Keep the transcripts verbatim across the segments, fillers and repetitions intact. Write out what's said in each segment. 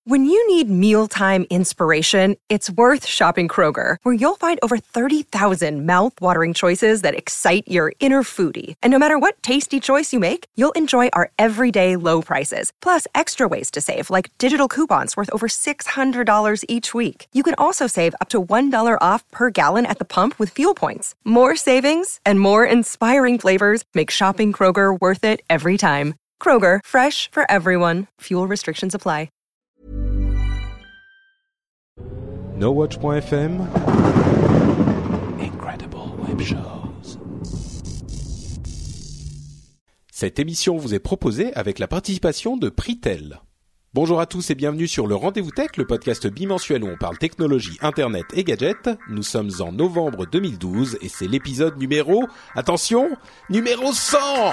When you need mealtime inspiration, it's worth shopping Kroger, where you'll find over thirty thousand mouth-watering choices that excite your inner foodie. And no matter what tasty choice you make, you'll enjoy our everyday low prices, plus extra ways to save, like digital coupons worth over six hundred dollars each week. You can also save up to one dollar off per gallon at the pump with fuel points. More savings and more inspiring flavors make shopping Kroger worth it every time. Kroger, fresh for everyone. Fuel restrictions apply. NoWatch point F M Incredible Web Shows. Cette émission vous est proposée avec la participation de Pritel. Bonjour à tous et bienvenue sur le Rendez-vous Tech, le podcast bimensuel où on parle technologie, internet et gadgets. Nous sommes en novembre deux mille douze et c'est l'épisode numéro, attention, numéro cent.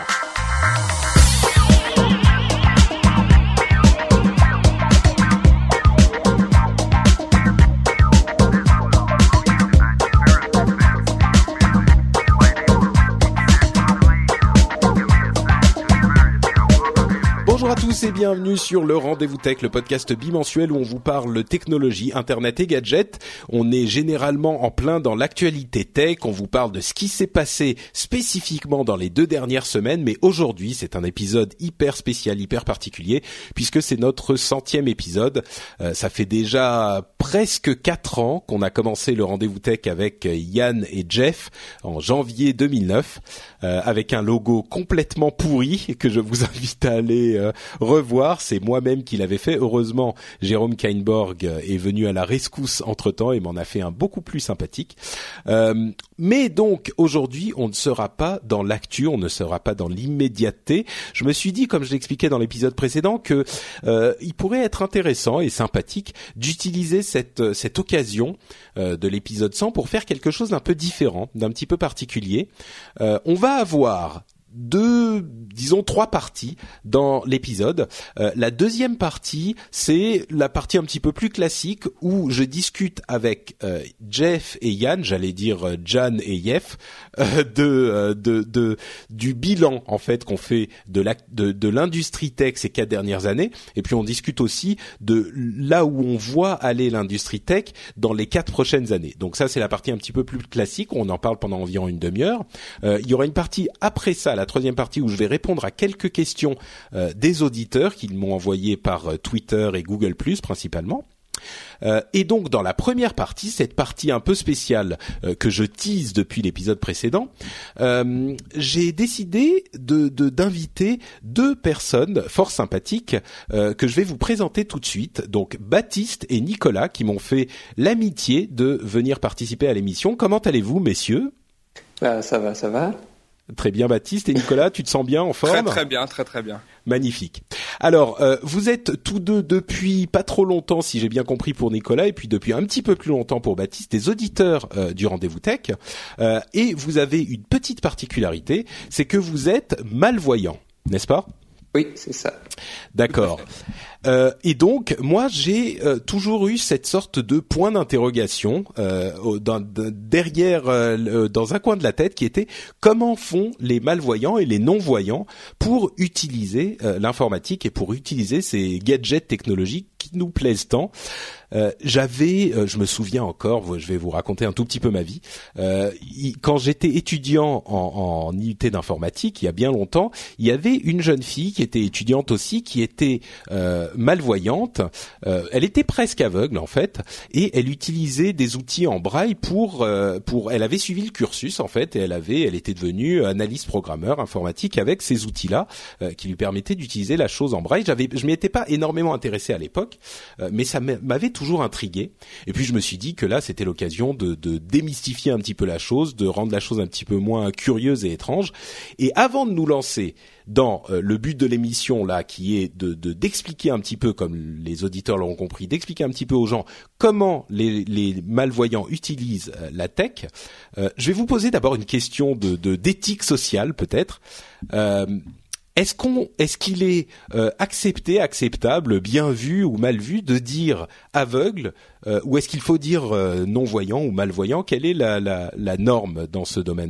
Bonjour à tous et bienvenue sur le Rendez-vous Tech, le podcast bimensuel où on vous parle technologie, internet et gadgets. On est généralement en plein dans l'actualité tech, on vous parle de ce qui s'est passé spécifiquement dans les deux dernières semaines, mais aujourd'hui c'est un épisode hyper spécial, hyper particulier, puisque c'est notre centième épisode. Euh, ça fait déjà presque quatre ans qu'on a commencé le Rendez-vous Tech avec Yann et Jeff en janvier deux mille neuf, euh, avec un logo complètement pourri que je vous invite à aller euh, revoir. C'est moi-même qui l'avais fait. Heureusement, Jérôme Kainborg est venu à la rescousse entre-temps et m'en a fait un beaucoup plus sympathique. Euh, mais donc, aujourd'hui, on ne sera pas dans l'actu, on ne sera pas dans l'immédiateté. Je me suis dit, comme je l'expliquais dans l'épisode précédent, que euh, il pourrait être intéressant et sympathique d'utiliser cette cette occasion euh, de l'épisode cent pour faire quelque chose d'un peu différent, d'un petit peu particulier. Euh, on va avoir deux, disons trois parties dans l'épisode. Euh, la deuxième partie, c'est la partie un petit peu plus classique où je discute avec euh, Jeff et Yann, j'allais dire euh, Jan et Yef, euh, de, euh, de de du bilan en fait qu'on fait de la de, de l'industrie tech ces quatre dernières années. Et puis on discute aussi de là où on voit aller l'industrie tech dans les quatre prochaines années. Donc ça, c'est la partie un petit peu plus classique. On en parle pendant environ une demi-heure. Euh, il y aura une partie après ça, la troisième partie où je vais répondre à quelques questions euh, des auditeurs qui m'ont envoyé par euh, Twitter et Google plus, principalement. Euh, et donc dans la première partie, cette partie un peu spéciale euh, que je tease depuis l'épisode précédent, euh, j'ai décidé de, de d'inviter deux personnes fort sympathiques euh, que je vais vous présenter tout de suite. Donc Baptiste et Nicolas qui m'ont fait l'amitié de venir participer à l'émission. Comment allez-vous, messieurs ? euh, Ça va, ça va. Très bien, Baptiste. Et Nicolas, tu te sens bien, en forme ? Très très bien, très très bien. Magnifique. Alors, euh, vous êtes tous deux depuis pas trop longtemps, si j'ai bien compris, pour Nicolas, et puis depuis un petit peu plus longtemps pour Baptiste, des auditeurs euh, du Rendez-vous Tech. Euh, et vous avez une petite particularité, c'est que vous êtes malvoyants, n'est-ce pas ? Oui, c'est ça. D'accord. Euh, et donc, moi, j'ai euh, toujours eu cette sorte de point d'interrogation euh, au, dans, de, derrière, euh, dans un coin de la tête, qui était comment font les malvoyants et les non-voyants pour utiliser euh, l'informatique et pour utiliser ces gadgets technologiques qui nous plaisent tant. Euh, j'avais, euh, je me souviens encore, je vais vous raconter un tout petit peu ma vie. Euh, y, quand j'étais étudiant en, en I U T d'informatique, il y a bien longtemps, il y avait une jeune fille qui était étudiante aussi, qui était euh, malvoyante. Euh, elle était presque aveugle en fait, et elle utilisait des outils en braille pour, euh, pour. Elle avait suivi le cursus en fait, et elle avait, elle était devenue analyste programmeur informatique avec ces outils-là euh, qui lui permettaient d'utiliser la chose en braille. J'avais, je m'y étais pas énormément intéressé à l'époque, euh, mais ça m'avait toujours intrigué. Et puis je me suis dit que là c'était l'occasion de, de démystifier un petit peu la chose, de rendre la chose un petit peu moins curieuse et étrange. Et avant de nous lancer dans euh, le but de l'émission là, qui est de, de d'expliquer un petit peu, comme les auditeurs l'auront compris, d'expliquer un petit peu aux gens comment les, les malvoyants utilisent euh, la tech, euh, je vais vous poser d'abord une question de, de d'éthique sociale peut-être. Euh, Est-ce qu'on, est-ce qu'il est euh, accepté, acceptable, bien vu ou mal vu de dire aveugle, euh, ou est-ce qu'il faut dire euh, non-voyant ou malvoyant ? Quelle est la, la, la norme dans ce domaine ?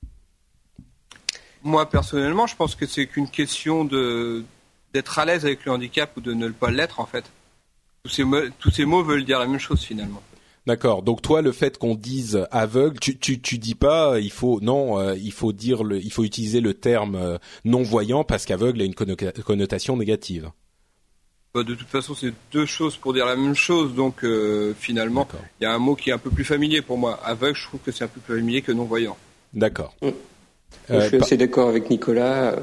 Moi personnellement, je pense que c'est qu'une question de d'être à l'aise avec le handicap ou de ne pas l'être en fait. Tous ces mots, tous ces mots veulent dire la même chose finalement. D'accord. Donc toi, le fait qu'on dise aveugle, tu tu tu dis pas, il faut non, euh, il faut dire le, il faut utiliser le terme euh, non voyant parce qu'aveugle a une connotation négative. Bah, de toute façon, c'est deux choses pour dire la même chose, donc euh, finalement, il y a un mot qui est un peu plus familier pour moi. Aveugle, je trouve que c'est un peu plus familier que non voyant. D'accord. Mmh. Euh, je suis pas... assez d'accord avec Nicolas.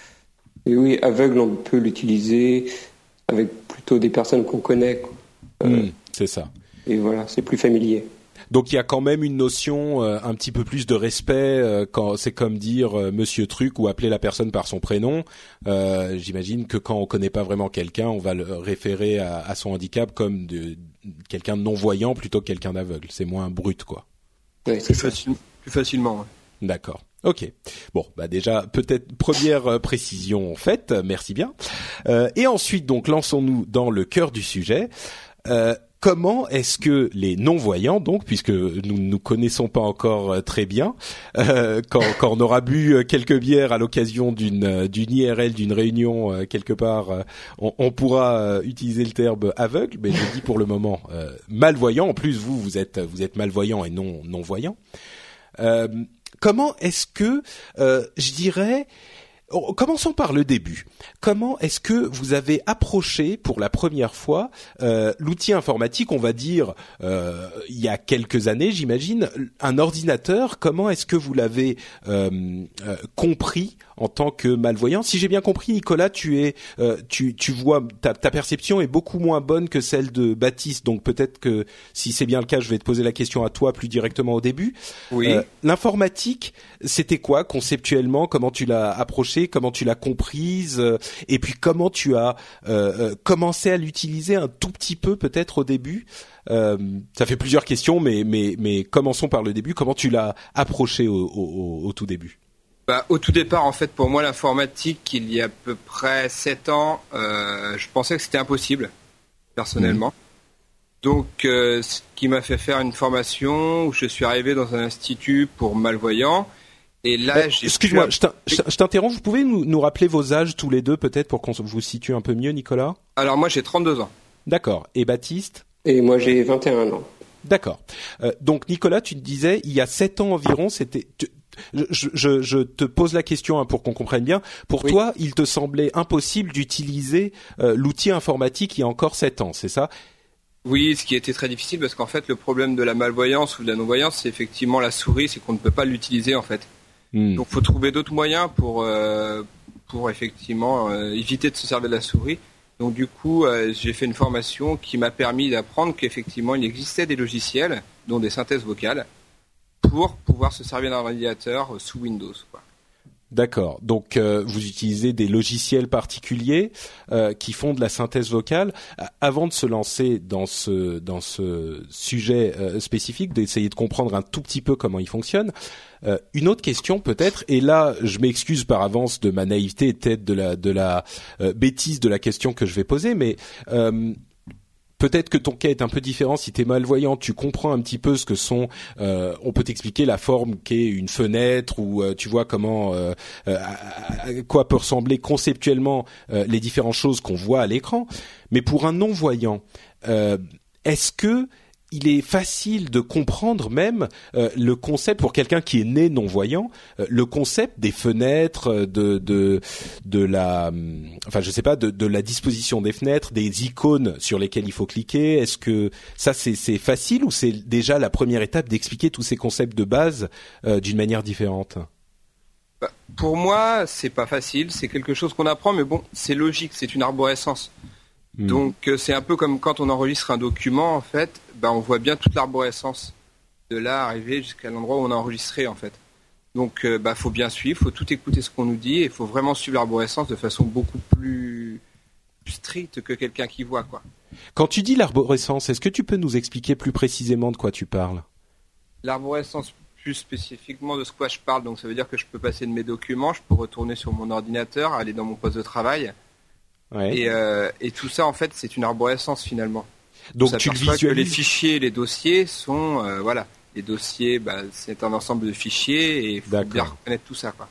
Et oui, aveugle, on peut l'utiliser avec plutôt des personnes qu'on connaît. Euh, mmh, c'est ça. Et voilà, c'est plus familier. Donc il y a quand même une notion euh, un petit peu plus de respect euh, quand c'est comme dire euh, Monsieur Truc ou appeler la personne par son prénom. Euh, j'imagine que quand on connaît pas vraiment quelqu'un, on va le référer à, à son handicap comme de, quelqu'un de non voyant plutôt que quelqu'un d'aveugle. C'est moins brut, quoi. Ouais, c'est plus, facile, plus facilement. Ouais. D'accord. Ok. Bon, bah déjà peut-être première euh, précision faite. Merci bien. Euh, et ensuite donc lançons-nous dans le cœur du sujet. Euh, Comment est-ce que les non-voyants, donc, puisque nous ne nous connaissons pas encore très bien, euh, quand, quand on aura bu quelques bières à l'occasion d'une, d'une I R L, d'une réunion euh, quelque part, euh, on, on pourra euh, utiliser le terme aveugle, mais je dis pour le moment euh, malvoyant. En plus, vous, vous êtes, vous êtes malvoyant et non non-voyant. Euh, comment est-ce que, euh, je dirais, commençons par le début. Comment est-ce que vous avez approché pour la première fois euh, l'outil informatique, on va dire, euh, il y a quelques années, j'imagine, un ordinateur, comment est-ce que vous l'avez euh, euh, compris en tant que malvoyant? Si j'ai bien compris, Nicolas, tu es, euh, tu, tu vois, ta, ta perception est beaucoup moins bonne que celle de Baptiste, donc peut-être que si c'est bien le cas, je vais te poser la question à toi plus directement au début. Oui. Euh, l'informatique, c'était quoi conceptuellement? Comment tu l'as approché? Comment tu l'as comprise? Et puis comment tu as euh, commencé à l'utiliser un tout petit peu peut-être au début? Euh, ça fait plusieurs questions, mais mais mais commençons par le début. Comment tu l'as approché au, au, au tout début? Bah, au tout départ, en fait, pour moi, l'informatique, il y a à peu près sept ans, euh, je pensais que c'était impossible, personnellement. Mmh. Donc, euh, ce qui m'a fait faire une formation où je suis arrivé dans un institut pour malvoyants. Et là, euh, j'ai excuse-moi, pu... je t'interromps. Vous pouvez nous, nous rappeler vos âges tous les deux, peut-être, pour qu'on vous situe un peu mieux, Nicolas? Alors, moi, j'ai trente-deux ans. D'accord. Et Baptiste? Et moi, j'ai vingt et un ans. D'accord. Euh, donc, Nicolas, tu te disais, il y a sept ans environ, c'était... Tu... Je, je, je te pose la question hein, pour qu'on comprenne bien. Pour oui. toi, il te semblait impossible d'utiliser euh, l'outil informatique il y a encore sept ans, c'est ça? Oui, ce qui était très difficile parce qu'en fait, le problème de la malvoyance ou de la non-voyance, c'est effectivement la souris, c'est qu'on ne peut pas l'utiliser en fait. Hmm. Donc, il faut trouver d'autres moyens pour euh, pour effectivement euh, éviter de se servir de la souris. Donc, du coup, euh, j'ai fait une formation qui m'a permis d'apprendre qu'effectivement, il existait des logiciels, dont des synthèses vocales, pour pouvoir se servir d'un ordinateur sous Windows, quoi. D'accord. Donc euh, vous utilisez des logiciels particuliers euh, qui font de la synthèse vocale. Avant de se lancer dans ce dans ce sujet euh, spécifique, d'essayer de comprendre un tout petit peu comment il fonctionne. Euh, une autre question peut-être, et là je m'excuse par avance de ma naïveté et peut-être de la de la euh, bêtise de la question que je vais poser, mais euh, peut-être que ton cas est un peu différent. Si t'es malvoyant, tu comprends un petit peu ce que sont. Euh, on peut t'expliquer la forme qu'est une fenêtre ou euh, tu vois comment, euh, euh, à, à quoi peut ressembler conceptuellement euh, les différentes choses qu'on voit à l'écran. Mais pour un non-voyant, euh, est-ce que il est facile de comprendre même euh, le concept pour quelqu'un qui est né non-voyant, euh, le concept des fenêtres, de de de la, enfin je sais pas, de, de la disposition des fenêtres, des icônes sur lesquelles il faut cliquer. Est-ce que ça c'est c'est facile ou c'est déjà la première étape d'expliquer tous ces concepts de base euh, d'une manière différente? Bah, pour moi, c'est pas facile. C'est quelque chose qu'on apprend, mais bon, c'est logique. C'est une arborescence. Mmh. Donc euh, c'est un peu comme quand on enregistre un document en fait, ben on voit bien toute l'arborescence de là arriver jusqu'à l'endroit où on a enregistré en fait. Donc euh, bah faut bien suivre, faut tout écouter ce qu'on nous dit et il faut vraiment suivre l'arborescence de façon beaucoup plus, plus stricte que quelqu'un qui voit quoi. Quand tu dis l'arborescence, est-ce que tu peux nous expliquer plus précisément de quoi tu parles? L'arborescence plus spécifiquement de ce quoi je parle, donc ça veut dire que je peux passer de mes documents, je peux retourner sur mon ordinateur, aller dans mon poste de travail. Ouais. Et, euh, et tout ça, en fait, c'est une arborescence finalement. Donc, ça tu visualises que les fichiers, les dossiers sont, euh, voilà, les dossiers, bah, c'est un ensemble de fichiers et il faut D'accord. bien reconnaître tout ça, quoi.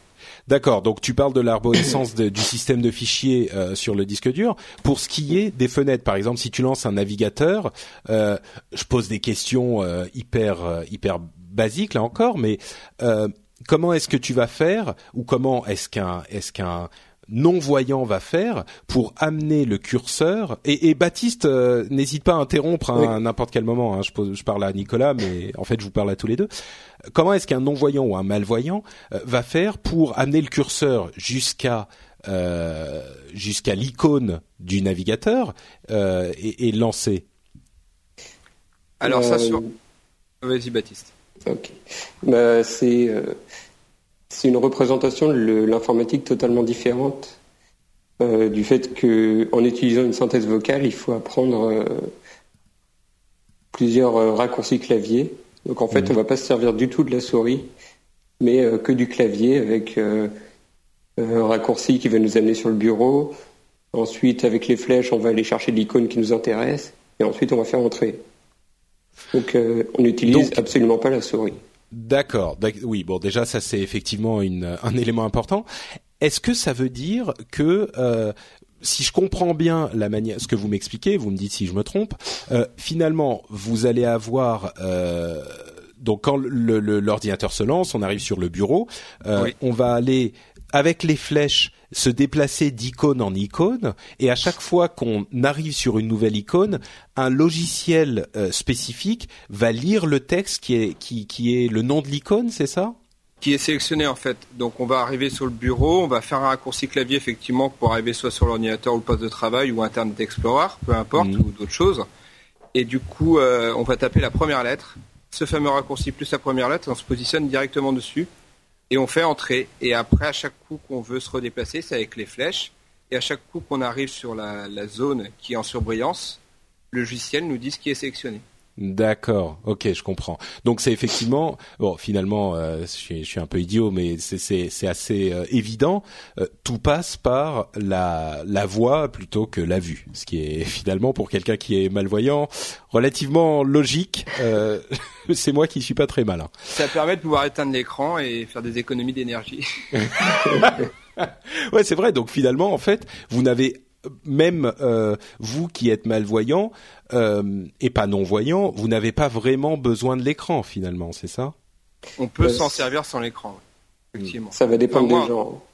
D'accord, donc tu parles de l'arborescence de, du système de fichiers euh, sur le disque dur. Pour ce qui est des fenêtres, par exemple, si tu lances un navigateur, euh, je pose des questions euh, hyper euh, hyper basiques là encore, mais euh, comment est-ce que tu vas faire, ou comment est-ce qu'un est-ce qu'un non-voyant va faire pour amener le curseur et, et Baptiste, euh, n'hésite pas à interrompre hein, oui. à n'importe quel moment. Hein, je, pose, je parle à Nicolas, mais en fait, je vous parle à tous les deux. Comment est-ce qu'un non-voyant ou un malvoyant euh, va faire pour amener le curseur jusqu'à euh, jusqu'à l'icône du navigateur euh, et, et lancer? Alors euh... ça sur. Vas-y, Baptiste. Ok. Bah, c'est euh... c'est une représentation de l'informatique totalement différente euh, du fait qu'en utilisant une synthèse vocale, il faut apprendre euh, plusieurs euh, raccourcis clavier. Donc en fait, mmh. on ne va pas se servir du tout de la souris, mais euh, que du clavier avec euh, un raccourci qui va nous amener sur le bureau. Ensuite, avec les flèches, on va aller chercher l'icône qui nous intéresse. Et ensuite, on va faire entrer. Donc euh, on n'utilise Donc... absolument pas la souris. D'accord. Oui, bon, déjà, ça c'est effectivement une, un élément important. Est-ce que ça veut dire que, euh, si je comprends bien la manière, ce que vous m'expliquez, vous me dites si je me trompe, euh, finalement, vous allez avoir, euh, donc quand le, le, l'ordinateur se lance, on arrive sur le bureau, euh, oui. on va aller avec les flèches se déplacer d'icône en icône, et à chaque fois qu'on arrive sur une nouvelle icône, un logiciel euh, spécifique va lire le texte qui est qui qui est le nom de l'icône, c'est ça? Qui est sélectionné en fait. Donc on va arriver sur le bureau, on va faire un raccourci clavier effectivement pour arriver soit sur l'ordinateur ou le poste de travail ou Internet Explorer, peu importe, mmh. ou d'autres choses. Et du coup, euh, on va taper la première lettre, ce fameux raccourci plus la première lettre, on se positionne directement dessus. Et on fait entrer. Et après, à chaque coup qu'on veut se redéplacer, c'est avec les flèches. Et à chaque coup qu'on arrive sur la, la zone qui est en surbrillance, le logiciel nous dit ce qui est sélectionné. D'accord, ok, je comprends. Donc c'est effectivement, bon, finalement, euh, je, suis, je suis un peu idiot, mais c'est, c'est, c'est assez euh, évident. Euh, tout passe par la, la voix plutôt que la vue, ce qui est finalement pour quelqu'un qui est malvoyant relativement logique. Euh, c'est moi qui suis pas très malin. Ça permet de pouvoir éteindre l'écran et faire des économies d'énergie. Ouais, c'est vrai. Donc finalement, en fait, vous n'avez même euh, vous qui êtes malvoyant euh, et pas non-voyant, vous n'avez pas vraiment besoin de l'écran finalement, c'est ça? On peut euh, s'en servir sans l'écran, effectivement. Ça va dépendre enfin, moi, des gens.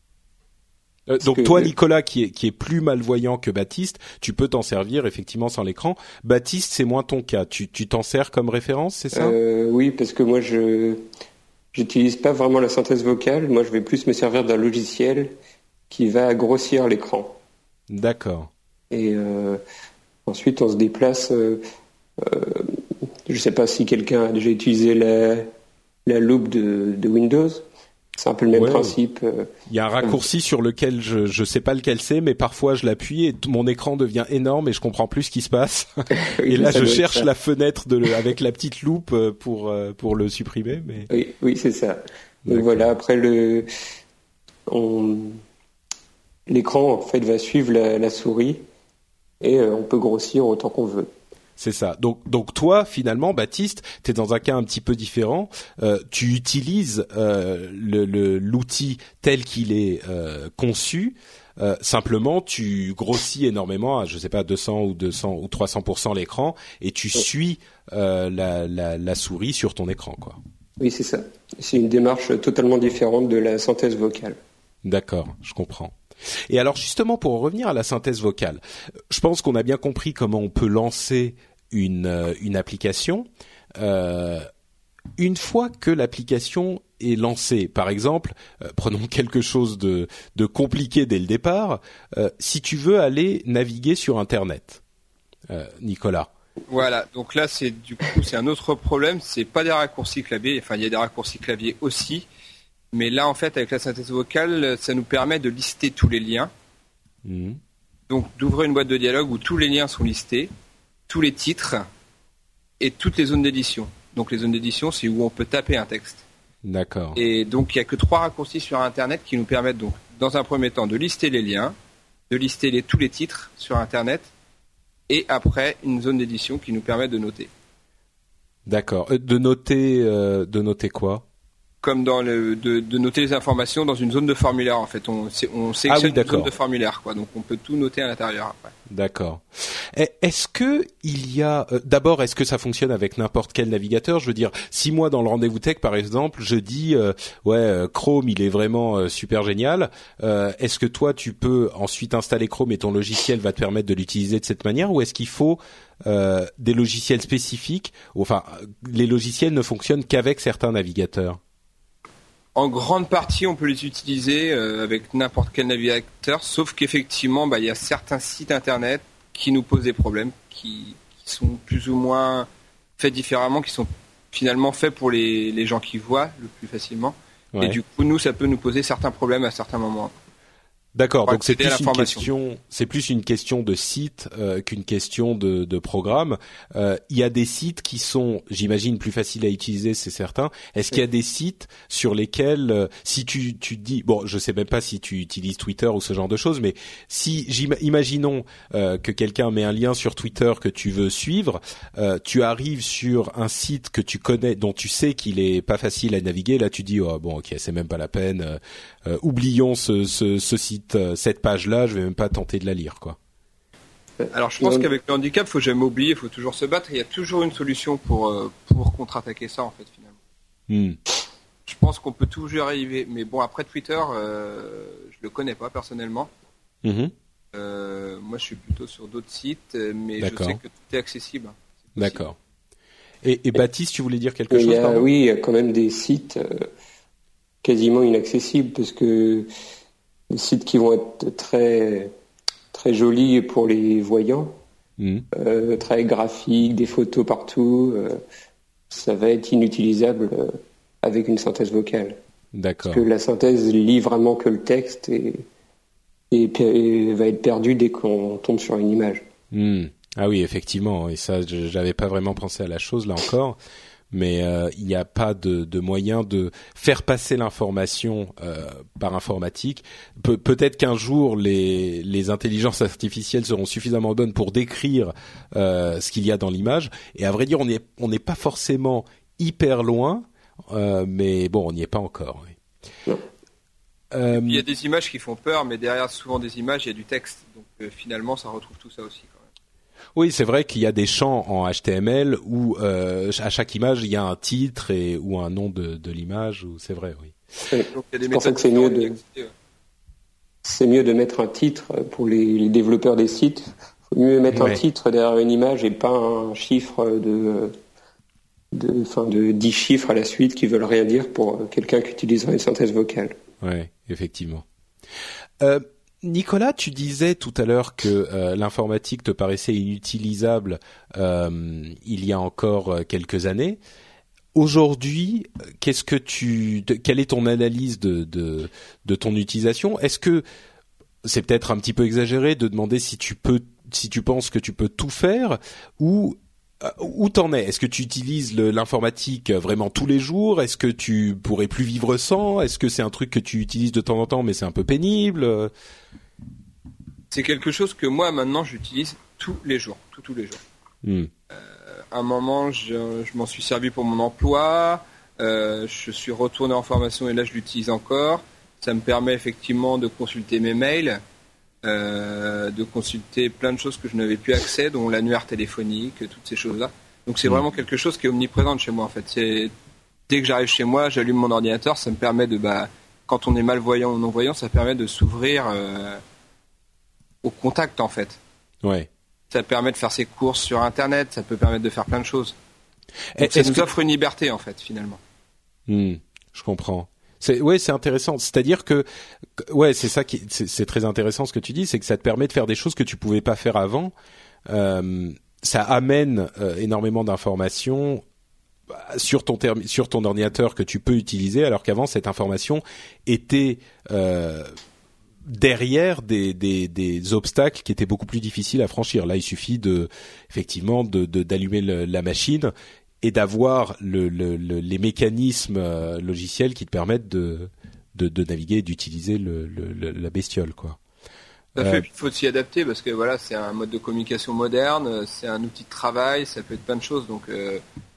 Euh, donc toi, Nicolas, qui est qui est plus malvoyant que Baptiste, tu peux t'en servir effectivement sans l'écran. Baptiste, c'est moins ton cas. Tu tu t'en sers comme référence, c'est ça? euh, Oui, parce que moi je j'utilise pas vraiment la synthèse vocale. Moi, je vais plus me servir d'un logiciel qui va grossir l'écran. D'accord. Et euh, ensuite, on se déplace. Euh, euh, je ne sais pas si quelqu'un a déjà utilisé la, la loupe de, de Windows. C'est un peu le même ouais, principe. Euh, Il y a un raccourci euh, sur lequel je je sais pas lequel c'est, mais parfois je l'appuie et tout, mon écran devient énorme et je comprends plus ce qui se passe. Oui, et là, je cherche la fenêtre de le, avec la petite loupe pour pour le supprimer. Mais oui, oui, c'est ça. Donc voilà. Après le, on l'écran en fait va suivre la, la souris et euh, on peut grossir autant qu'on veut. C'est ça. Donc, donc toi, finalement, Baptiste, t'es dans un cas un petit peu différent. Euh, tu utilises euh, le, le, l'outil tel qu'il est euh, conçu. Euh, simplement, tu grossis énormément, à, je sais pas, deux cents ou deux cents ou trois cents pour cent l'écran, et tu oui. suis euh, la, la, la souris sur ton écran, quoi. Oui, c'est ça. C'est une démarche totalement différente de la synthèse vocale. D'accord, je comprends. Et alors justement, pour revenir à la synthèse vocale, je pense qu'on a bien compris comment on peut lancer une euh, une application. Euh, une fois que l'application est lancée, par exemple, euh, prenons quelque chose de de compliqué dès le départ. Euh, si tu veux aller naviguer sur Internet, euh, Nicolas. Voilà. Donc là, c'est du coup c'est un autre problème. C'est pas des raccourcis clavier. Enfin, il y a des raccourcis clavier aussi. Mais là, en fait, avec la synthèse vocale, ça nous permet de lister tous les liens. Mmh. Donc, d'ouvrir une boîte de dialogue où tous les liens sont listés, tous les titres et toutes les zones d'édition. Donc, les zones d'édition, c'est où on peut taper un texte. D'accord. Et donc, il n'y a que trois raccourcis sur Internet qui nous permettent, donc, dans un premier temps, de lister les liens, de lister les, tous les titres sur Internet, et après, une zone d'édition qui nous permet de noter. D'accord. Euh, de noter, euh, de noter quoi ? comme dans le de, de noter les informations dans une zone de formulaire en fait. On, on sélectionne ah oui, une zone de formulaire quoi, donc on peut tout noter à l'intérieur après. D'accord. Est-ce que il y a euh, d'abord est-ce que ça fonctionne avec n'importe quel navigateur? Je veux dire, si moi dans le rendez-vous tech par exemple, je dis euh, ouais euh, Chrome il est vraiment euh, super génial. Euh, est-ce que toi tu peux ensuite installer Chrome et ton logiciel va te permettre de l'utiliser de cette manière, ou est-ce qu'il faut euh, des logiciels spécifiques? Enfin, les logiciels ne fonctionnent qu'avec certains navigateurs. En grande partie, on peut les utiliser euh, avec n'importe quel navigateur, sauf qu'effectivement, bah, il y a certains sites internet qui nous posent des problèmes, qui, qui sont plus ou moins faits différemment, qui sont finalement faits pour les, les gens qui voient le plus facilement. Ouais. Et du coup, nous, ça peut nous poser certains problèmes à certains moments. D'accord, donc c'est plus une question, c'est plus une question de site euh, qu'une question de, de programme. Euh, il y a des sites qui sont, j'imagine, plus faciles à utiliser, c'est certain. Est-ce oui. qu'il y a des sites sur lesquels, euh, si tu tu dis, bon, je sais même pas si tu utilises Twitter ou ce genre de choses, mais si imaginons euh, que quelqu'un met un lien sur Twitter que tu veux suivre, euh, tu arrives sur un site que tu connais, dont tu sais qu'il est pas facile à naviguer, là tu dis, oh bon, ok, c'est même pas la peine. Euh, euh, oublions ce, ce, ce site. Cette page-là, je vais même pas tenter de la lire, quoi. Alors, je pense qu'avec le handicap, faut jamais oublier, faut toujours se battre. Il y a toujours une solution pour euh, pour contre-attaquer ça, en fait, finalement. Mm. Je pense qu'on peut toujours y arriver, mais bon, après Twitter, euh, je le connais pas personnellement. Mm-hmm. Euh, moi, je suis plutôt sur d'autres sites, mais D'accord. je sais que tout est accessible. C'est D'accord. Et, et Baptiste, tu voulais dire quelque chose? Il y a, oui, il y a quand même des sites euh, quasiment inaccessibles, parce que des sites qui vont être très très jolis pour les voyants, mmh. euh, très graphiques, des photos partout, euh, ça va être inutilisable euh, avec une synthèse vocale. D'accord. Parce que la synthèse lit vraiment que le texte et, et, et va être perdue dès qu'on tombe sur une image. Mmh. Ah oui, effectivement, et ça, j'avais pas vraiment pensé à la chose là encore. Mais euh, il n'y a pas de, de moyen de faire passer l'information euh, par informatique. Pe- peut-être qu'un jour les, les intelligences artificielles seront suffisamment bonnes pour décrire euh, ce qu'il y a dans l'image. Et à vrai dire, on n'est on n'est pas forcément hyper loin, euh, mais bon, on n'y est pas encore. Oui. Euh, il y a des images qui font peur, mais derrière souvent des images, il y a du texte. Donc euh, finalement, ça retrouve tout ça aussi. Oui, c'est vrai qu'il y a des champs en H T M L où euh, à chaque image il y a un titre et ou un nom de, de l'image. Ou c'est vrai, oui. Donc, il y a des c'est pour ça que c'est mieux de c'est mieux de mettre un titre pour les, les développeurs des sites. Il faut mieux mettre ouais. un titre derrière une image et pas un chiffre de de enfin de dix chiffres à la suite qui veulent rien dire pour quelqu'un qui utiliserait une synthèse vocale. Ouais, effectivement. Euh, Nicolas, tu disais tout à l'heure que euh, l'informatique te paraissait inutilisable euh, il y a encore quelques années. Aujourd'hui, qu'est-ce que tu, de, quelle est ton analyse de, de, de ton utilisation? Est-ce que c'est peut-être un petit peu exagéré de demander si tu peux, si tu penses que tu peux tout faire, ou où t'en es? Est-ce que tu utilises le, l'informatique vraiment tous les jours? Est-ce que tu pourrais plus vivre sans? Est-ce que c'est un truc que tu utilises de temps en temps mais c'est un peu pénible? C'est quelque chose que moi maintenant j'utilise tous les jours, tous tous les jours. Mm. Euh, à un moment je, je m'en suis servi pour mon emploi, euh, je suis retourné en formation et là je l'utilise encore. Ça me permet effectivement de consulter mes mails. Euh, de consulter plein de choses que je n'avais plus accès, dont l'annuaire téléphonique, toutes ces choses-là. Donc c'est mmh. vraiment quelque chose qui est omniprésent chez moi en fait. C'est dès que j'arrive chez moi, j'allume mon ordinateur, ça me permet de bah quand on est malvoyant ou non-voyant, ça permet de s'ouvrir euh, au contact en fait. Ouais. Ça permet de faire ses courses sur internet, ça peut permettre de faire plein de choses. Donc, ça nous que... offre une liberté en fait finalement. Mmh, je comprends. C'est, ouais, c'est intéressant. C'est-à-dire que, ouais, c'est ça qui, c'est, c'est très intéressant ce que tu dis, c'est que ça te permet de faire des choses que tu pouvais pas faire avant. Euh, ça amène euh, énormément d'informations sur ton term- sur ton ordinateur que tu peux utiliser, alors qu'avant cette information était euh, derrière des, des des obstacles qui étaient beaucoup plus difficiles à franchir. Là, il suffit de effectivement de, de d'allumer le, la machine et d'avoir le, le, le, les mécanismes euh, logiciels qui te permettent de, de, de naviguer et d'utiliser le, le, la bestiole, quoi. Tout à fait, euh, il faut s'y adapter parce que voilà, c'est un mode de communication moderne, c'est un outil de travail, ça peut être plein de choses, donc euh,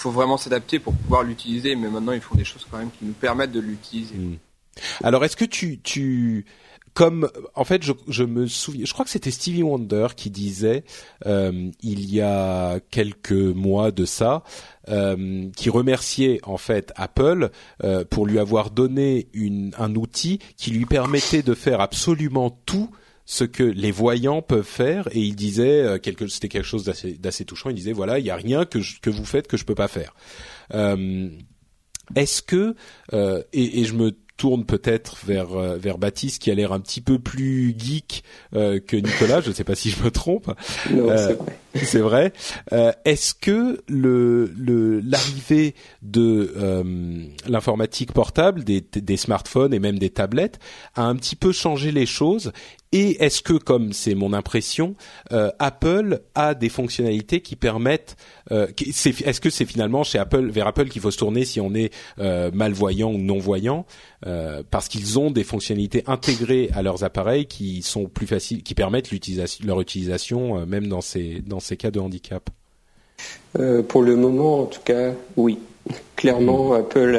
faut vraiment s'adapter pour pouvoir l'utiliser. Mais maintenant, ils font des choses quand même qui nous permettent de l'utiliser. Mmh. Alors, est-ce que tu, tu, comme, en fait, je, je me souviens, je crois que c'était Stevie Wonder qui disait, euh, il y a quelques mois de ça, euh, qui remerciait en fait Apple euh, pour lui avoir donné une, un outil qui lui permettait de faire absolument tout ce que les voyants peuvent faire, et il disait euh, quelque, c'était quelque chose d'assez, d'assez touchant. Il disait voilà, il y a rien que je, que vous faites que je peux pas faire. Euh, est-ce que euh, et, et je me tourne peut-être vers euh, vers Baptiste qui a l'air un petit peu plus geek euh, que Nicolas, je ne sais pas si je me trompe. Non, euh, c'est vrai. C'est vrai. Euh, est-ce que le le l'arrivée de euh, l'informatique portable, des des smartphones et même des tablettes a un petit peu changé les choses? Et est-ce que, comme c'est mon impression, euh, Apple a des fonctionnalités qui permettent euh, qui, c'est, est-ce que c'est finalement chez Apple, vers Apple qu'il faut se tourner si on est euh, malvoyant ou non-voyant, euh, parce qu'ils ont des fonctionnalités intégrées à leurs appareils qui sont plus faciles, qui permettent l'utilisation, leur utilisation euh, même dans ces dans ces cas de handicap. Euh, pour le moment, en tout cas, oui. Clairement, mmh. Apple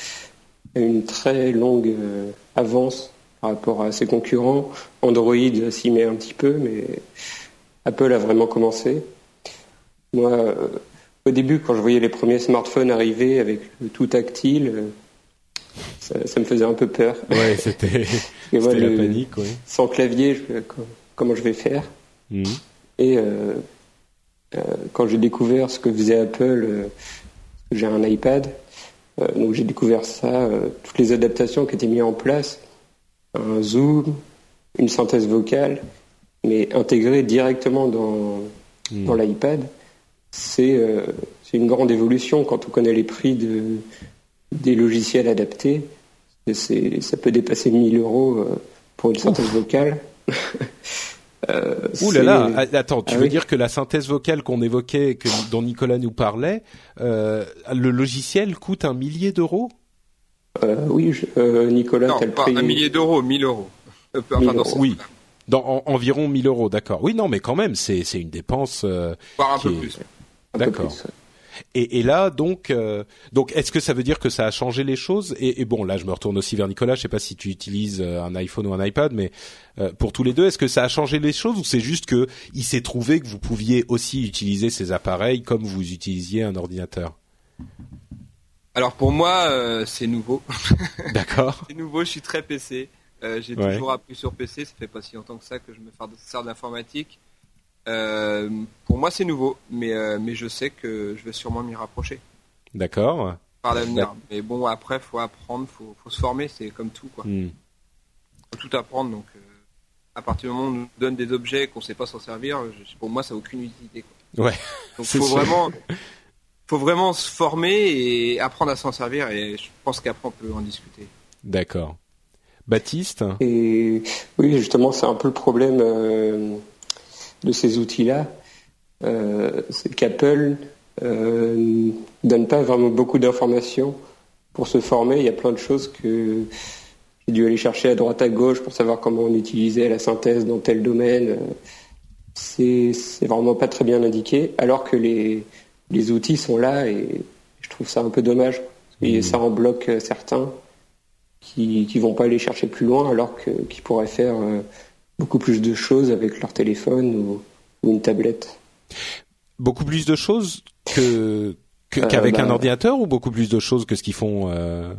a une très longue euh, avance par rapport à ses concurrents. Android s'y met un petit peu, mais Apple a vraiment commencé. Moi, euh, au début, quand je voyais les premiers smartphones arriver avec le tout tactile, euh, ça, ça me faisait un peu peur. Ouais, c'était, c'était moi, la le, panique, oui. Sans clavier, je, comment je vais faire mmh. Et euh, euh, quand j'ai découvert ce que faisait Apple, euh, j'ai un iPad, euh, donc j'ai découvert ça, euh, toutes les adaptations qui étaient mises en place, un zoom, une synthèse vocale, mais intégrée directement dans, mmh. dans l'iPad, c'est, euh, c'est une grande évolution quand on connaît les prix de, des logiciels adaptés. C'est, ça peut dépasser mille euros pour une synthèse Ouf. vocale. euh, Ouh là là, attends, tu ah veux oui. dire que la synthèse vocale qu'on évoquait, que, dont Nicolas nous parlait, euh, le logiciel coûte un millier d'euros? Euh, oui, je, euh, Nicolas, non, t'as le pas prix. Un millier d'euros, mille euros. Euh, enfin, mille dans euros. Oui, dans en, environ mille euros, d'accord. Oui, non, mais quand même, c'est c'est une dépense. Euh, Voire un peu est... plus. Un d'accord. peu plus, ouais. Et, et là, donc, euh, donc, est-ce que ça veut dire que ça a changé les choses? et, et bon, là, je me retourne aussi vers Nicolas. Je sais pas si tu utilises un iPhone ou un iPad, mais euh, pour tous les deux, est-ce que ça a changé les choses ou c'est juste que il s'est trouvé que vous pouviez aussi utiliser ces appareils comme vous utilisiez un ordinateur? Alors pour moi, euh, c'est nouveau. D'accord. C'est nouveau. Je suis très P C. Euh, j'ai ouais. toujours appris sur P C. Ça fait pas si longtemps que ça que je me sers de l'informatique. Euh, pour moi, c'est nouveau, mais euh, mais je sais que je vais sûrement m'y rapprocher. D'accord. Par l'avenir. Mais bon, après, faut apprendre, faut faut se former. C'est comme tout, quoi. Mm. Faut tout apprendre. Donc, euh, à partir du moment où on nous donne des objets qu'on sait pas s'en servir, je, pour moi, ça n'a aucune utilité, quoi. Ouais. Donc, faut sûr. vraiment. Faut vraiment se former et apprendre à s'en servir, et je pense qu'après on peut en discuter. D'accord. Baptiste ? Et oui, justement, c'est un peu le problème euh, de ces outils-là. Euh, c'est qu'Apple euh, donne pas vraiment beaucoup d'informations pour se former. Il y a plein de choses que j'ai dû aller chercher à droite à gauche pour savoir comment on utilisait la synthèse dans tel domaine. C'est, c'est vraiment pas très bien indiqué, alors que les Les outils sont là et je trouve ça un peu dommage. Et mmh. ça en bloque certains qui qui vont pas aller chercher plus loin alors que qu'ils pourraient faire beaucoup plus de choses avec leur téléphone ou, ou une tablette. Beaucoup plus de choses que, que euh, qu'avec bah, un ordinateur ou beaucoup plus de choses que ce qu'ils font euh...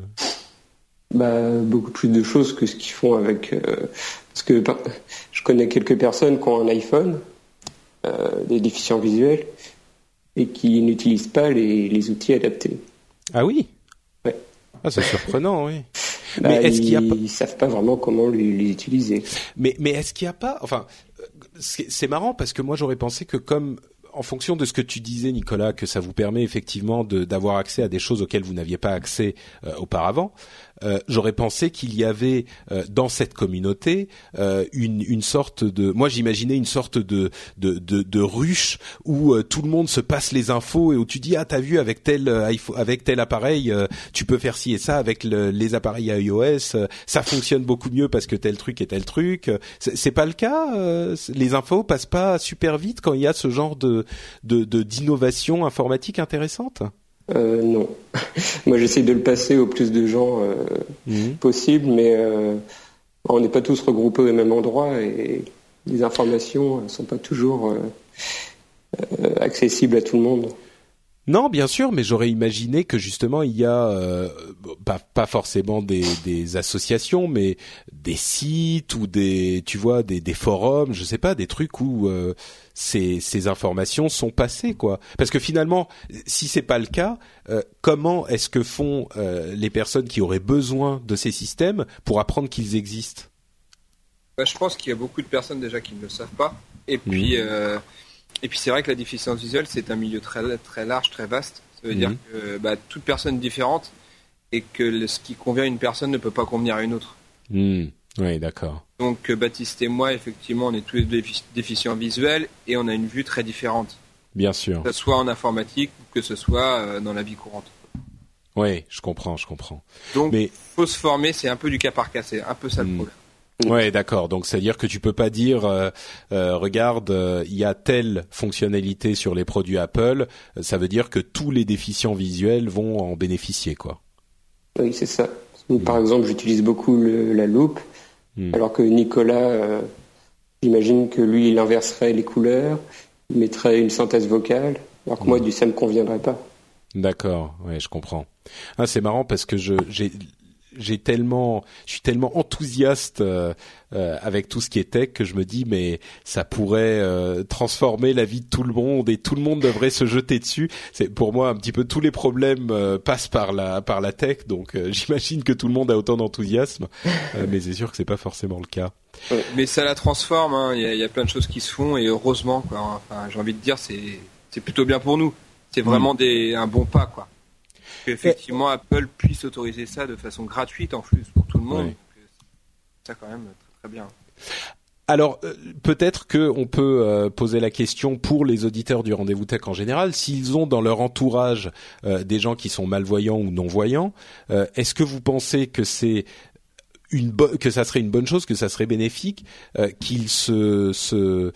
Bah beaucoup plus de choses que ce qu'ils font avec euh, parce que bah, je connais quelques personnes qui ont un iPhone, euh, des déficients visuels, et qui n'utilisent pas les, les outils adaptés. Ah oui ? Ouais. Ah, c'est surprenant, oui. Bah, mais est-ce ils, qu'il y a pas... ils savent pas vraiment comment les, les utiliser. Mais, mais est-ce qu'il y a pas... Enfin, c'est, c'est marrant parce que moi, j'aurais pensé que comme... En fonction de ce que tu disais, Nicolas, que ça vous permet effectivement de, d'avoir accès à des choses auxquelles vous n'aviez pas accès euh, auparavant, euh, j'aurais pensé qu'il y avait euh, dans cette communauté euh, une, une sorte de... Moi, j'imaginais une sorte de, de, de, de ruche où euh, tout le monde se passe les infos et où tu dis « Ah, t'as vu, avec tel, euh, iPhone, avec tel appareil, euh, tu peux faire ci et ça. Avec le, les appareils iOS, euh, ça fonctionne beaucoup mieux parce que tel truc et tel truc. » C'est, c'est pas le cas euh, les infos passent pas super vite quand il y a ce genre de De, de d'innovation informatique intéressante? Euh, non. Moi, j'essaie de le passer au plus de gens euh, mmh. possible, mais euh, on n'est pas tous regroupés au même endroit et les informations ne sont pas toujours euh, euh, accessibles à tout le monde. Non, bien sûr, mais j'aurais imaginé que justement il y a euh, pas, pas forcément des, des associations, mais des sites ou des, tu vois, des, des forums, je sais pas, des trucs où euh, ces, ces informations sont passées, quoi. Parce que finalement, si c'est pas le cas, euh, comment est-ce que font euh, les personnes qui auraient besoin de ces systèmes pour apprendre qu'ils existent ? Bah, je pense qu'il y a beaucoup de personnes déjà qui ne le savent pas, et puis. Mmh. Euh, Et puis c'est vrai que la déficience visuelle, c'est un milieu très très large, très vaste. Ça veut mmh. dire que bah, toute personne est différente et que le, ce qui convient à une personne ne peut pas convenir à une autre. Mmh. Oui, d'accord. Donc Baptiste et moi, effectivement, on est tous les deux déficients visuels et on a une vue très différente. Bien sûr. Que ce soit en informatique ou que ce soit dans la vie courante. Oui, je comprends, je comprends. Donc, Mais... faut se former, c'est un peu du cas par cas, c'est un peu ça mmh. le problème. Ouais, d'accord. Donc, c'est-à-dire que tu peux pas dire, euh, euh, regarde, il euh, y a telle fonctionnalité sur les produits Apple. Ça veut dire que tous les déficients visuels vont en bénéficier, quoi. Oui, c'est ça. Mmh. Par exemple, j'utilise beaucoup le, la loupe, mmh. alors que Nicolas, euh, j'imagine que lui, il inverserait les couleurs, il mettrait une synthèse vocale, alors que mmh. moi, du ça me conviendrait pas. D'accord. Ouais, je comprends. Ah, c'est marrant parce que je j'ai j'ai tellement, je suis tellement enthousiaste euh, euh, avec tout ce qui est tech que je me dis mais ça pourrait euh, transformer la vie de tout le monde et tout le monde devrait se jeter dessus. C'est pour moi un petit peu tous les problèmes euh, passent par la par la tech, donc euh, j'imagine que tout le monde a autant d'enthousiasme, euh, mais c'est sûr que c'est pas forcément le cas. Mais ça la transforme. Hein. Il y a, il y a plein de choses qui se font et heureusement quoi. Enfin, j'ai envie de dire c'est c'est plutôt bien pour nous. C'est vraiment mmh. des un bon pas quoi. Qu'effectivement Apple puisse autoriser ça de façon gratuite en plus pour tout le monde. Oui. Ça quand même très très bien. Alors euh, peut-être que on peut euh, poser la question pour les auditeurs du Rendez-vous Tech en général, s'ils ont dans leur entourage euh, des gens qui sont malvoyants ou non-voyants, euh, est-ce que vous pensez que c'est une bo- que ça serait une bonne chose, que ça serait bénéfique, euh, qu'ils se, se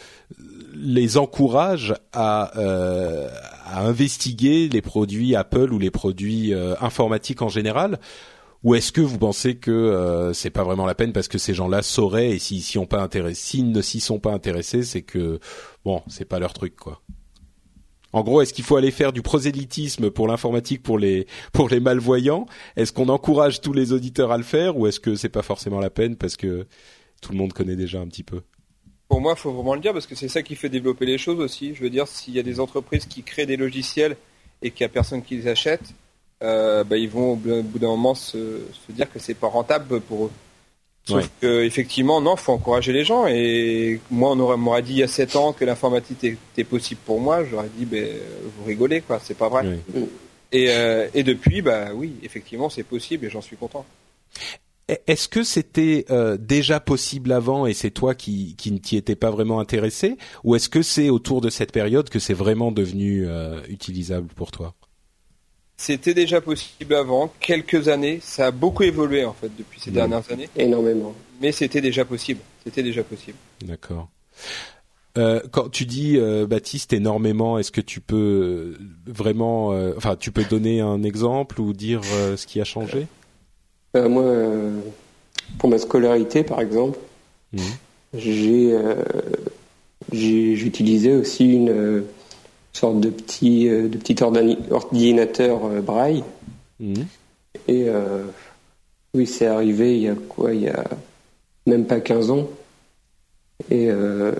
les encouragent à, euh, à investiguer les produits Apple ou les produits euh, informatiques en général, ou est-ce que vous pensez que euh, c'est pas vraiment la peine parce que ces gens-là sauraient et s'ils s'y ont pas intéressés, s'ils ne s'y sont pas intéressés, c'est que bon, c'est pas leur truc quoi. En gros, est-ce qu'il faut aller faire du prosélytisme pour l'informatique pour les pour les malvoyants ? Est-ce qu'on encourage tous les auditeurs à le faire ou est-ce que c'est pas forcément la peine parce que tout le monde connaît déjà un petit peu ? Pour moi, il faut vraiment le dire parce que c'est ça qui fait développer les choses aussi. Je veux dire, s'il y a des entreprises qui créent des logiciels et qu'il y a personne qui les achète, euh, bah, ils vont au bout d'un moment se, se dire que c'est pas rentable pour eux. Sauf ouais. que effectivement, non, faut encourager les gens. Et moi, on aurait, m'aurait dit il y a sept ans que l'informatique était possible pour moi, j'aurais dit, ben, vous rigolez, quoi, c'est pas vrai. Oui. Et, euh, et depuis, bah oui, effectivement, c'est possible et j'en suis content. Est-ce que c'était euh, déjà possible avant et c'est toi qui, qui ne t'y étais pas vraiment intéressé, ou est-ce que c'est autour de cette période que c'est vraiment devenu euh, utilisable pour toi ? C'était déjà possible avant, quelques années. Ça a beaucoup évolué en fait depuis ces mmh. dernières années. Énormément. Mais c'était déjà possible. C'était déjà possible. D'accord. Euh, quand tu dis euh, Baptiste énormément, est-ce que tu peux vraiment, euh, enfin, tu peux donner un exemple ou dire euh, ce qui a changé ? euh, Moi, euh, pour ma scolarité, par exemple, mmh. j'ai, euh, j'ai j'utilisais aussi une euh, sorte de petit euh, de petit ordani- ordinateur euh, braille. Mmh. Et euh, oui, c'est arrivé il y a quoi, il y a même pas quinze ans. Et euh,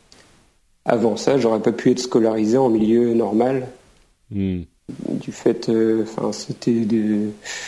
avant ça, j'aurais pas pu être scolarisé en milieu normal. Mmh. Du fait, enfin, euh, c'était de...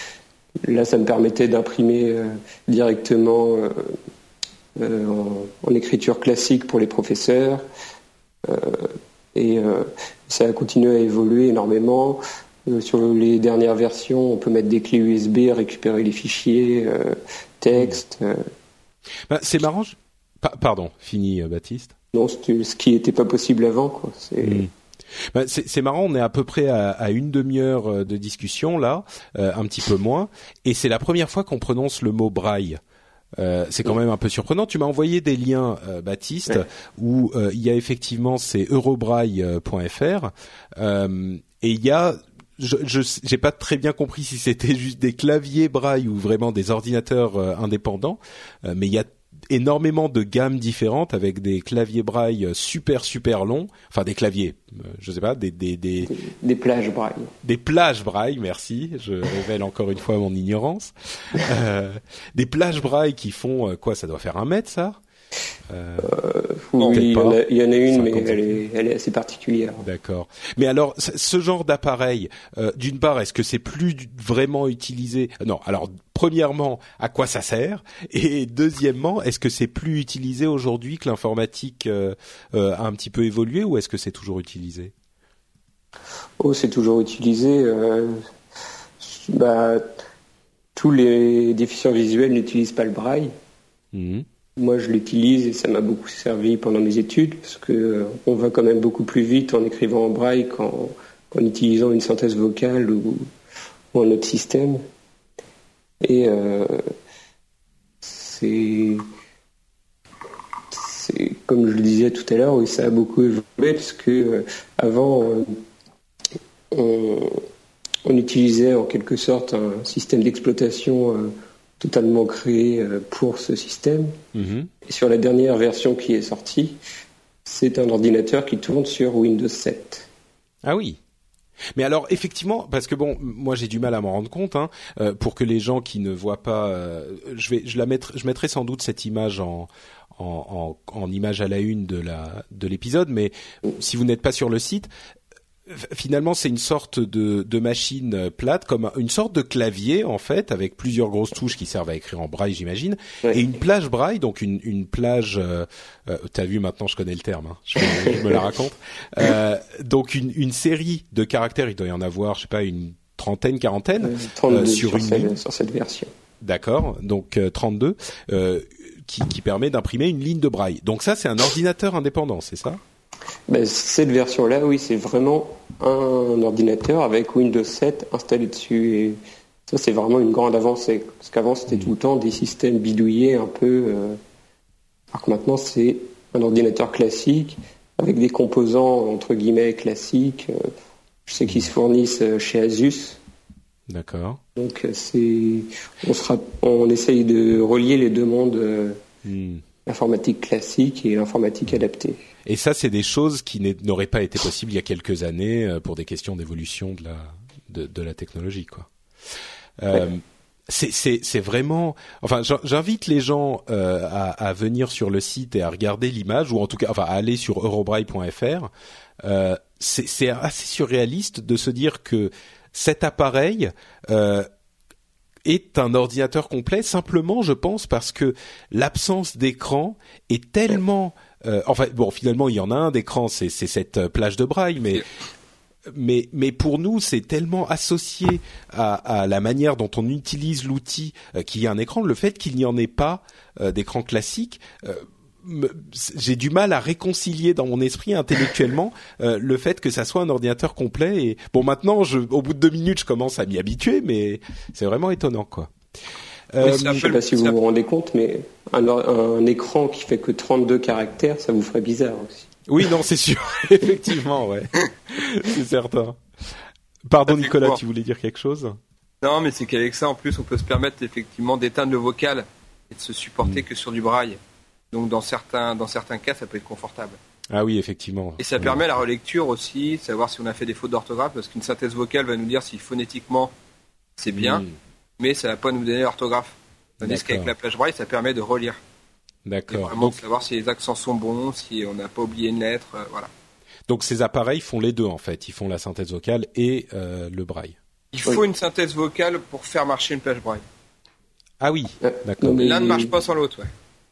là, ça me permettait d'imprimer euh, directement euh, euh, en, en écriture classique pour les professeurs. Euh, et euh, ça a continué à évoluer énormément. Euh, sur les dernières versions, on peut mettre des clés U S B, récupérer les fichiers, euh, texte. Euh. Bah, c'est marrant. Je... Pa- pardon, fini, euh, Baptiste. Non, c'était ce qui n'était pas possible avant, quoi. C'est... Mmh. Bah, c'est, c'est marrant, on est à peu près à, à une demi-heure de discussion là, euh, un petit peu moins, et c'est la première fois qu'on prononce le mot braille. Euh, c'est quand même un peu surprenant. Tu m'as envoyé des liens, euh, Baptiste, ouais. où euh, il y a effectivement c'est eurobraille point f r euh, et il y a je, je j'ai pas très bien compris si c'était juste des claviers braille ou vraiment des ordinateurs euh, indépendants, euh, mais il y a énormément de gammes différentes avec des claviers braille super super longs, enfin des claviers, euh, je sais pas, des des des des, des plages braille. Des plages braille, merci, je révèle encore une fois mon ignorance. Euh, des plages braille qui font euh, quoi, ça doit faire un mètre ça? Euh, euh, oui, il y, en a, il y en a une, mais elle est, elle est assez particulière. D'accord. Mais alors, ce genre d'appareil, euh, d'une part, est-ce que c'est plus vraiment utilisé? Non. Alors, premièrement, à quoi ça sert? Et deuxièmement, est-ce que c'est plus utilisé aujourd'hui que l'informatique euh, euh, a un petit peu évolué, ou est-ce que c'est toujours utilisé? Oh, c'est toujours utilisé. Euh, bah, tous les déficients visuels n'utilisent pas le braille. Mmh. Moi, je l'utilise et ça m'a beaucoup servi pendant mes études parce que euh, on va quand même beaucoup plus vite en écrivant en braille qu'en, qu'en utilisant une synthèse vocale ou, ou un autre système. Et euh, c'est, c'est comme je le disais tout à l'heure, oui, ça a beaucoup évolué parce que euh, avant, euh, on, on utilisait en quelque sorte un système d'exploitation euh, totalement créé pour ce système. Mmh. Et sur la dernière version qui est sortie, c'est un ordinateur qui tourne sur Windows sept. Ah oui. Mais alors effectivement, parce que bon, moi j'ai du mal à m'en rendre compte, hein, euh, pour que les gens qui ne voient pas, euh, je vais, je la mettrai, je mettrai sans doute cette image en, en, en, en image à la une de la de l'épisode, mais si vous n'êtes pas sur le site. Finalement, c'est une sorte de, de machine plate, comme une sorte de clavier en fait, avec plusieurs grosses touches qui servent à écrire en braille, j'imagine, oui. Et une plage braille, donc une, une plage. Euh, euh, t'as vu, maintenant, je connais le terme. Hein, je, je me la raconte. Euh, donc une, une série de caractères, il doit y en avoir, je sais pas, une trentaine, quarantaine euh, trente-deux euh, sur, sur une cette, ligne. Sur cette version. D'accord, donc euh, trente-deux, euh, qui, qui permet d'imprimer une ligne de braille. Donc ça, c'est un ordinateur indépendant, c'est ça? Ben, cette version-là, oui, c'est vraiment un ordinateur avec Windows sept installé dessus. Et ça, c'est vraiment une grande avancée. Parce qu'avant, c'était tout le temps des systèmes bidouillés un peu. Euh... Alors que maintenant, c'est un ordinateur classique avec des composants, entre guillemets, classiques. Je sais qu'ils se fournissent chez Asus. D'accord. Donc, c'est... On, sera... On essaye de relier les deux mondes, euh... hmm. l'informatique classique et l'informatique adaptée. Et ça, c'est des choses qui n'auraient pas été possibles il y a quelques années pour des questions d'évolution de la de, de la technologie, quoi. Euh, ouais. C'est c'est c'est vraiment. Enfin, j'invite les gens euh, à, à venir sur le site et à regarder l'image, ou en tout cas, enfin, à aller sur eurobraille point f r. Euh, c'est c'est assez surréaliste de se dire que cet appareil euh, est un ordinateur complet, simplement, je pense, parce que l'absence d'écran est tellement Euh, enfin bon, finalement il y en a un d'écran, c'est c'est cette plage de braille, mais mais mais pour nous c'est tellement associé à, à la manière dont on utilise l'outil euh, qu'il y a un écran, le fait qu'il n'y en ait pas euh, d'écran classique. Euh, me, j'ai du mal à réconcilier dans mon esprit intellectuellement euh, le fait que ça soit un ordinateur complet. Et bon, maintenant, je, au bout de deux minutes, je commence à m'y habituer, mais c'est vraiment étonnant, quoi. Euh, oui, je ne sais pas si vous vous rendez compte, mais un, un écran qui fait que trente-deux caractères, ça vous ferait bizarre aussi. Oui, non, c'est sûr, effectivement, ouais, c'est certain. Pardon, Nicolas, tu voulais dire quelque chose? Non, mais c'est qu'avec ça, en plus, on peut se permettre effectivement d'éteindre le vocal et de se supporter mmh. que sur du braille. Donc, dans certains, dans certains cas, ça peut être confortable. Ah oui, effectivement. Et ça ouais. permet la relecture aussi, savoir si on a fait des fautes d'orthographe, parce qu'une synthèse vocale va nous dire si phonétiquement c'est bien. Mmh. Mais ça va pas nous donner l'orthographe. Tandis qu'avec la plage braille, ça permet de relire. D'accord. Et vraiment donc, savoir si les accents sont bons, si on n'a pas oublié une lettre, euh, voilà. Donc ces appareils font les deux en fait. Ils font la synthèse vocale et euh, le braille. Il faut oui. une synthèse vocale pour faire marcher une plage braille. Ah oui, euh, d'accord. Mais... L'un ne marche pas sans l'autre, ouais.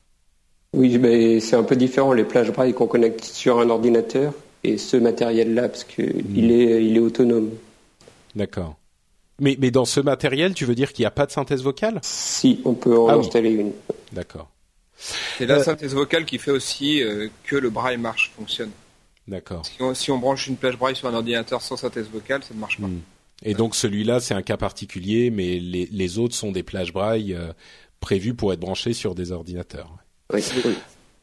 Oui, mais c'est un peu différent les plages braille qu'on connecte sur un ordinateur et ce matériel-là, parce que mmh. il est, il est autonome. D'accord. Mais, mais dans ce matériel, tu veux dire qu'il n'y a pas de synthèse vocale? Si, on peut en ah, installer oui. une. D'accord. C'est la euh... synthèse vocale qui fait aussi euh, que le braille marche, fonctionne. D'accord. Si on, si on branche une plage braille sur un ordinateur sans synthèse vocale, ça ne marche pas. Mmh. Et ouais. donc celui-là, c'est un cas particulier, mais les, les autres sont des plages braille euh, prévues pour être branchées sur des ordinateurs. Oui, oui.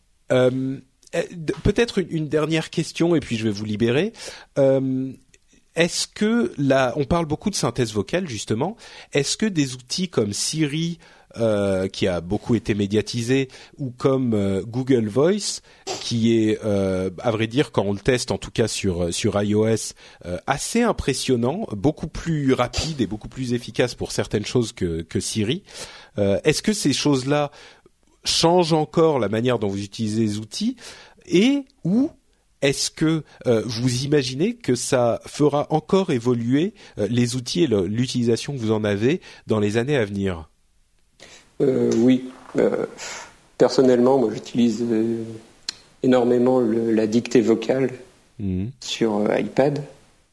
Euh, peut-être une, une dernière question, et puis je vais vous libérer. Euh, est-ce que là, on parle beaucoup de synthèse vocale justement. Est-ce que des outils comme Siri, euh, qui a beaucoup été médiatisé, ou comme euh, Google Voice, qui est, euh, à vrai dire, quand on le teste, en tout cas sur sur iOS, euh, assez impressionnant, beaucoup plus rapide et beaucoup plus efficace pour certaines choses que que Siri. Euh, est-ce que ces choses-là changent encore la manière dont vous utilisez les outils, et ou est-ce que euh, vous imaginez que ça fera encore évoluer euh, les outils et le, l'utilisation que vous en avez dans les années à venir? euh, Oui. Euh, personnellement, moi, j'utilise euh, énormément le, la dictée vocale mmh. sur euh, iPad.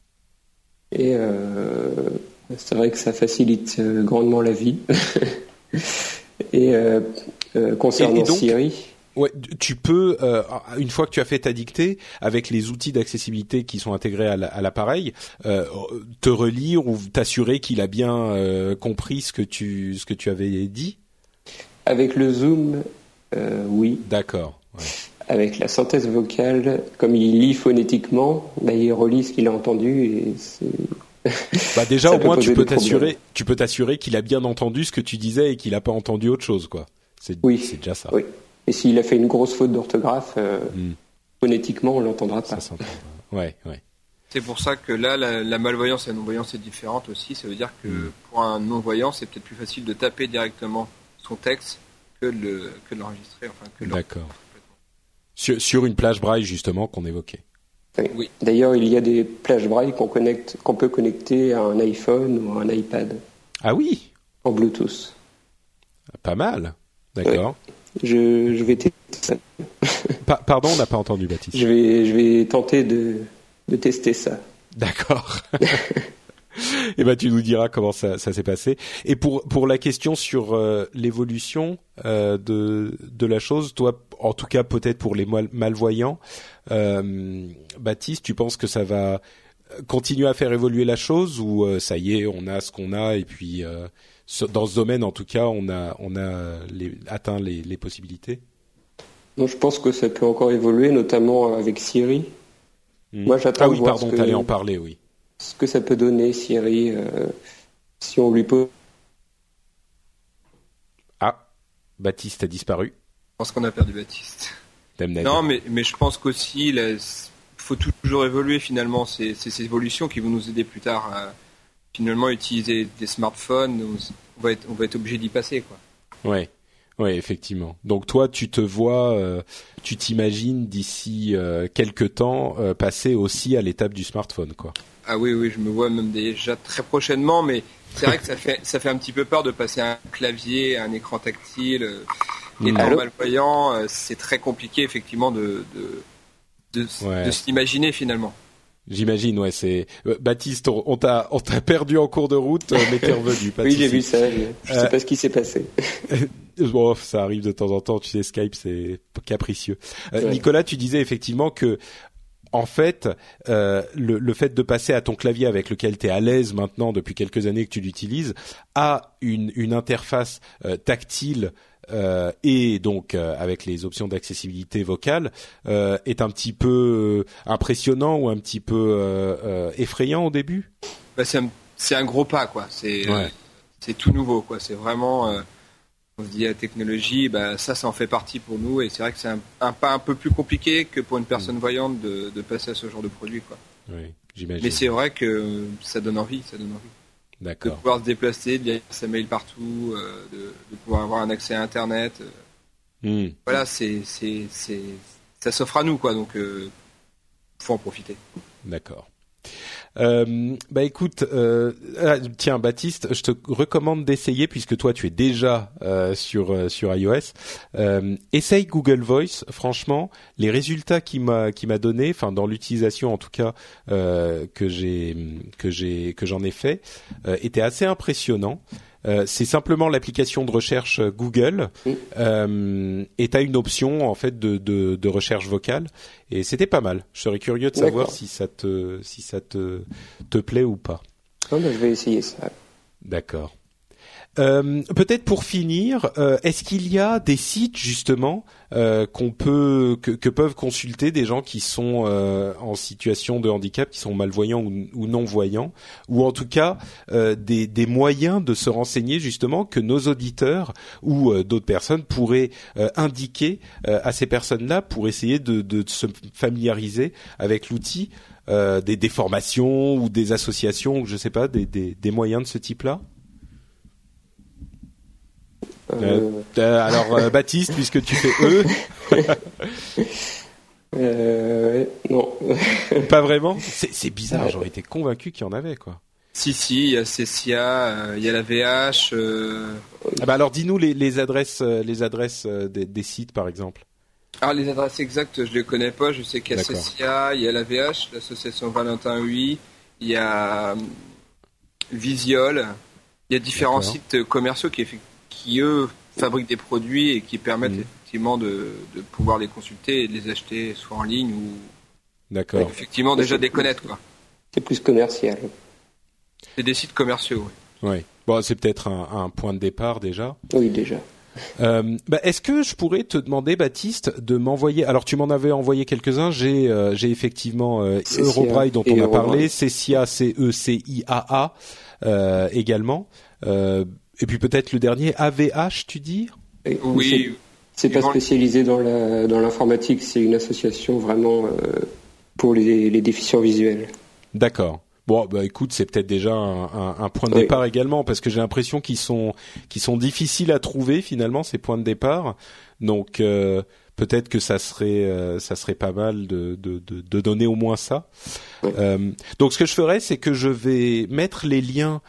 Et euh, c'est vrai que ça facilite euh, grandement la vie. et euh, euh, concernant et, et donc, Siri... Ouais, tu peux, euh, une fois que tu as fait ta dictée, avec les outils d'accessibilité qui sont intégrés à l'appareil, euh, te relire ou t'assurer qu'il a bien euh, compris ce que tu ce que tu avais dit. Avec le zoom, euh, oui. D'accord. Ouais. Avec la synthèse vocale, comme il lit phonétiquement, bah, il relit ce qu'il a entendu et c'est... Bah déjà au moins tu peux t'assurer, tu peux t'assurer qu'il a bien entendu ce que tu disais et qu'il a pas entendu autre chose, quoi. C'est oui. c'est déjà ça. Oui. Et s'il a fait une grosse faute d'orthographe, euh, mm. phonétiquement, on l'entendra pas. Ça s'entendra. Ouais, ouais. C'est pour ça que là, la, la malvoyance et la non-voyance est différente aussi. Ça veut dire que mm. pour un non-voyant, c'est peut-être plus facile de taper directement son texte que, le, que de l'enregistrer. Enfin, que D'accord. Sur, sur une plage braille, justement, qu'on évoquait. Oui. oui. D'ailleurs, il y a des plages braille qu'on, connecte, qu'on peut connecter à un iPhone ou à un iPad. Ah oui. En Bluetooth. Pas mal. D'accord. Oui. Je, je vais tester ça. Pa- pardon, on n'a pas entendu, Baptiste. Je vais, je vais tenter de, de tester ça. D'accord. Et ben, tu nous diras comment ça, ça s'est passé. Et pour pour la question sur euh, l'évolution euh, de de la chose, toi, en tout cas peut-être pour les mal- malvoyants, euh, Baptiste, tu penses que ça va continuer à faire évoluer la chose, ou euh, ça y est, on a ce qu'on a et puis euh, dans ce domaine, en tout cas, on a, on a les, atteint les, les possibilités? Non, je pense que ça peut encore évoluer, notamment avec Siri. Mmh. Moi, j'attends ah oui, de voir pardon, ce que, t'allais en parler, oui. Ce que ça peut donner, Siri, euh, si on lui pose... Ah, Baptiste a disparu. Je pense qu'on a perdu Baptiste. Non, mais, mais je pense qu'aussi, il faut toujours évoluer, finalement. C'est, c'est ces évolutions qui vont nous aider plus tard à... finalement utiliser des smartphones, on va être, on va être obligé d'y passer, quoi. Ouais, ouais, effectivement. Donc toi, tu te vois, euh, tu t'imagines d'ici euh, quelques temps euh, passer aussi à l'étape du smartphone, quoi. Ah oui, oui, je me vois même déjà très prochainement, mais c'est vrai que ça fait, ça fait un petit peu peur de passer à un clavier, à un écran tactile. Euh, étant malvoyant, euh, c'est très compliqué effectivement de, de, de, ouais. de s'imaginer finalement. J'imagine, ouais, c'est Baptiste, on, on t'a, on t'a perdu en cours de route, mais t'es revenu. Oui, j'ai vu ça. Je, je euh, sais pas ce qui s'est passé. Bon, ça arrive de temps en temps. Tu sais, Skype, c'est capricieux. Euh, ouais. Nicolas, tu disais effectivement que, en fait, euh, le, le fait de passer à ton clavier avec lequel t'es à l'aise maintenant depuis quelques années que tu l'utilises, a une, une interface euh, tactile. Euh, et donc euh, avec les options d'accessibilité vocale, euh, est un petit peu euh, impressionnant ou un petit peu euh, euh, effrayant au début. Bah c'est un c'est un gros pas, quoi. C'est ouais. euh, c'est tout nouveau, quoi. C'est vraiment euh, on se dit la technologie, bah ça ça en fait partie pour nous, et c'est vrai que c'est un, un pas un peu plus compliqué que pour une personne mmh. voyante de, de passer à ce genre de produit, quoi. Oui, j'imagine. Mais c'est vrai que ça donne envie, ça donne envie. D'accord. De pouvoir se déplacer, de lire sa mail partout, euh, de, de pouvoir avoir un accès à Internet. Euh. Mm. Voilà, c'est, c'est, c'est, ça s'offre à nous, quoi. Donc, euh, faut en profiter. D'accord. Euh, bah écoute, euh, ah, tiens Baptiste, je te recommande d'essayer, puisque toi tu es déjà euh, sur euh, sur iOS. Euh, essaye Google Voice. Franchement, les résultats qu'il m'a qui m'a donné, enfin dans l'utilisation en tout cas euh, que j'ai que j'ai que j'en ai fait, euh, étaient assez impressionnants. Euh, c'est simplement l'application de recherche Google mmh. euh, et t'as une option en fait de, de, de recherche vocale, et c'était pas mal. Je serais curieux de savoir D'accord. si ça te si ça te te plaît ou pas. Oh, bah, je vais essayer ça. D'accord. Euh, peut-être pour finir, euh, est-ce qu'il y a des sites justement euh, qu'on peut que, que peuvent consulter des gens qui sont euh, en situation de handicap, qui sont malvoyants ou, ou non voyants, ou en tout cas euh, des, des moyens de se renseigner justement que nos auditeurs ou euh, d'autres personnes pourraient euh, indiquer euh, à ces personnes-là pour essayer de, de, de se familiariser avec l'outil, euh, des, des formations ou des associations, ou je sais pas, des, des, des moyens de ce type-là. Euh, euh, alors euh, Baptiste, puisque tu fais eux. euh, non. Pas vraiment. C'est, c'est bizarre. Ouais. J'aurais été convaincu qu'il y en avait quoi. Si si, il y a Cessia, il euh, y a la V H. Euh... Ah bah alors dis-nous les, les adresses, les adresses des, des sites par exemple. Ah les adresses exactes, je les connais pas. Je sais qu'il y a Cessia, il y a la V H, l'association Valentin Huy, il y a Visiol, il y a différents D'accord. sites commerciaux qui effectivement qui eux fabriquent des produits et qui permettent mmh. effectivement de, de pouvoir les consulter et de les acheter soit en ligne ou D'accord. Ouais, effectivement déjà c'est des connaître quoi. C'est plus commercial. C'est des sites commerciaux. Oui. Ouais. Bon, c'est peut-être un, un point de départ déjà. Oui, déjà. Euh, bah, est-ce que je pourrais te demander, Baptiste, de m'envoyer. Alors, tu m'en avais envoyé quelques-uns. J'ai, euh, j'ai effectivement euh, Eurobraille dont on a parlé, Cessia, C E C I A A euh, également. Euh, Et puis peut-être le dernier, A V H, tu dis ? Oui. C'est, c'est pas spécialisé dans la dans l'informatique, c'est une association vraiment euh, pour les, les déficients visuels. D'accord. Bon, bah écoute, c'est peut-être déjà un, un, un point de oui. départ également, parce que j'ai l'impression qu'ils sont qu'ils sont difficiles à trouver finalement ces points de départ. Donc euh, peut-être que ça serait euh, ça serait pas mal de de de, de donner au moins ça. Oui. Euh, donc ce que je ferai, c'est que je vais mettre les liens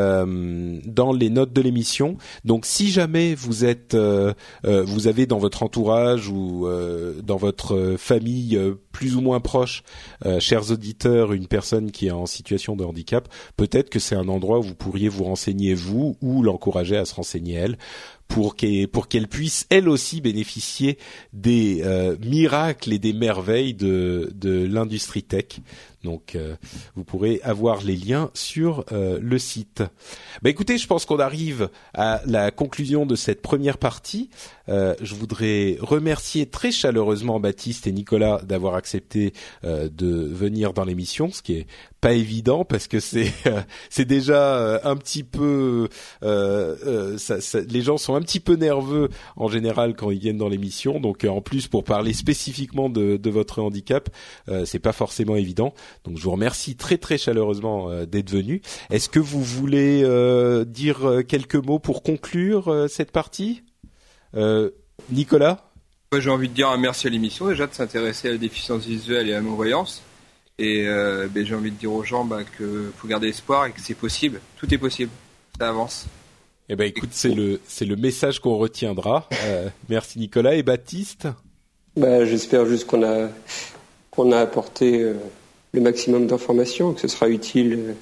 euh, dans les notes de l'émission. Donc si jamais vous êtes euh, euh, vous avez dans votre entourage ou euh, dans votre famille euh, plus ou moins proche, euh, chers auditeurs, une personne qui est en situation de handicap, peut-être que c'est un endroit où vous pourriez vous renseigner vous ou l'encourager à se renseigner elle. Pour qu'elle, pour qu'elle puisse elle aussi bénéficier des euh, miracles et des merveilles de, de l'industrie tech. Donc, euh, vous pourrez avoir les liens sur euh, le site. Bah, écoutez, je pense qu'on arrive à la conclusion de cette première partie. Euh, je voudrais remercier très chaleureusement Baptiste et Nicolas d'avoir accepté euh, de venir dans l'émission, ce qui est pas évident parce que c'est euh, c'est déjà euh, un petit peu euh, euh, ça, ça, les gens sont un petit peu nerveux en général quand ils viennent dans l'émission, donc euh, en plus pour parler spécifiquement de, de votre handicap, euh, c'est pas forcément évident. Donc je vous remercie très très chaleureusement euh, d'être venu. Est-ce que vous voulez euh, dire quelques mots pour conclure euh, cette partie, euh, Nicolas? Moi, j'ai envie de dire un merci à l'émission déjà de s'intéresser à la déficience visuelle et à la non-voyance. Et euh, ben, j'ai envie de dire aux gens bah, qu'il faut garder espoir et que c'est possible. Tout est possible. Ça avance. Eh ben écoute, c'est le c'est le message qu'on retiendra. Euh, merci Nicolas. Et Baptiste? Bah, j'espère juste qu'on a qu'on a apporté euh, le maximum d'informations, que ce sera utile euh,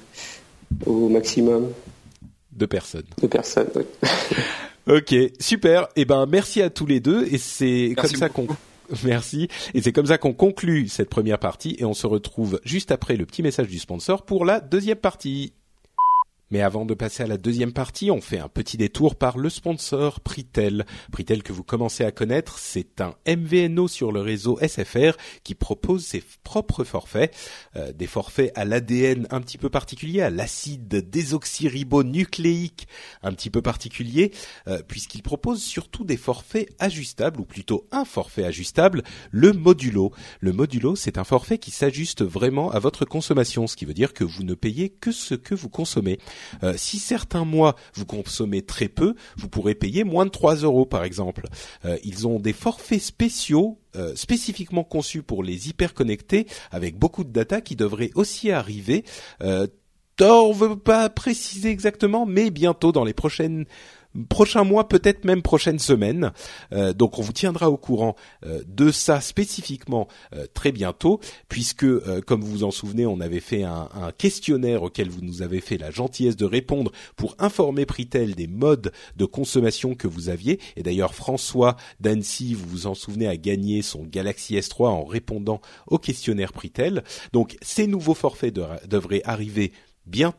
au maximum de personnes. De personnes, oui. Ok, super. Eh ben merci à tous les deux. Et c'est merci comme ça beaucoup. qu'on Merci. Et c'est comme ça qu'on conclut cette première partie et on se retrouve juste après le petit message du sponsor pour la deuxième partie. Mais avant de passer à la deuxième partie, on fait un petit détour par le sponsor Pritel. Pritel que vous commencez à connaître, c'est un M V N O sur le réseau S F R qui propose ses propres forfaits, euh, des forfaits à l'A D N un petit peu particulier, à l'acide désoxyribonucléique un petit peu particulier, euh, puisqu'il propose surtout des forfaits ajustables, ou plutôt un forfait ajustable, le modulo. Le modulo, c'est un forfait qui s'ajuste vraiment à votre consommation, ce qui veut dire que vous ne payez que ce que vous consommez. Euh, si certains mois vous consommez très peu, vous pourrez payer moins de trois euros par exemple. Euh, ils ont des forfaits spéciaux euh, spécifiquement conçus pour les hyperconnectés avec beaucoup de data qui devraient aussi arriver. Euh, on ne veut pas préciser exactement, mais bientôt dans les prochaines prochains mois, peut-être même prochaines semaines. Euh, donc on vous tiendra au courant euh, de ça spécifiquement euh, très bientôt, puisque euh, comme vous vous en souvenez, on avait fait un, un questionnaire auquel vous nous avez fait la gentillesse de répondre pour informer Pritel des modes de consommation que vous aviez. Et d'ailleurs François d'Annecy, vous vous en souvenez, a gagné son Galaxy S trois en répondant au questionnaire Pritel. Donc ces nouveaux forfaits de, devraient arriver bientôt,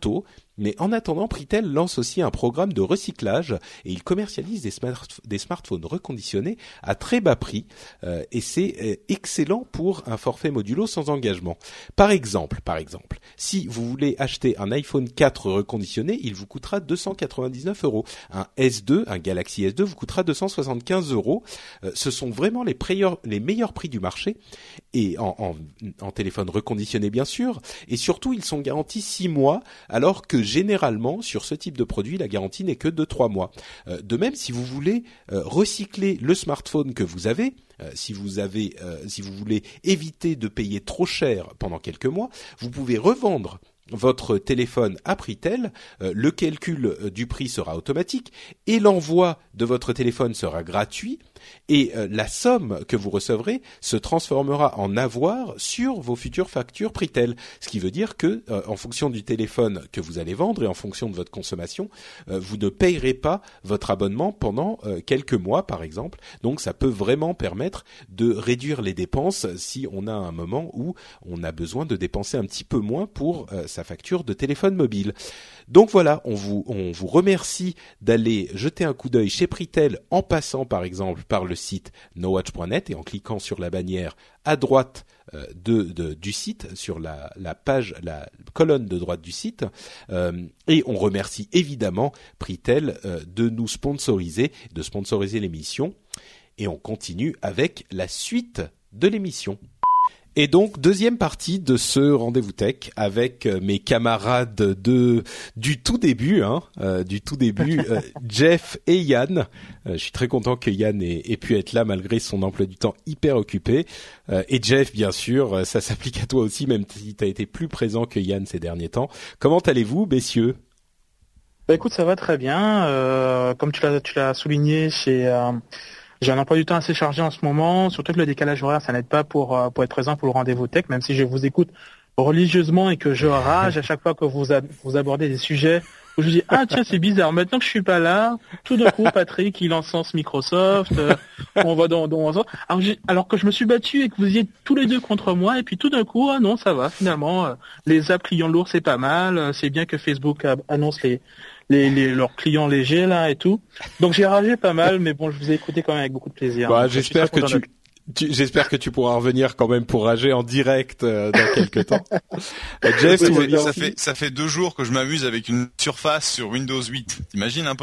Mais en attendant, Pritel lance aussi un programme de recyclage et il commercialise des, smart- des smartphones reconditionnés à très bas prix euh, et c'est euh, excellent pour un forfait modulo sans engagement. Par exemple, par exemple, si vous voulez acheter un iPhone quatre reconditionné, il vous coûtera deux cent quatre-vingt-dix-neuf euros. Un S deux, un Galaxy S deux vous coûtera deux cent soixante-quinze euros. Euh, ce sont vraiment les, meilleurs, les meilleurs prix du marché et en, en, en téléphone reconditionné bien sûr. Et surtout, ils sont garantis six mois alors que généralement, sur ce type de produit, la garantie n'est que de trois mois. Euh, de même, si vous voulez euh, recycler le smartphone que vous avez, euh, si vous avez, euh, si vous voulez éviter de payer trop cher pendant quelques mois, vous pouvez revendre votre téléphone à Pritel, euh, le calcul euh, du prix sera automatique et l'envoi de votre téléphone sera gratuit et euh, la somme que vous recevrez se transformera en avoir sur vos futures factures Pritel. Ce qui veut dire que, euh, en fonction du téléphone que vous allez vendre et en fonction de votre consommation, euh, vous ne payerez pas votre abonnement pendant euh, quelques mois, par exemple. Donc, ça peut vraiment permettre de réduire les dépenses si on a un moment où on a besoin de dépenser un petit peu moins pour euh, sa facture de téléphone mobile. Donc voilà, on vous on vous remercie d'aller jeter un coup d'œil chez Pritel en passant par exemple par le site nowatch point net et en cliquant sur la bannière à droite euh, de, de du site, sur la la page, la colonne de droite du site. Euh, et on remercie évidemment Pritel euh, de nous sponsoriser, de sponsoriser l'émission. Et on continue avec la suite de l'émission. Et donc, deuxième partie de ce rendez-vous tech avec euh, mes camarades de du tout début, hein, euh, du tout début, euh, Jeff et Yann. Euh, je suis très content que Yann ait, ait pu être là malgré son emploi du temps hyper occupé. Euh, et Jeff, bien sûr, ça s'applique à toi aussi, même si tu as été plus présent que Yann ces derniers temps. Comment allez-vous, messieurs ? Bah écoute, ça va très bien. Euh, comme tu l'as, tu l'as souligné, chez euh, j'ai un emploi du temps assez chargé en ce moment, surtout que le décalage horaire, ça n'aide pas pour euh, pour être présent pour le rendez-vous tech, même si je vous écoute religieusement et que je rage à chaque fois que vous a, vous abordez des sujets où je dis ah tiens c'est bizarre, maintenant que je suis pas là, tout d'un coup Patrick il encense Microsoft, euh, on va dans, dans alors, j'ai, alors que je me suis battu et que vous y êtes tous les deux contre moi et puis tout d'un coup ah non ça va finalement euh, les apps clients lourds c'est pas mal, euh, c'est bien que Facebook a, annonce les Les, les, leurs clients légers là et tout. Donc j'ai ragé pas mal, mais bon, je vous ai écouté quand même avec beaucoup de plaisir. Bah, donc, j'espère que tu, tu, j'espère que tu pourras revenir quand même pour rager en direct euh, dans quelques temps. Euh, Jeff, oui, tu ça fait ça fait deux jours que je m'amuse avec une surface sur Windows huit. T'imagines un peu?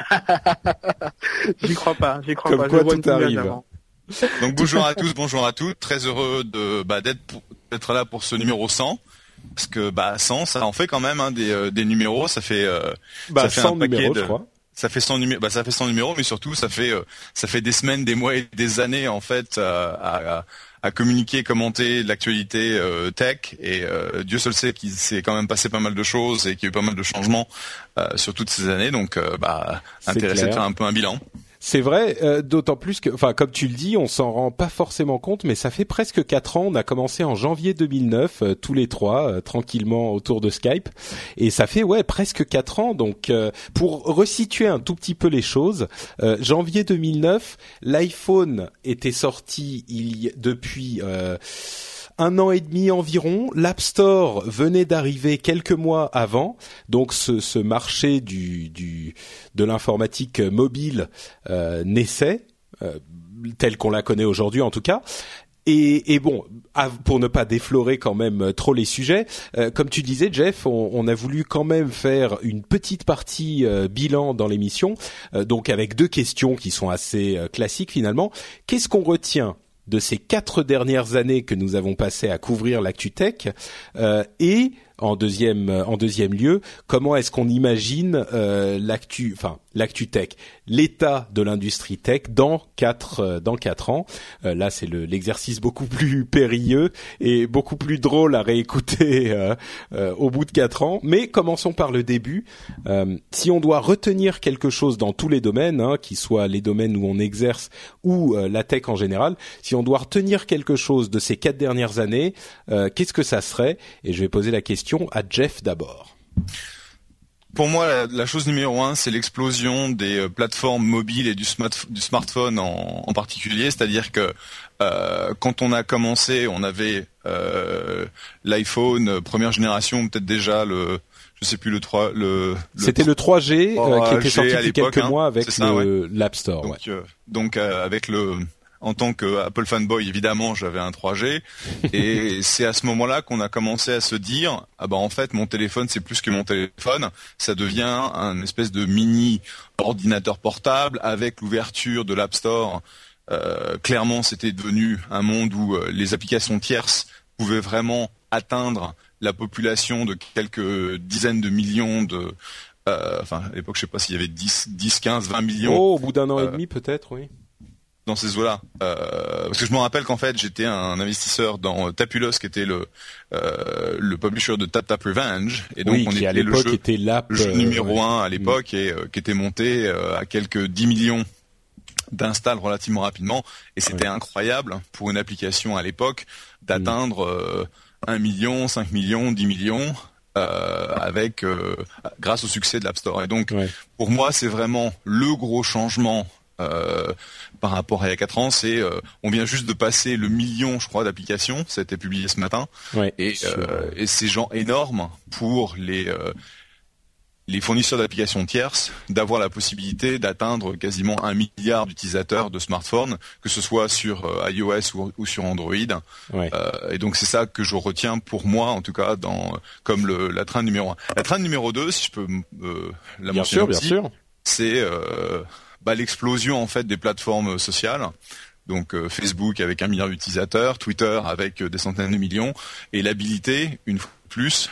J'y crois pas, j'y crois Comme pas. quoi je tout arrive. Donc bonjour à tous, bonjour à toutes. Très heureux de bah d'être pour, d'être là pour ce numéro cent. Parce que bah cent, ça en fait quand même hein, des euh, des numéros, ça fait euh, bah, ça fait cent un paquet numéros, de je crois. Ça fait cent numéros, bah ça fait cent numéros, mais surtout ça fait euh, ça fait des semaines, des mois et des années en fait euh, à, à à communiquer, commenter l'actualité euh, tech et euh, Dieu seul sait qu'il s'est quand même passé pas mal de choses et qu'il y a eu pas mal de changements euh, sur toutes ces années, donc euh, bah intéressé de faire un peu un bilan. C'est vrai, euh, d'autant plus que, enfin, comme tu le dis, on s'en rend pas forcément compte, mais ça fait presque quatre ans. On a commencé en janvier deux mille neuf, euh, tous les trois, euh, tranquillement autour de Skype, et ça fait ouais presque quatre ans. Donc, euh, pour resituer un tout petit peu les choses, euh, janvier deux mille neuf, l'iPhone était sorti il y, depuis. Euh, un an et demi environ, l'App Store venait d'arriver quelques mois avant, donc ce, ce marché du, du de l'informatique mobile euh, naissait, euh, tel qu'on la connaît aujourd'hui en tout cas. Et, et bon, pour ne pas déflorer quand même trop les sujets, euh, comme tu disais, Jeff, on, on a voulu quand même faire une petite partie euh, bilan dans l'émission, euh, donc avec deux questions qui sont assez euh, classiques finalement. Qu'est-ce qu'on retient de ces quatre dernières années que nous avons passées à couvrir l'actu tech, euh, et en deuxième en deuxième lieu, comment est-ce qu'on imagine euh, l'actu, enfin l'actu tech, l'état de l'industrie tech dans quatre euh, dans quatre ans. Euh, là, c'est le, l'exercice beaucoup plus périlleux et beaucoup plus drôle à réécouter euh, euh, au bout de quatre ans. Mais commençons par le début. Euh, si on doit retenir quelque chose dans tous les domaines, hein, qui soient les domaines où on exerce ou euh, la tech en général, si on doit retenir quelque chose de ces quatre dernières années, euh, qu'est-ce que ça serait ? Et je vais poser la question à Jeff d'abord. pour moi, la, la chose numéro un, c'est l'explosion des euh, plateformes mobiles et du, smart, du smartphone en, en particulier. C'est-à-dire que euh, quand on a commencé, on avait euh, l'iPhone euh, première génération, peut-être déjà le, je sais plus le trois, le. le C'était le trois G euh, qui était sorti depuis quelques hein, mois avec ça, le ouais. l'App Store. Donc, ouais. euh, donc euh, avec le En tant que Apple fanboy, évidemment, j'avais un trois G, et c'est à ce moment-là qu'on a commencé à se dire, ah bah en fait, mon téléphone, c'est plus que mon téléphone, ça devient un espèce de mini ordinateur portable avec l'ouverture de l'App Store. Euh, clairement, c'était devenu un monde où euh, les applications tierces pouvaient vraiment atteindre la population de quelques dizaines de millions de... Euh, enfin, à l'époque, je sais pas s'il y avait dix, quinze, vingt millions. Oh, au bout d'un an euh, et demi, peut-être, oui. Dans ces eaux-là, euh, parce que je me rappelle qu'en fait j'étais un investisseur dans Tapulos, qui était le euh, le publisher de Tap Tap Revenge, et donc oui, on qui était à l'époque le jeu, était l'app le jeu numéro euh, un à l'époque et euh, qui était monté euh, à quelques dix millions d'installs relativement rapidement, et c'était ouais. incroyable pour une application à l'époque d'atteindre euh, un million, cinq millions, dix millions. Euh, avec euh, grâce au succès de l'App Store. Et donc ouais. pour moi c'est vraiment le gros changement. Euh, par rapport à il y a quatre ans, c'est euh, on vient juste de passer le million, je crois, d'applications. Ça a été publié ce matin, ouais, et, euh, et c'est genre énorme pour les euh, les fournisseurs d'applications tierces d'avoir la possibilité d'atteindre quasiment un milliard d'utilisateurs de smartphones, que ce soit sur euh, iOS ou, ou sur Android. Ouais. Euh, et donc c'est ça que je retiens pour moi, en tout cas, dans comme le, la trend numéro un. La trend numéro deux, si je peux euh, la bien mentionner sûr, aussi, bien sûr. c'est euh, bah, l'explosion en fait des plateformes sociales. Donc euh, Facebook avec un milliard d'utilisateurs, Twitter avec euh, des centaines de millions, et l'habilité, une fois de plus.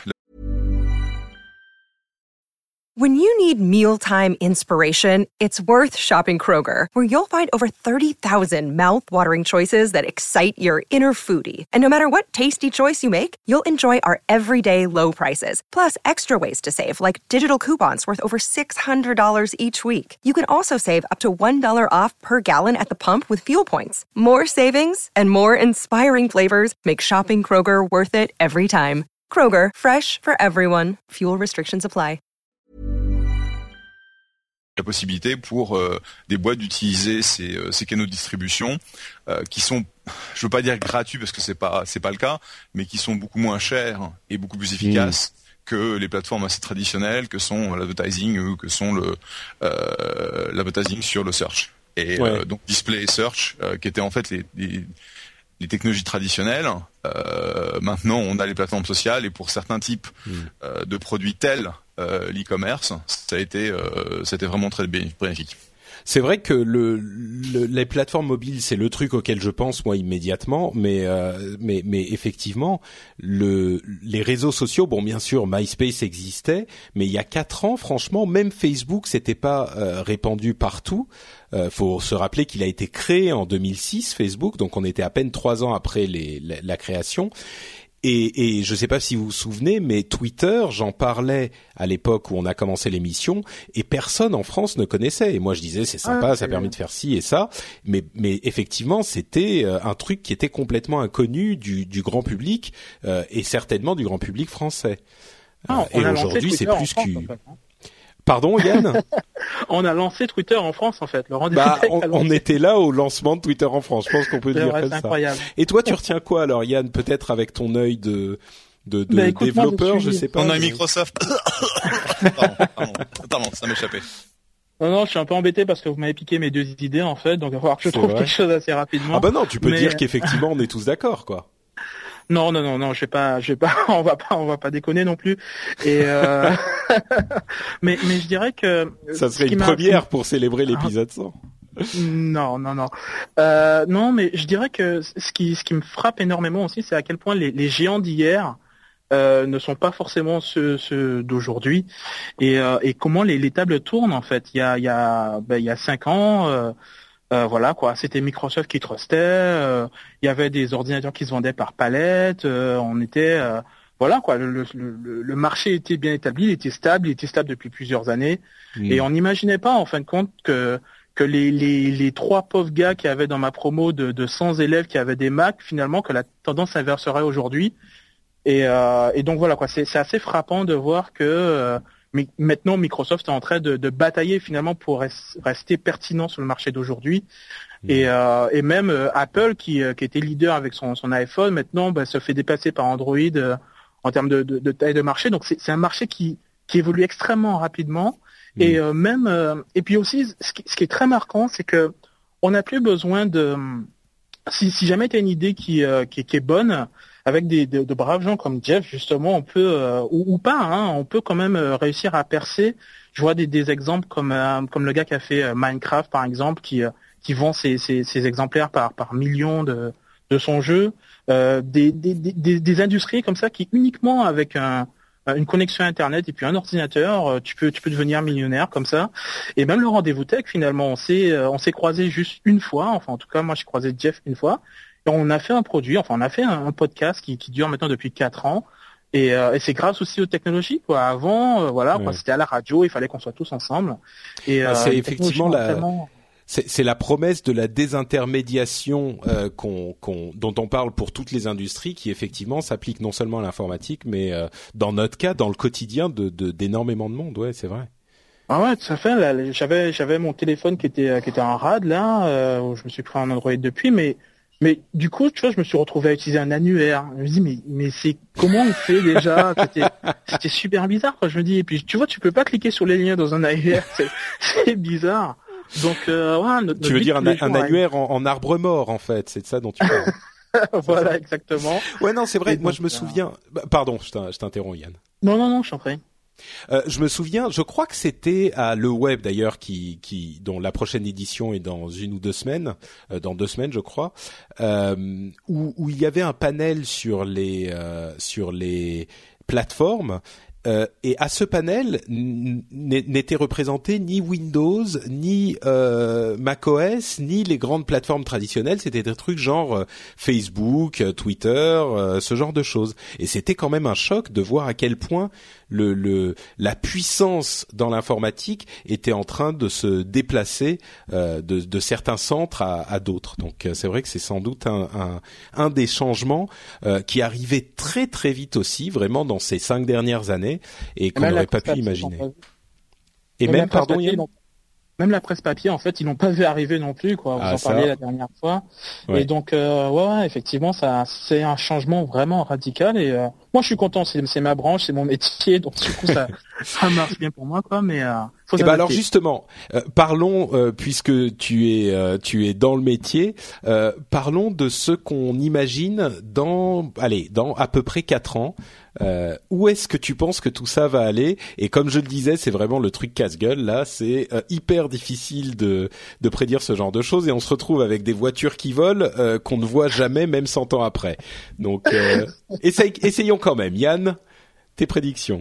When you need mealtime inspiration, it's worth shopping Kroger, where you'll find over thirty thousand mouth-watering choices that excite your inner foodie. And no matter what tasty choice you make, you'll enjoy our everyday low prices, plus extra ways to save, like digital coupons worth over six hundred dollars each week. You can also save up to one dollar off per gallon at the pump with fuel points. More savings and more inspiring flavors make shopping Kroger worth it every time. Kroger, fresh for everyone. Fuel restrictions apply. La possibilité pour euh, des boîtes d'utiliser ces, euh, ces canaux de distribution euh, qui sont, je veux pas dire gratuits parce que c'est pas c'est pas le cas, mais qui sont beaucoup moins chers et beaucoup plus efficaces mmh. que les plateformes assez traditionnelles que sont l'advertising ou que sont le euh, l'advertising sur le search. Et ouais. euh, donc display et search euh, qui étaient en fait les, les les technologies traditionnelles. Euh, maintenant, on a les plateformes sociales, et pour certains types mmh. euh, de produits tels euh, l'e-commerce, ça a été, euh, c'était vraiment très bénéfique. C'est vrai que le, le, les plateformes mobiles, c'est le truc auquel je pense moi immédiatement, mais euh, mais mais effectivement, le les réseaux sociaux, bon bien sûr, MySpace existait, mais il y a quatre ans, franchement, même Facebook, c'était pas euh, répandu partout. Euh, faut se rappeler qu'il a été créé en deux mille six, Facebook, donc on était à peine trois ans après les, la, la création. Et, et je ne sais pas si vous vous souvenez, mais Twitter, j'en parlais à l'époque où on a commencé l'émission, et personne en France ne connaissait. Et moi, je disais, c'est sympa, ah, ça permet de faire ci et ça. Mais, mais effectivement, c'était un truc qui était complètement inconnu du, du grand public, euh, et certainement du grand public français. Ah, euh, et aujourd'hui, c'est plus que... Pardon, Yann? On a lancé Twitter en France, en fait. Le rendez-vous bah, on, on était là au lancement de Twitter en France. Je pense qu'on peut le dire comme ça. Incroyable. Et toi, tu retiens quoi alors, Yann? Peut-être avec ton œil de de, de bah, écoute, développeur, moi, je, suis... je sais pas. On a Microsoft. pardon, pardon, pardon, ça m'échappait. Non, non, je suis un peu embêté parce que vous m'avez piqué mes deux idées, en fait. Donc, il va falloir que je c'est trouve vrai. quelque chose assez rapidement. Ah bah non, tu peux Mais... dire qu'effectivement, on est tous d'accord, quoi. Non, non, non, non, je vais pas, je vais pas, on va pas, on va pas déconner non plus. Et euh... mais, mais je dirais que ça serait une première pour célébrer l'épisode cent. Non, non, non, euh, non, mais je dirais que ce qui, ce qui me frappe énormément aussi, c'est à quel point les, les géants d'hier euh, ne sont pas forcément ceux, ceux d'aujourd'hui, et, euh, et comment les, les tables tournent en fait. Il y a, il y a, ben, il y a cinq ans. Euh, Euh, voilà quoi, c'était Microsoft qui trustait, euh, il y avait des ordinateurs qui se vendaient par palette, euh, on était euh, voilà quoi, le, le, le, le marché était bien établi, il était stable, il était stable depuis plusieurs années, mmh. et on n'imaginait pas en fin de compte que que les les les trois pauvres gars qui avaient dans ma promo de de cent élèves qui avaient des Mac, finalement que la tendance s'inverserait aujourd'hui, et euh, et donc voilà quoi, c'est c'est assez frappant de voir que euh, mais maintenant Microsoft est en train de, de batailler finalement pour res- rester pertinent sur le marché d'aujourd'hui. Mmh. Et, euh, et même euh, Apple qui, euh, qui était leader avec son, son iPhone, maintenant bah, se fait dépasser par Android euh, en termes de, de, de taille de marché. Donc c'est, c'est un marché qui, qui évolue extrêmement rapidement. Mmh. Et euh, même euh, et puis aussi ce qui, ce qui est très marquant, c'est que on n'a plus besoin de si, si jamais tu as une idée qui, euh, qui, qui est bonne, avec des de, de braves gens comme Jeff, justement, on peut euh, ou, ou pas, hein, on peut quand même euh, réussir à percer. Je vois des, des exemples comme euh, comme le gars qui a fait euh, Minecraft, par exemple, qui euh, qui vend ses, ses, ses exemplaires par par millions de de son jeu. Euh, des, des des des industries comme ça qui uniquement avec un une connexion internet et puis un ordinateur, tu peux tu peux devenir millionnaire comme ça. Et même le rendez-vous tech, finalement, on s'est on s'est croisé juste une fois. Enfin, en tout cas, moi, j'ai croisé Jeff une fois. Et on a fait un produit. Enfin, on a fait un, un podcast qui, qui dure maintenant depuis quatre ans. Et, euh, et c'est grâce aussi aux technologies, quoi. Avant, euh, voilà, ouais. quoi, c'était à la radio. Il fallait qu'on soit tous ensemble. Et ah, euh, c'est effectivement la. Tellement... C'est, c'est la promesse de la désintermédiation euh, qu'on, qu'on, dont on parle pour toutes les industries, qui effectivement s'applique non seulement à l'informatique, mais euh, dans notre cas, dans le quotidien de, de d'énormément de monde. Ouais, c'est vrai. Ah ouais, tout à fait. Là, j'avais, j'avais mon téléphone qui était, qui était en rad là, euh, où je me suis pris un Android depuis, mais, mais du coup, tu vois, je me suis retrouvé à utiliser un annuaire. Je me dis, mais, mais c'est comment on fait déjà C'était, c'était super bizarre, quoi. Je me dis, et puis tu vois, tu peux pas cliquer sur les liens dans un annuaire, c'est, c'est bizarre. Donc, euh, ouais, notre, tu veux dire un, un annuaire en, en arbre mort, en fait, c'est de ça dont tu parles. Voilà, exactement. Ouais, non, c'est vrai. Et moi, donc, je me souviens. Bah, pardon, je t'interromps, Yann. Non, non, non, je t'en prie. Euh, je me souviens, je crois que c'était à Le Web d'ailleurs, qui, qui, dont la prochaine édition est dans une ou deux semaines, euh, dans deux semaines, je crois, euh, où, où il y avait un panel sur les, euh, sur les plateformes. Euh, et à ce panel n'était représenté ni Windows, ni euh, macOS, ni les grandes plateformes traditionnelles. C'était des trucs genre euh, Facebook, Twitter, euh, ce genre de choses. Et c'était quand même un choc de voir à quel point le, le la puissance dans l'informatique était en train de se déplacer euh, de, de certains centres à, à d'autres. Donc euh, c'est vrai que c'est sans doute un, un, un des changements euh, qui arrivait très très vite aussi, vraiment dans ces cinq dernières années. Et qu'on n'aurait pas pu imaginer. Et même, même pardon, Yann, même la presse papier, en fait, ils n'ont pas vu arriver non plus, quoi. Vous ah, en parliez la dernière fois. Ouais. Et donc, euh, ouais, ouais, effectivement, ça, c'est un changement vraiment radical. Et euh, moi, je suis content. C'est, c'est ma branche, c'est mon métier, donc du coup, ça, ça marche bien pour moi, quoi. Mais euh, faut et ben alors justement, euh, parlons euh, puisque tu es, euh, tu es dans le métier, euh, parlons de ce qu'on imagine dans, allez, dans à peu près quatre ans. Euh, où est-ce que tu penses que tout ça va aller? Et comme je le disais, c'est vraiment le truc casse-gueule. Là, c'est euh, hyper difficile de, de prédire ce genre de choses, et on se retrouve avec des voitures qui volent euh, qu'on ne voit jamais, même cent ans après. Donc, euh, essaye, essayons quand même. Yann, tes prédictions.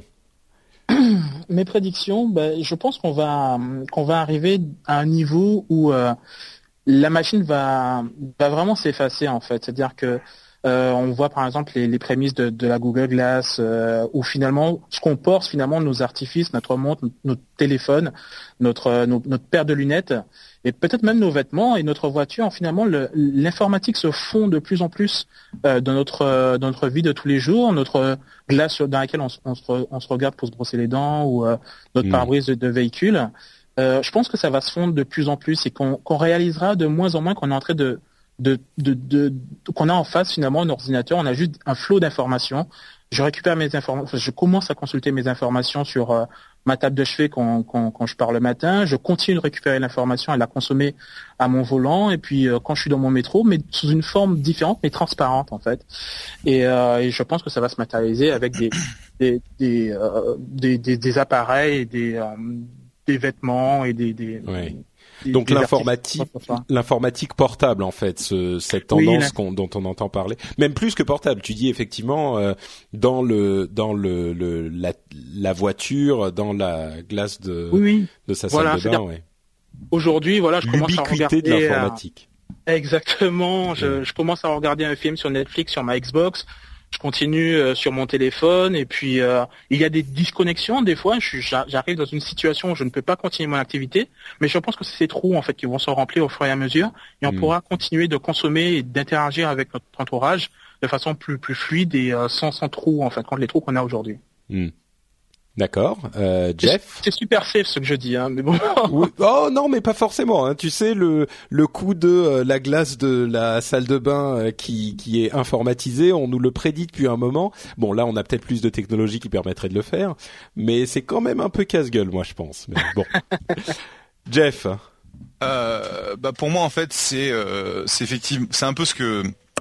Mes prédictions, ben, je pense qu'on va qu'on va arriver à un niveau où euh, la machine va va vraiment s'effacer, en fait. C'est-à-dire que Euh, on voit par exemple les, les prémices de, de la Google Glass, euh, où finalement ce qu'on porte, finalement nos artifices, notre montre, notre, notre téléphone, notre, euh, nos, notre paire de lunettes, et peut-être même nos vêtements et notre voiture, finalement le, l'informatique se fond de plus en plus euh, dans notre euh, dans notre vie de tous les jours, notre glace dans laquelle on, on, se, on se regarde pour se brosser les dents, ou euh, notre mmh. pare-brise de, de véhicule. Euh, je pense que ça va se fondre de plus en plus, et qu'on, qu'on réalisera de moins en moins qu'on est en train de De, de, de, de, qu'on a en face finalement un ordinateur. On a juste un flot d'informations. Je récupère mes informations, je commence à consulter mes informations sur euh, ma table de chevet quand, quand, quand je pars le matin. Je continue de récupérer l'information et la consommer à mon volant. Et puis euh, quand je suis dans mon métro, mais sous une forme différente, mais transparente en fait. Et, euh, et je pense que ça va se matérialiser avec des des des, euh, des, des, des appareils, et des euh, des vêtements et des, des oui. Donc l'informatique, l'informatique portable en fait, ce, cette tendance oui, qu'on, dont on entend parler, même plus que portable. Tu dis effectivement euh, dans le dans le, le la, la voiture, dans la glace de oui, oui. de sa voilà, salle de bain. Ouais. Aujourd'hui, voilà, je commence à regarder de l'informatique. Euh, exactement. Je, mmh. je commence à regarder un film sur Netflix, sur ma Xbox. Je continue euh, sur mon téléphone, et puis euh, il y a des disconnexions des fois. Je suis, j'arrive dans une situation où je ne peux pas continuer mon activité, mais je pense que c'est ces trous en fait qui vont se remplir au fur et à mesure, et on mmh. pourra continuer de consommer et d'interagir avec notre entourage de façon plus plus fluide et euh, sans sans trous en fait, contre les trous qu'on a aujourd'hui. Mmh. D'accord. Euh, Jeff. C'est super safe ce que je dis, hein, mais bon. Oui. Oh non, mais pas forcément. Hein. Tu sais le le coup de euh, la glace de la salle de bain euh, qui qui est informatisée, on nous le prédit depuis un moment. Bon, là, on a peut-être plus de technologie qui permettrait de le faire, mais c'est quand même un peu casse-gueule, moi, je pense. Mais bon. Jeff. Euh, bah pour moi, en fait, c'est euh, c'est effectivement, c'est un peu ce que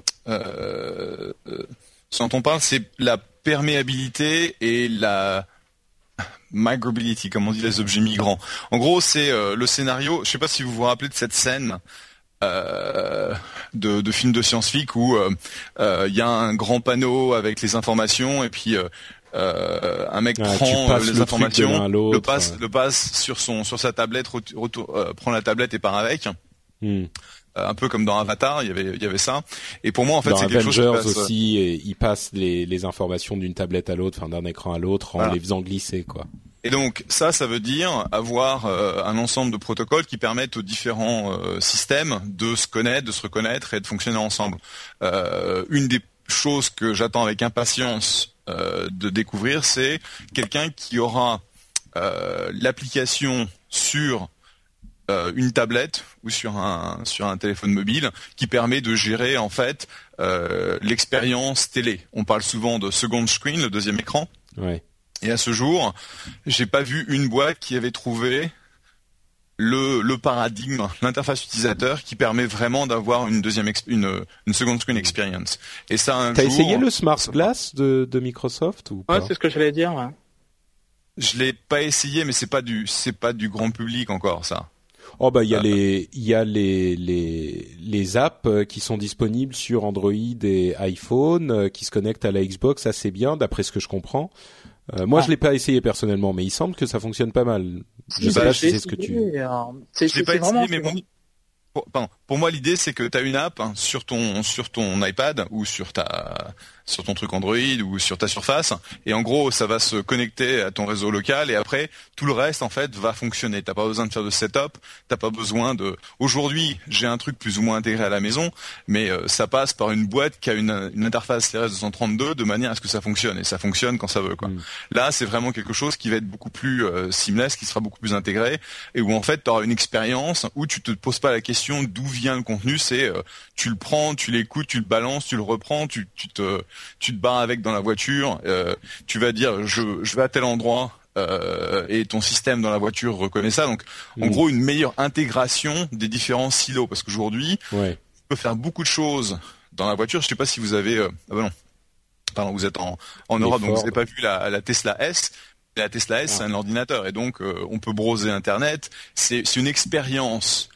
euh, euh, ce dont on parle, c'est la perméabilité et la migrability, comme on dit les objets migrants. En gros, c'est euh, le scénario. Je sais pas si vous vous rappelez de cette scène euh, de, de film de science-fiction où il euh, euh, y a un grand panneau avec les informations et puis euh, euh, un mec ah, prend les le informations, le passe, ouais. le passe sur son sur sa tablette, retour, retour, euh, prend la tablette et part avec. Hmm. Un peu comme dans Avatar, il y avait il y avait ça. Et pour moi, en fait, dans c'est Avengers quelque chose qui passe... aussi, et ils passent les les informations d'une tablette à l'autre, enfin d'un écran à l'autre, en voilà. les faisant glisser, quoi. Et donc ça, ça veut dire avoir euh, un ensemble de protocoles qui permettent aux différents euh, systèmes de se connaître, de se reconnaître et de fonctionner ensemble. Euh, une des choses que j'attends avec impatience euh, de découvrir, c'est quelqu'un qui aura euh, l'application sur Euh, une tablette ou sur un sur un téléphone mobile qui permet de gérer en fait euh, l'expérience télé. On parle souvent de second screen, le deuxième écran. Ouais. Et à ce jour, j'ai pas vu une boîte qui avait trouvé le le paradigme, l'interface utilisateur qui permet vraiment d'avoir une deuxième exp- une une second screen experience. Et ça un T'as jour. T'as essayé le Smart Glass de de Microsoft ou pas? Ouais, c'est ce que j'allais dire. Ouais. Je l'ai pas essayé, mais c'est pas du c'est pas du grand public encore ça. Oh bah il y a les il y a les les les apps qui sont disponibles sur Android et iPhone qui se connectent à la Xbox, ça c'est bien d'après ce que je comprends. Euh, moi ah. je l'ai pas essayé personnellement, mais il semble que ça fonctionne pas mal. Je sais bah, pas si c'est ce que tu. Euh, c'est, je l'ai pas essayé, mais bon. Pour, pardon, pour moi l'idée c'est que tu as une app hein, sur ton sur ton iPad ou sur ta sur ton truc Android ou sur ta Surface et en gros ça va se connecter à ton réseau local et après tout le reste en fait va fonctionner. T'as pas besoin de faire de setup, t'as pas besoin de. Aujourd'hui j'ai un truc plus ou moins intégré à la maison, mais euh, ça passe par une boîte qui a une, une interface C R S deux cent trente-deux de manière à ce que ça fonctionne et ça fonctionne quand ça veut quoi. Mmh. Là c'est vraiment quelque chose qui va être beaucoup plus euh, seamless, qui sera beaucoup plus intégré et où en fait tu auras une expérience où tu te poses pas la question d'où vient le contenu, c'est euh, tu le prends, tu l'écoutes, tu le balances, tu le reprends, tu, tu te tu te barres avec dans la voiture, euh, tu vas dire je, je vais à tel endroit euh, et ton système dans la voiture reconnaît ça. Donc en mmh. gros une meilleure intégration des différents silos parce qu'aujourd'hui ouais. tu peux faire beaucoup de choses dans la voiture. Je sais pas si vous avez euh, ah ben non pardon vous êtes en, en Europe donc vous n'avez pas vu la, la Tesla S. La Tesla S ah. c'est un ordinateur et donc euh, on peut browser Internet. C'est, c'est une expérience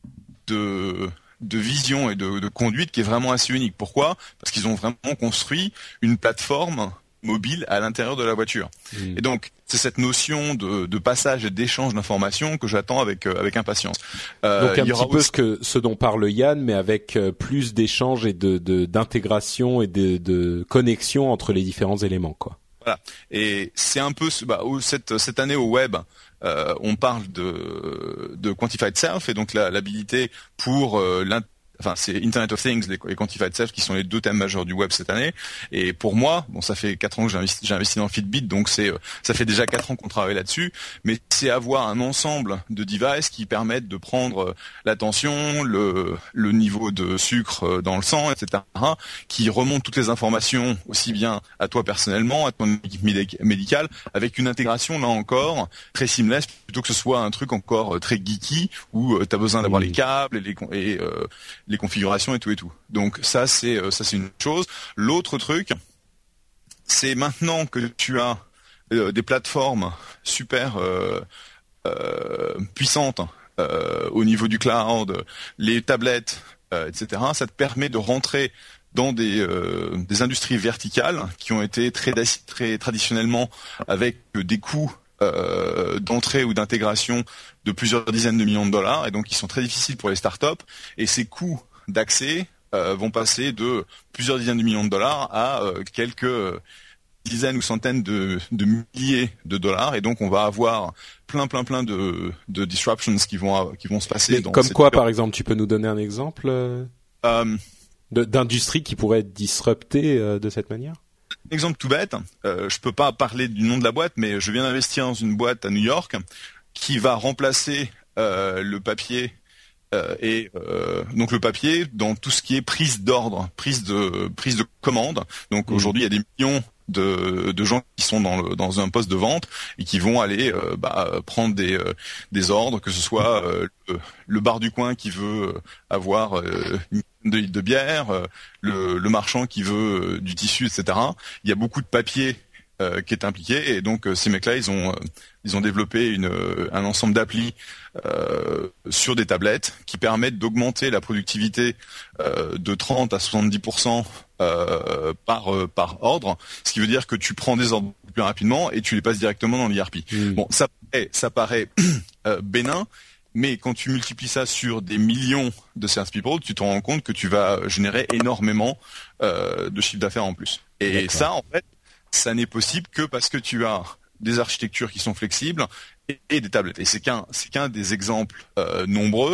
de de vision et de, de conduite qui est vraiment assez unique. Pourquoi ? Parce qu'ils ont vraiment construit une plateforme mobile à l'intérieur de la voiture. Mmh. Et donc, c'est cette notion de, de passage et d'échange d'informations que j'attends avec euh, avec impatience. Euh, donc un petit peu aussi... ce que ce dont parle Yann, mais avec euh, plus d'échanges et de, de d'intégration et de, de connexion entre les différents éléments, quoi. Voilà. Et c'est un peu bah, cette cette année au web. Euh, on parle de, de Quantified Self et donc la, l'habilité pour euh, l'int- enfin c'est Internet of Things, les, les Quantified Self qui sont les deux thèmes majeurs du web cette année. Et pour moi, bon ça fait quatre ans que j'ai investi, j'ai investi dans Fitbit, donc c'est ça fait déjà quatre ans qu'on travaille là-dessus. Mais c'est avoir un ensemble de devices qui permettent de prendre la tension, le, le niveau de sucre dans le sang, et cetera, qui remontent toutes les informations aussi bien à toi personnellement, à ton équipe médicale, avec une intégration là encore très seamless, plutôt que ce soit un truc encore très geeky où tu as besoin d'avoir mmh. les câbles et les et, euh, les configurations et tout et tout. Donc ça c'est euh, ça c'est une chose. L'autre truc, c'est maintenant que tu as euh, des plateformes super euh, euh, puissantes euh, au niveau du cloud, les tablettes, euh, et cetera. Ça te permet de rentrer dans des euh, des industries verticales qui ont été très très traditionnellement avec des coûts Euh, d'entrée ou d'intégration de plusieurs dizaines de millions de dollars et donc qui sont très difficiles pour les startups et ces coûts d'accès euh, vont passer de plusieurs dizaines de millions de dollars à euh, quelques dizaines ou centaines de, de milliers de dollars et donc on va avoir plein plein plein de, de disruptions qui vont qui vont se passer. Mais dans comme quoi période. Par exemple tu peux nous donner un exemple euh, de, d'industrie qui pourrait être disruptée euh, de cette manière? exemple tout bête. Euh, je peux pas parler du nom de la boîte, mais je viens d'investir dans une boîte à New York qui va remplacer euh, le papier euh, et euh, donc le papier dans tout ce qui est prise d'ordre, prise de prise de commande. Donc mmh. aujourd'hui, il y a des millions de, de gens qui sont dans, le, dans un poste de vente et qui vont aller euh, bah, prendre des, euh, des ordres, que ce soit euh, le, le bar du coin qui veut avoir euh, une de litres de bière, euh, le, le marchand qui veut euh, du tissu, et cetera. Il y a beaucoup de papier euh, qui est impliqué et donc euh, ces mecs-là, ils ont euh, ils ont développé une, euh, un ensemble d'applis euh, sur des tablettes qui permettent d'augmenter la productivité euh, de trente à soixante-dix pour cent euh, par euh, par ordre, ce qui veut dire que tu prends des ordres plus rapidement et tu les passes directement dans l'I R P. Mmh. Bon, ça paraît, ça paraît euh, bénin. Mais quand tu multiplies ça sur des millions de salespeople, tu te rends compte que tu vas générer énormément euh, de chiffre d'affaires en plus. Et D'accord. ça, en fait, ça n'est possible que parce que tu as des architectures qui sont flexibles et, et des tablettes. Et c'est qu'un, c'est qu'un des exemples euh, nombreux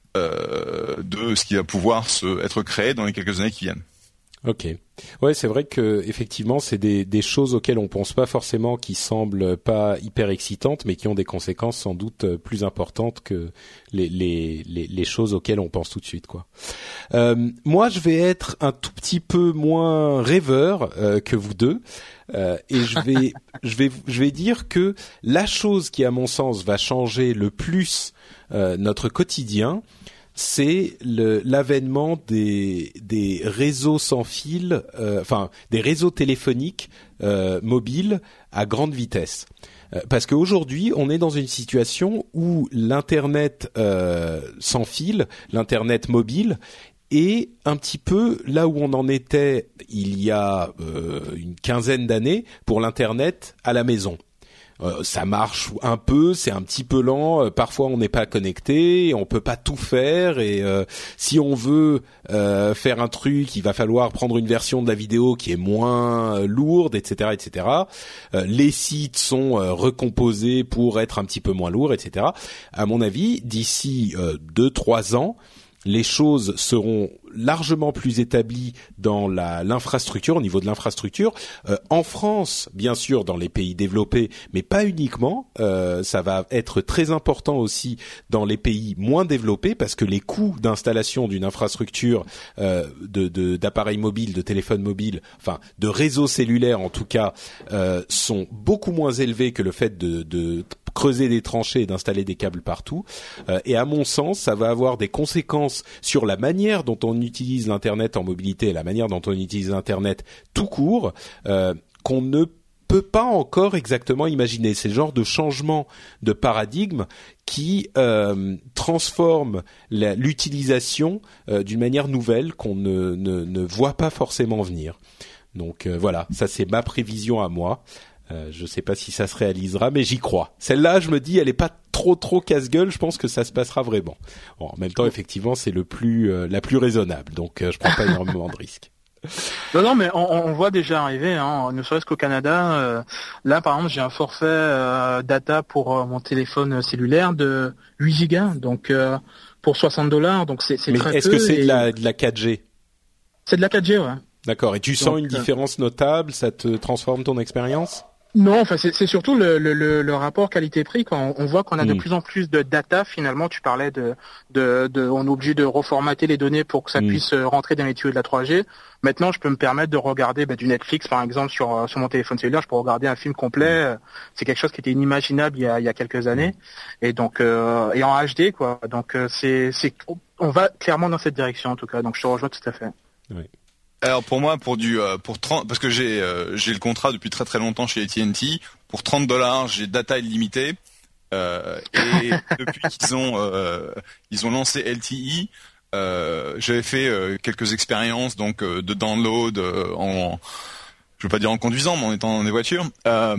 euh, de ce qui va pouvoir se, être créé dans les quelques années qui viennent. Ok. Ouais, c'est vrai que effectivement, c'est des, des choses auxquelles on pense pas forcément, qui semblent pas hyper excitantes, mais qui ont des conséquences sans doute plus importantes que les les les, les choses auxquelles on pense tout de suite, quoi. Euh, moi, je vais être un tout petit peu moins rêveur euh, que vous deux, euh, et je vais je vais je vais dire que la chose qui, à mon sens, va changer le plus euh, notre quotidien, c'est le, l'avènement des, des réseaux sans fil, euh, enfin des réseaux téléphoniques euh, mobiles à grande vitesse. Euh, parce qu'aujourd'hui, on est dans une situation où l'internet euh, sans fil, l'internet mobile, est un petit peu là où on en était il y a euh, une quinzaine d'années pour l'internet à la maison. Euh, ça marche un peu, c'est un petit peu lent. Euh, parfois, on n'est pas connecté, on peut pas tout faire. Et euh, si on veut euh, faire un truc, il va falloir prendre une version de la vidéo qui est moins euh, lourde, et cetera, et cetera. Euh, les sites sont euh, recomposés pour être un petit peu moins lourds, et cetera. À mon avis, d'ici euh, deux, trois ans, les choses seront largement plus établies dans la, l'infrastructure, au niveau de l'infrastructure. Euh, en France, bien sûr, dans les pays développés, mais pas uniquement. Euh, ça va être très important aussi dans les pays moins développés, parce que les coûts d'installation d'une infrastructure euh, de, de, d'appareils mobiles, de téléphones mobiles, enfin de réseaux cellulaires en tout cas, euh, sont beaucoup moins élevés que le fait de, de creuser des tranchées et d'installer des câbles partout. Euh, et à mon sens, ça va avoir des conséquences sur la manière dont on utilise l'Internet en mobilité et la manière dont on utilise l'Internet tout court, euh, qu'on ne peut pas encore exactement imaginer. C'est le genre de changement de paradigme qui euh, transforme la, l'utilisation euh, d'une manière nouvelle qu'on ne, ne, ne voit pas forcément venir. Donc euh, voilà, ça c'est ma prévision à moi. Euh, je sais pas si ça se réalisera, mais j'y crois. Celle-là, je me dis, elle est pas trop trop casse-gueule. Je pense que ça se passera vraiment. Bon, en même temps, effectivement, c'est le plus euh, la plus raisonnable. Donc, euh, je prends pas énormément de risques. Non, non, mais on, on voit déjà arriver, hein, ne serait-ce qu'au Canada. Euh, là, par exemple, j'ai un forfait euh, data pour euh, mon téléphone cellulaire de huit gigas, donc euh, pour soixante dollars. Donc c'est, c'est mais très peu. Est-ce que c'est et... de la de la quatre G? C'est de la quatre G, ouais. D'accord. Et tu sens donc, une différence notable? Ça te transforme ton expérience? Non, enfin c'est, c'est surtout le, le, le, le rapport qualité-prix. Quand on, on voit qu'on a mmh. de plus en plus de data, finalement, tu parlais de, de, de, on est obligé de reformater les données pour que ça mmh. puisse rentrer dans les tuyaux de la trois G. Maintenant, je peux me permettre de regarder bah, du Netflix, par exemple, sur sur mon téléphone cellulaire. Je peux regarder un film complet. Mmh. C'est quelque chose qui était inimaginable il y a, il y a quelques années. Et donc, euh, et en H D, quoi. Donc, euh, c'est, c'est, on va clairement dans cette direction, en tout cas. Donc, je te rejoins tout à fait. Oui. Alors pour moi, pour du euh, pour trente, parce que j'ai euh, j'ai le contrat depuis très très longtemps chez A T and T. Pour trente dollars, j'ai data illimitée. Euh, et depuis qu'ils ont euh, ils ont lancé L T E, euh, j'avais fait euh, quelques expériences donc euh, de download euh, en, je veux pas dire en conduisant, mais en étant dans des voitures. Euh,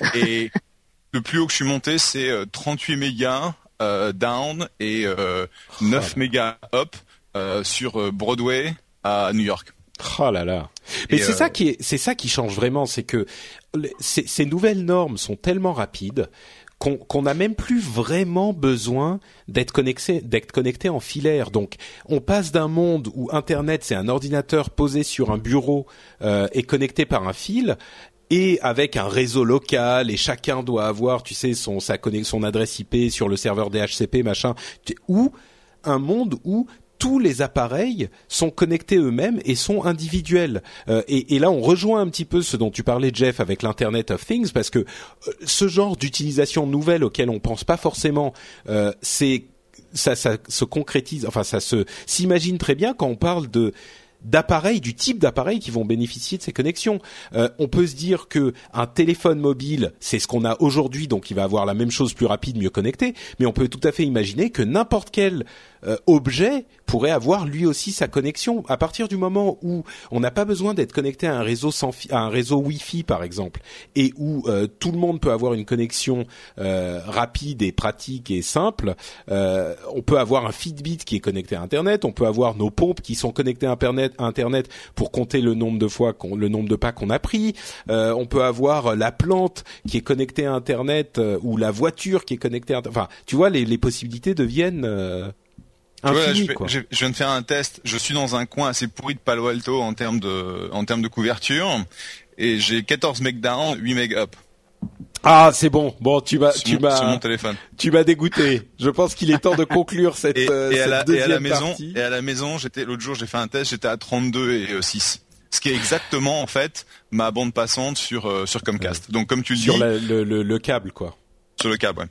et le plus haut que je suis monté, c'est euh, trente-huit mégas euh, down et euh, neuf mégas up euh, sur Broadway à New York. Oh là là. Mais Et c'est euh... ça qui est, c'est ça qui change vraiment, c'est que ces, ces nouvelles normes sont tellement rapides qu'on qu'on n'a même plus vraiment besoin d'être connecté, d'être connecté en filaire. Donc, on passe d'un monde où Internet, c'est un ordinateur posé sur un bureau euh, et connecté par un fil, et avec un réseau local, et chacun doit avoir, tu sais, son sa son adresse I P sur le serveur D H C P, machin, ou un monde où tous les appareils sont connectés eux-mêmes et sont individuels. Euh, et, et là, on rejoint un petit peu ce dont tu parlais, Jeff, avec l'Internet of Things, parce que euh, ce genre d'utilisation nouvelle auquel on pense pas forcément, euh, c'est ça, ça se concrétise. Enfin, ça se s'imagine très bien quand on parle de d'appareils, du type d'appareils qui vont bénéficier de ces connexions. Euh, on peut se dire que un téléphone mobile, c'est ce qu'on a aujourd'hui, donc il va avoir la même chose, plus rapide, mieux connecté, mais on peut tout à fait imaginer que n'importe quel euh, objet pourrait avoir lui aussi sa connexion. À partir du moment où on n'a pas besoin d'être connecté à un réseau sans fi- à un réseau Wi-Fi par exemple, et où euh, tout le monde peut avoir une connexion euh, rapide et pratique et simple, euh, on peut avoir un Fitbit qui est connecté à Internet, on peut avoir nos pompes qui sont connectées à Internet, à Internet pour compter le nombre de fois qu'on, le nombre de pas qu'on a pris, euh, on peut avoir la plante qui est connectée à Internet euh, ou la voiture qui est connectée à Internet. Enfin, tu vois, les, les possibilités deviennent euh, Ouais, infini, je, quoi. je, je viens de faire un test. Je suis dans un coin assez pourri de Palo Alto en termes de, en termes de couverture, et j'ai quatorze meg down, huit meg up. Ah, c'est bon. Bon, tu m'as, Sur tu mon, m'as, sur mon téléphone. tu m'as dégoûté. Je pense qu'il est temps de conclure cette, Et, euh, et, cette à la, deuxième et à la maison, partie. et à la maison, j'étais l'autre jour, j'ai fait un test, j'étais à trente-deux et euh, six. Ce qui est exactement en fait ma bande passante sur euh, sur Comcast. Ouais. Donc comme tu le sur dis, la, le, le, le câble, quoi. Sur le câble, ouais.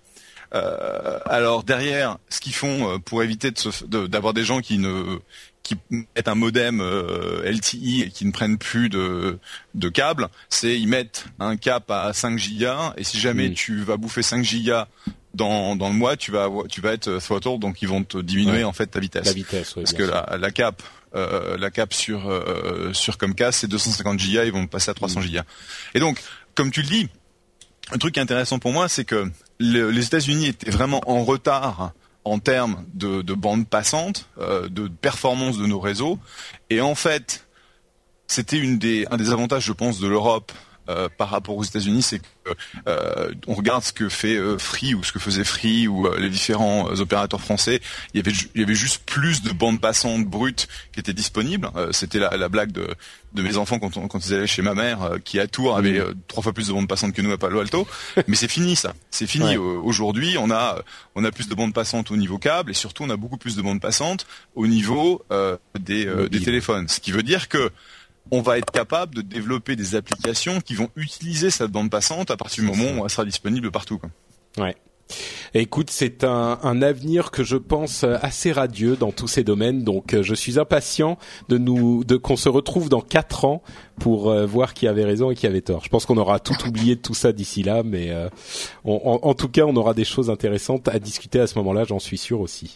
Euh, alors derrière, ce qu'ils font euh, pour éviter de se, de, d'avoir des gens qui ne qui mettent un modem euh, L T E et qui ne prennent plus de de câble, c'est ils mettent un cap à cinq gigas, et si jamais mmh. tu vas bouffer cinq gigas dans dans le mois, tu vas avoir, tu vas être throttle, donc ils vont te diminuer ouais. en fait ta vitesse. La vitesse, ouais, parce que la, la cap euh, la cap sur euh, sur Comcast c'est deux cent cinquante gigas, ils vont passer à trois cents mmh. gigas. Et donc comme tu le dis, un truc qui est intéressant pour moi, c'est que le, les États-Unis étaient vraiment en retard en termes de, de bande passante, euh, de performance de nos réseaux, et en fait, c'était une des, un des avantages, je pense, de l'Europe euh, par rapport aux États-Unis, c'est que euh, on regarde ce que fait euh, Free ou ce que faisait Free ou euh, les différents euh, opérateurs français. Il y avait, il y avait juste plus de bandes passantes brutes qui étaient disponibles. Euh, c'était la, la blague de, de mes enfants quand, on, quand ils allaient chez ma mère, euh, qui à Tours avait euh, trois fois plus de bandes passantes que nous à Palo Alto. Mais c'est fini ça, c'est fini. Ouais. Euh, aujourd'hui, on a, on a plus de bandes passantes au niveau câble, et surtout on a beaucoup plus de bandes passantes au niveau euh, des, euh, des téléphones. Ce qui veut dire que on va être capable de développer des applications qui vont utiliser cette bande passante à partir du moment où elle sera disponible partout, quoi. Ouais. Écoute, c'est un, un avenir que je pense assez radieux dans tous ces domaines, donc je suis impatient de nous, de qu'on se retrouve dans quatre ans pour euh, voir qui avait raison et qui avait tort. Je pense qu'on aura tout oublié de tout ça d'ici là, mais euh, on, en, en tout cas, on aura des choses intéressantes à discuter à ce moment-là, j'en suis sûr aussi.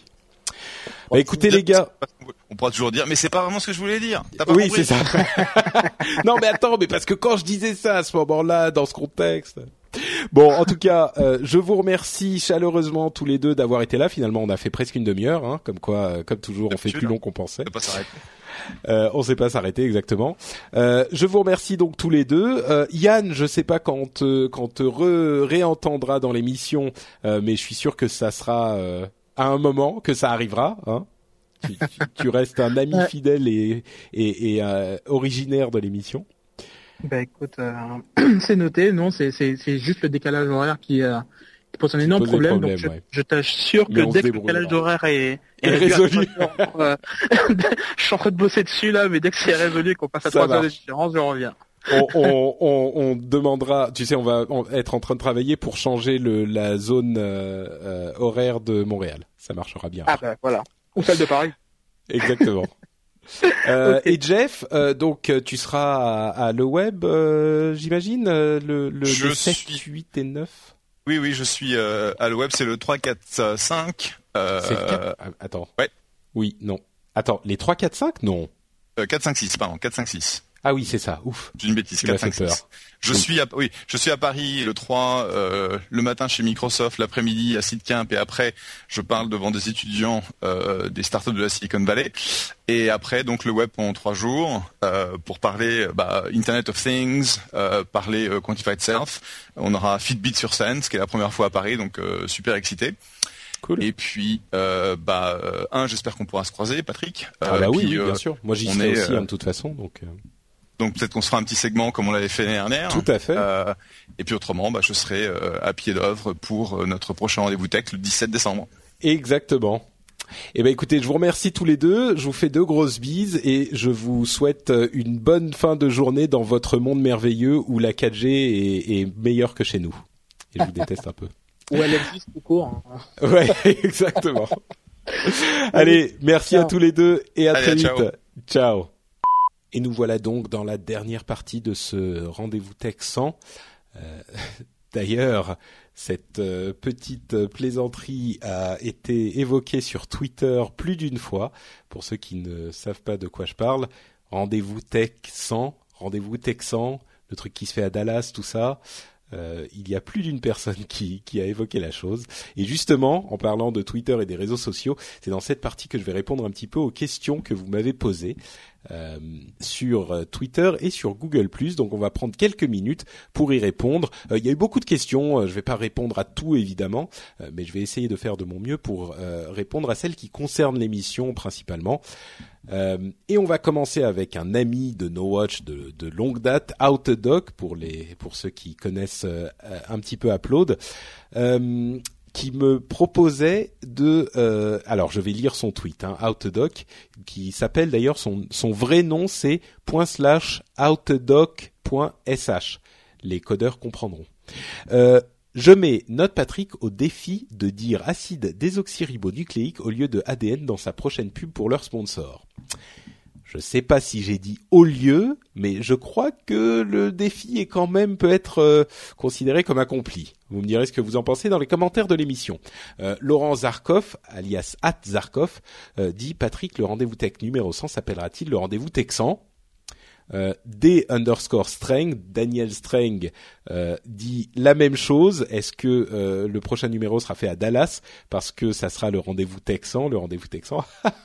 Bah, écoutez les gars, on pourra toujours dire, mais c'est pas vraiment ce que je voulais dire. T'as pas oui, compris. c'est ça. Non, mais attends, mais parce que quand je disais ça à ce moment-là, dans ce contexte. Bon, en tout cas, euh, je vous remercie chaleureusement tous les deux d'avoir été là. Finalement, on a fait presque une demi-heure, hein, comme quoi, euh, comme toujours, on fait plus long qu'on pensait. On sait pas s'arrêter. Euh, on sait pas s'arrêter, exactement. Euh, je vous remercie donc tous les deux. Euh, Yann, je sais pas quand te, quand te re, réentendra dans l'émission, euh, mais je suis sûr que ça sera euh, à un moment que ça arrivera. Hein. Tu, tu, tu restes un ami ouais. fidèle et, et, et euh, originaire de l'émission. Bah écoute, euh, c'est noté. Non, c'est c'est c'est juste le décalage horaire qui, euh, qui pose un énorme pose problème. problème. Donc je, ouais. je t'assure que dès que le décalage horaire est, est, est résolu, euh, je suis en train de bosser dessus là, mais dès que c'est résolu, qu'on passe à trois heures de différence, je reviens. on, on, on, on demandera, tu sais, on va être en train de travailler pour changer le la zone euh, euh, horaire de Montréal. Ça marchera bien. Ah bah voilà. Ou celle de Paris. Exactement. Euh, okay. Et Jeff, euh, donc tu seras à, à le web, euh, j'imagine, euh, le, le, je le sept, suis... huit et neuf. Oui, oui, je suis euh, à le web, c'est le trois, quatre, cinq. Euh... C'est le quatre... Attends. Ouais. Oui, non. Attends, les trois, quatre, cinq, non. Euh, quatre, cinq, six, pardon, quatre, cinq, six. Ah oui, c'est ça. Ouf. C'est une bêtise. quatre, cinq, six. Je oui. suis à, oui, je suis à Paris le trois, euh, le matin chez Microsoft, l'après-midi à SiteCamp, et après, je parle devant des étudiants euh, des startups de la Silicon Valley. Et après, donc, le web pendant trois jours euh, pour parler bah, Internet of Things, euh, parler euh, Quantified Self. On aura Fitbit sur scène, ce qui est la première fois à Paris, donc euh, super excité. Cool. Et puis, euh, bah, euh, un, j'espère qu'on pourra se croiser, Patrick. Euh, ah bah oui, puis, oui, bien euh, sûr. Moi, j'y serai est, aussi, euh, hein, de toute façon, donc... Euh... Donc peut-être qu'on se fera un petit segment comme on l'avait fait l'année dernière. Tout à fait. Euh, et puis autrement, bah, je serai euh, à pied d'œuvre pour euh, notre prochain rendez-vous tech le dix-sept décembre. Exactement. Eh ben écoutez, je vous remercie tous les deux. Je vous fais deux grosses bises et je vous souhaite une bonne fin de journée dans votre monde merveilleux où la quatre G est, est meilleure que chez nous. Et je vous déteste un peu. Ou elle existe tout court. Hein. Ouais, exactement. Allez, merci ciao. À tous les deux et à Allez, très ciao. vite. Ciao. Et nous voilà donc dans la dernière partie de ce rendez-vous tech cent. Euh, d'ailleurs, cette euh, petite plaisanterie a été évoquée sur Twitter plus d'une fois. Pour ceux qui ne savent pas de quoi je parle, rendez-vous tech cent, rendez-vous tech cent, le truc qui se fait à Dallas, tout ça. Euh, il y a plus d'une personne qui, qui a évoqué la chose. Et justement, en parlant de Twitter et des réseaux sociaux, c'est dans cette partie que je vais répondre un petit peu aux questions que vous m'avez posées euh, sur Twitter et sur Google plus. Donc on va prendre quelques minutes pour y répondre. Euh, il y a eu beaucoup de questions, je vais pas répondre à tout évidemment, euh, mais je vais essayer de faire de mon mieux pour euh, répondre à celles qui concernent l'émission principalement. Euh, et on va commencer avec un ami de No Watch de, de longue date, Outdoc, pour les pour ceux qui connaissent euh, un petit peu Upload, euh, qui me proposait de euh, alors je vais lire son tweet, hein, Outdoc, qui s'appelle d'ailleurs son son vrai nom c'est point slash outdoc.sh. Les codeurs comprendront. Euh, Je mets Note Patrick au défi de dire acide désoxyribonucléique au lieu de A D N dans sa prochaine pub pour leur sponsor. Je sais pas si j'ai dit au lieu, mais je crois que le défi est quand même peut être euh, considéré comme accompli. Vous me direz ce que vous en pensez dans les commentaires de l'émission. Euh, Laurent Zarkov, alias at Zarkov, euh, dit Patrick, le rendez-vous tech numéro cent s'appellera-t-il le rendez-vous tech cent ? Euh, D underscore Strang, Daniel Strang euh, dit la même chose. Est-ce que euh, le prochain numéro sera fait à Dallas parce que ça sera le rendez-vous texan, le rendez-vous texan.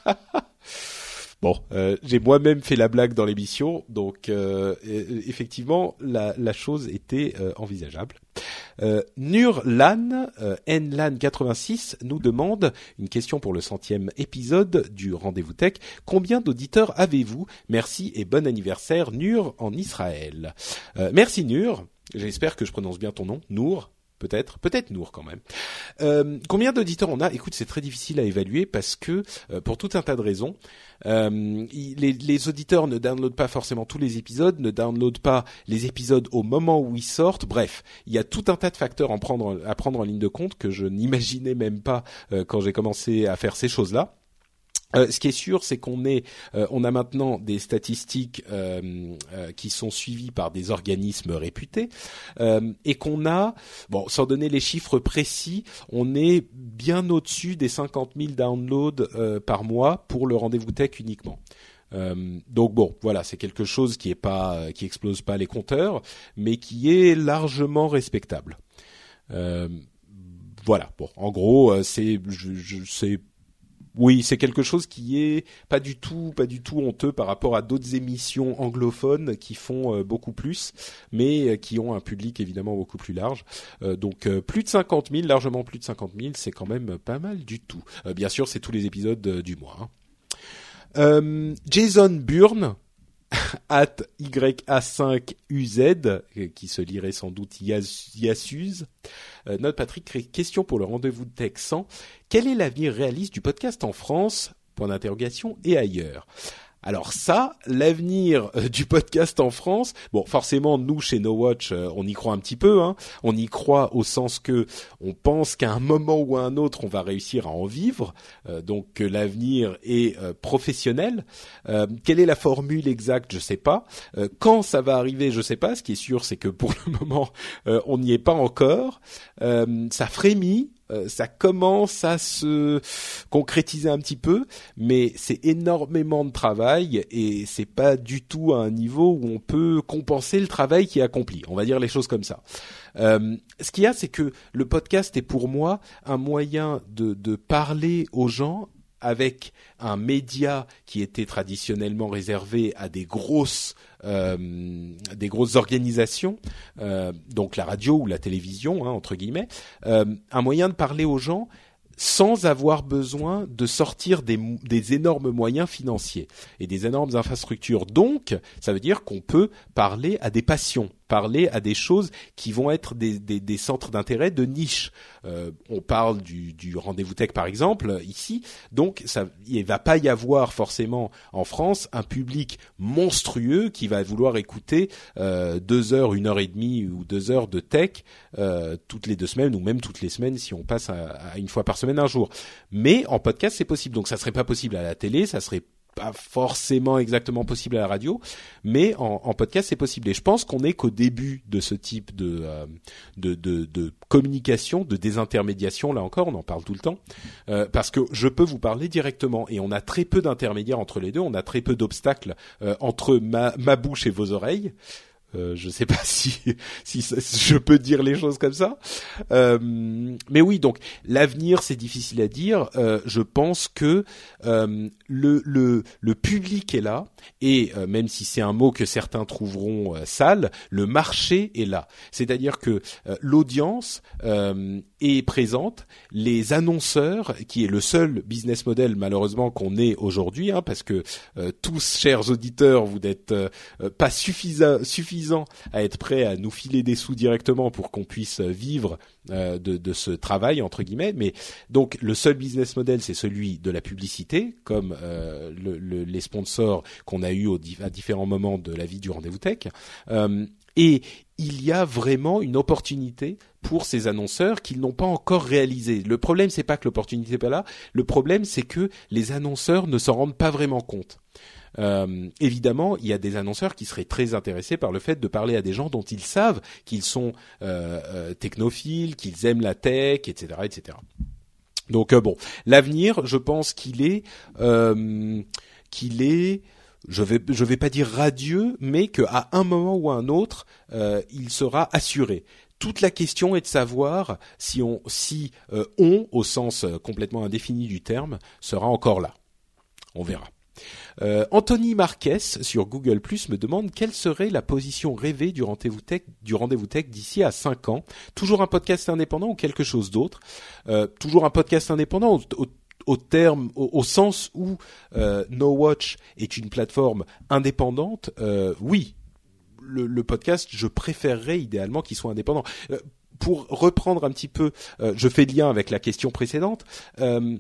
Bon, euh, j'ai moi-même fait la blague dans l'émission, donc euh, effectivement la, la chose était euh, envisageable. Euh, Nurlan, euh, Nlan quatre-vingt-six nous demande une question pour le centième épisode du Rendez-vous Tech. Combien d'auditeurs avez-vous ? Merci et bon anniversaire Nur en Israël. Euh, merci Nur, j'espère que je prononce bien ton nom, Nour. Peut-être, peut-être Nour quand même. Euh, combien d'auditeurs on a ? Écoute, c'est très difficile à évaluer parce que euh, pour tout un tas de raisons, euh, les, les auditeurs ne downloadent pas forcément tous les épisodes, ne downloadent pas les épisodes au moment où ils sortent. Bref, il y a tout un tas de facteurs à prendre, à prendre en ligne de compte que je n'imaginais même pas euh, quand j'ai commencé à faire ces choses-là. Euh, ce qui est sûr, c'est qu'on est, euh, on a maintenant des statistiques euh, euh, qui sont suivies par des organismes réputés euh, et qu'on a, bon, sans donner les chiffres précis, on est bien au-dessus des cinquante mille downloads euh, par mois pour le rendez-vous tech uniquement. Euh, donc bon, voilà, c'est quelque chose qui est pas, qui explose pas les compteurs, mais qui est largement respectable. Euh, voilà, bon, en gros, c'est, je, je, c'est Oui, c'est quelque chose qui est pas du tout, pas du tout honteux par rapport à d'autres émissions anglophones qui font euh, beaucoup plus, mais euh, qui ont un public évidemment beaucoup plus large. Euh, donc euh, plus de cinquante mille, largement plus de cinquante mille, c'est quand même pas mal du tout. Euh, bien sûr, c'est tous les épisodes euh, du mois. Hein. Euh, Jason Burn at Y A cinq U Z, qui se lirait sans doute Yassuz. Euh, Note Patrick, question pour le rendez-vous de Tech cent. Quel est l'avenir réaliste du podcast en France ? Point d'interrogation et ailleurs. Alors ça, l'avenir euh, du podcast en France, bon, forcément, nous, chez No Watch, euh, on y croit un petit peu, hein. On y croit au sens que on pense qu'à un moment ou à un autre, on va réussir à en vivre, euh, donc que l'avenir est euh, professionnel. Euh, quelle est la formule exacte ? Je sais pas. Euh, quand ça va arriver, je sais pas. Ce qui est sûr, c'est que pour le moment, euh, on n'y est pas encore. Euh, ça frémit. Euh, ça commence à se concrétiser un petit peu, mais c'est énormément de travail et c'est pas du tout à un niveau où on peut compenser le travail qui est accompli. On va dire les choses comme ça. Euh, ce qu'il y a, c'est que le podcast est pour moi un moyen de, de parler aux gens avec un média qui était traditionnellement réservé à des grosses euh, des grosses organisations, euh, donc la radio ou la télévision, hein, entre guillemets, euh, un moyen de parler aux gens sans avoir besoin de sortir des, des énormes moyens financiers et des énormes infrastructures. Donc, ça veut dire qu'on peut parler à des passions, parler à des choses qui vont être des, des, des centres d'intérêt de niche. Euh, on parle du, du rendez-vous tech par exemple ici, donc ça, il va pas y avoir forcément en France un public monstrueux qui va vouloir écouter euh, deux heures, une heure et demie ou deux heures de tech euh, toutes les deux semaines ou même toutes les semaines si on passe à, à une fois par semaine un jour. Mais en podcast c'est possible, donc ça serait pas possible à la télé, ça serait pas forcément exactement possible à la radio, mais en, en podcast c'est possible. Et je pense qu'on n'est qu'au début de ce type de, euh, de, de, de communication, de désintermédiation. Là encore, on en parle tout le temps, euh, parce que je peux vous parler directement et on a très peu d'intermédiaires entre les deux. On a très peu d'obstacles euh, entre ma, ma bouche et vos oreilles. Euh, je sais pas si si je peux dire les choses comme ça, euh, mais oui. Donc l'avenir, c'est difficile à dire. Euh, je pense que euh, le le le public est là et euh, même si c'est un mot que certains trouveront euh, sale, le marché est là. C'est-à-dire que euh, l'audience euh, est présente. Les annonceurs, qui est le seul business model malheureusement qu'on ait aujourd'hui, hein, parce que euh, tous, chers auditeurs, vous n'êtes euh, pas suffisants suffisants à être prêt à nous filer des sous directement pour qu'on puisse vivre euh, de, de ce travail entre guillemets. Mais donc le seul business model, c'est celui de la publicité, comme euh, le, le, les sponsors qu'on a eu au, à différents moments de la vie du rendez-vous tech. Euh, et il y a vraiment une opportunité pour ces annonceurs qu'ils n'ont pas encore réalisé. Le problème, c'est pas que l'opportunité n'est pas là. Le problème, c'est que les annonceurs ne s'en rendent pas vraiment compte. Euh, évidemment, il y a des annonceurs qui seraient très intéressés par le fait de parler à des gens dont ils savent qu'ils sont euh, euh, technophiles, qu'ils aiment la tech, et cetera, et cetera. Donc euh, bon, l'avenir, je pense qu'il est, euh, qu'il est, je vais, je vais pas dire radieux, mais qu'à un moment ou à un autre, euh, il sera assuré. Toute la question est de savoir si on, si euh, on, au sens euh, complètement indéfini du terme, sera encore là. On verra. Euh, Anthony Marquez sur Google Plus me demande quelle serait la position rêvée du rendez-vous tech, du rendez-vous tech d'ici à cinq ans. Toujours un podcast indépendant ou quelque chose d'autre. Euh, toujours un podcast indépendant au, au, au terme, au, au sens où euh, No Watch est une plateforme indépendante. Euh, oui, le, le podcast, je préférerais idéalement qu'il soit indépendant. Euh, pour reprendre un petit peu, euh, je fais le lien avec la question précédente. Euh,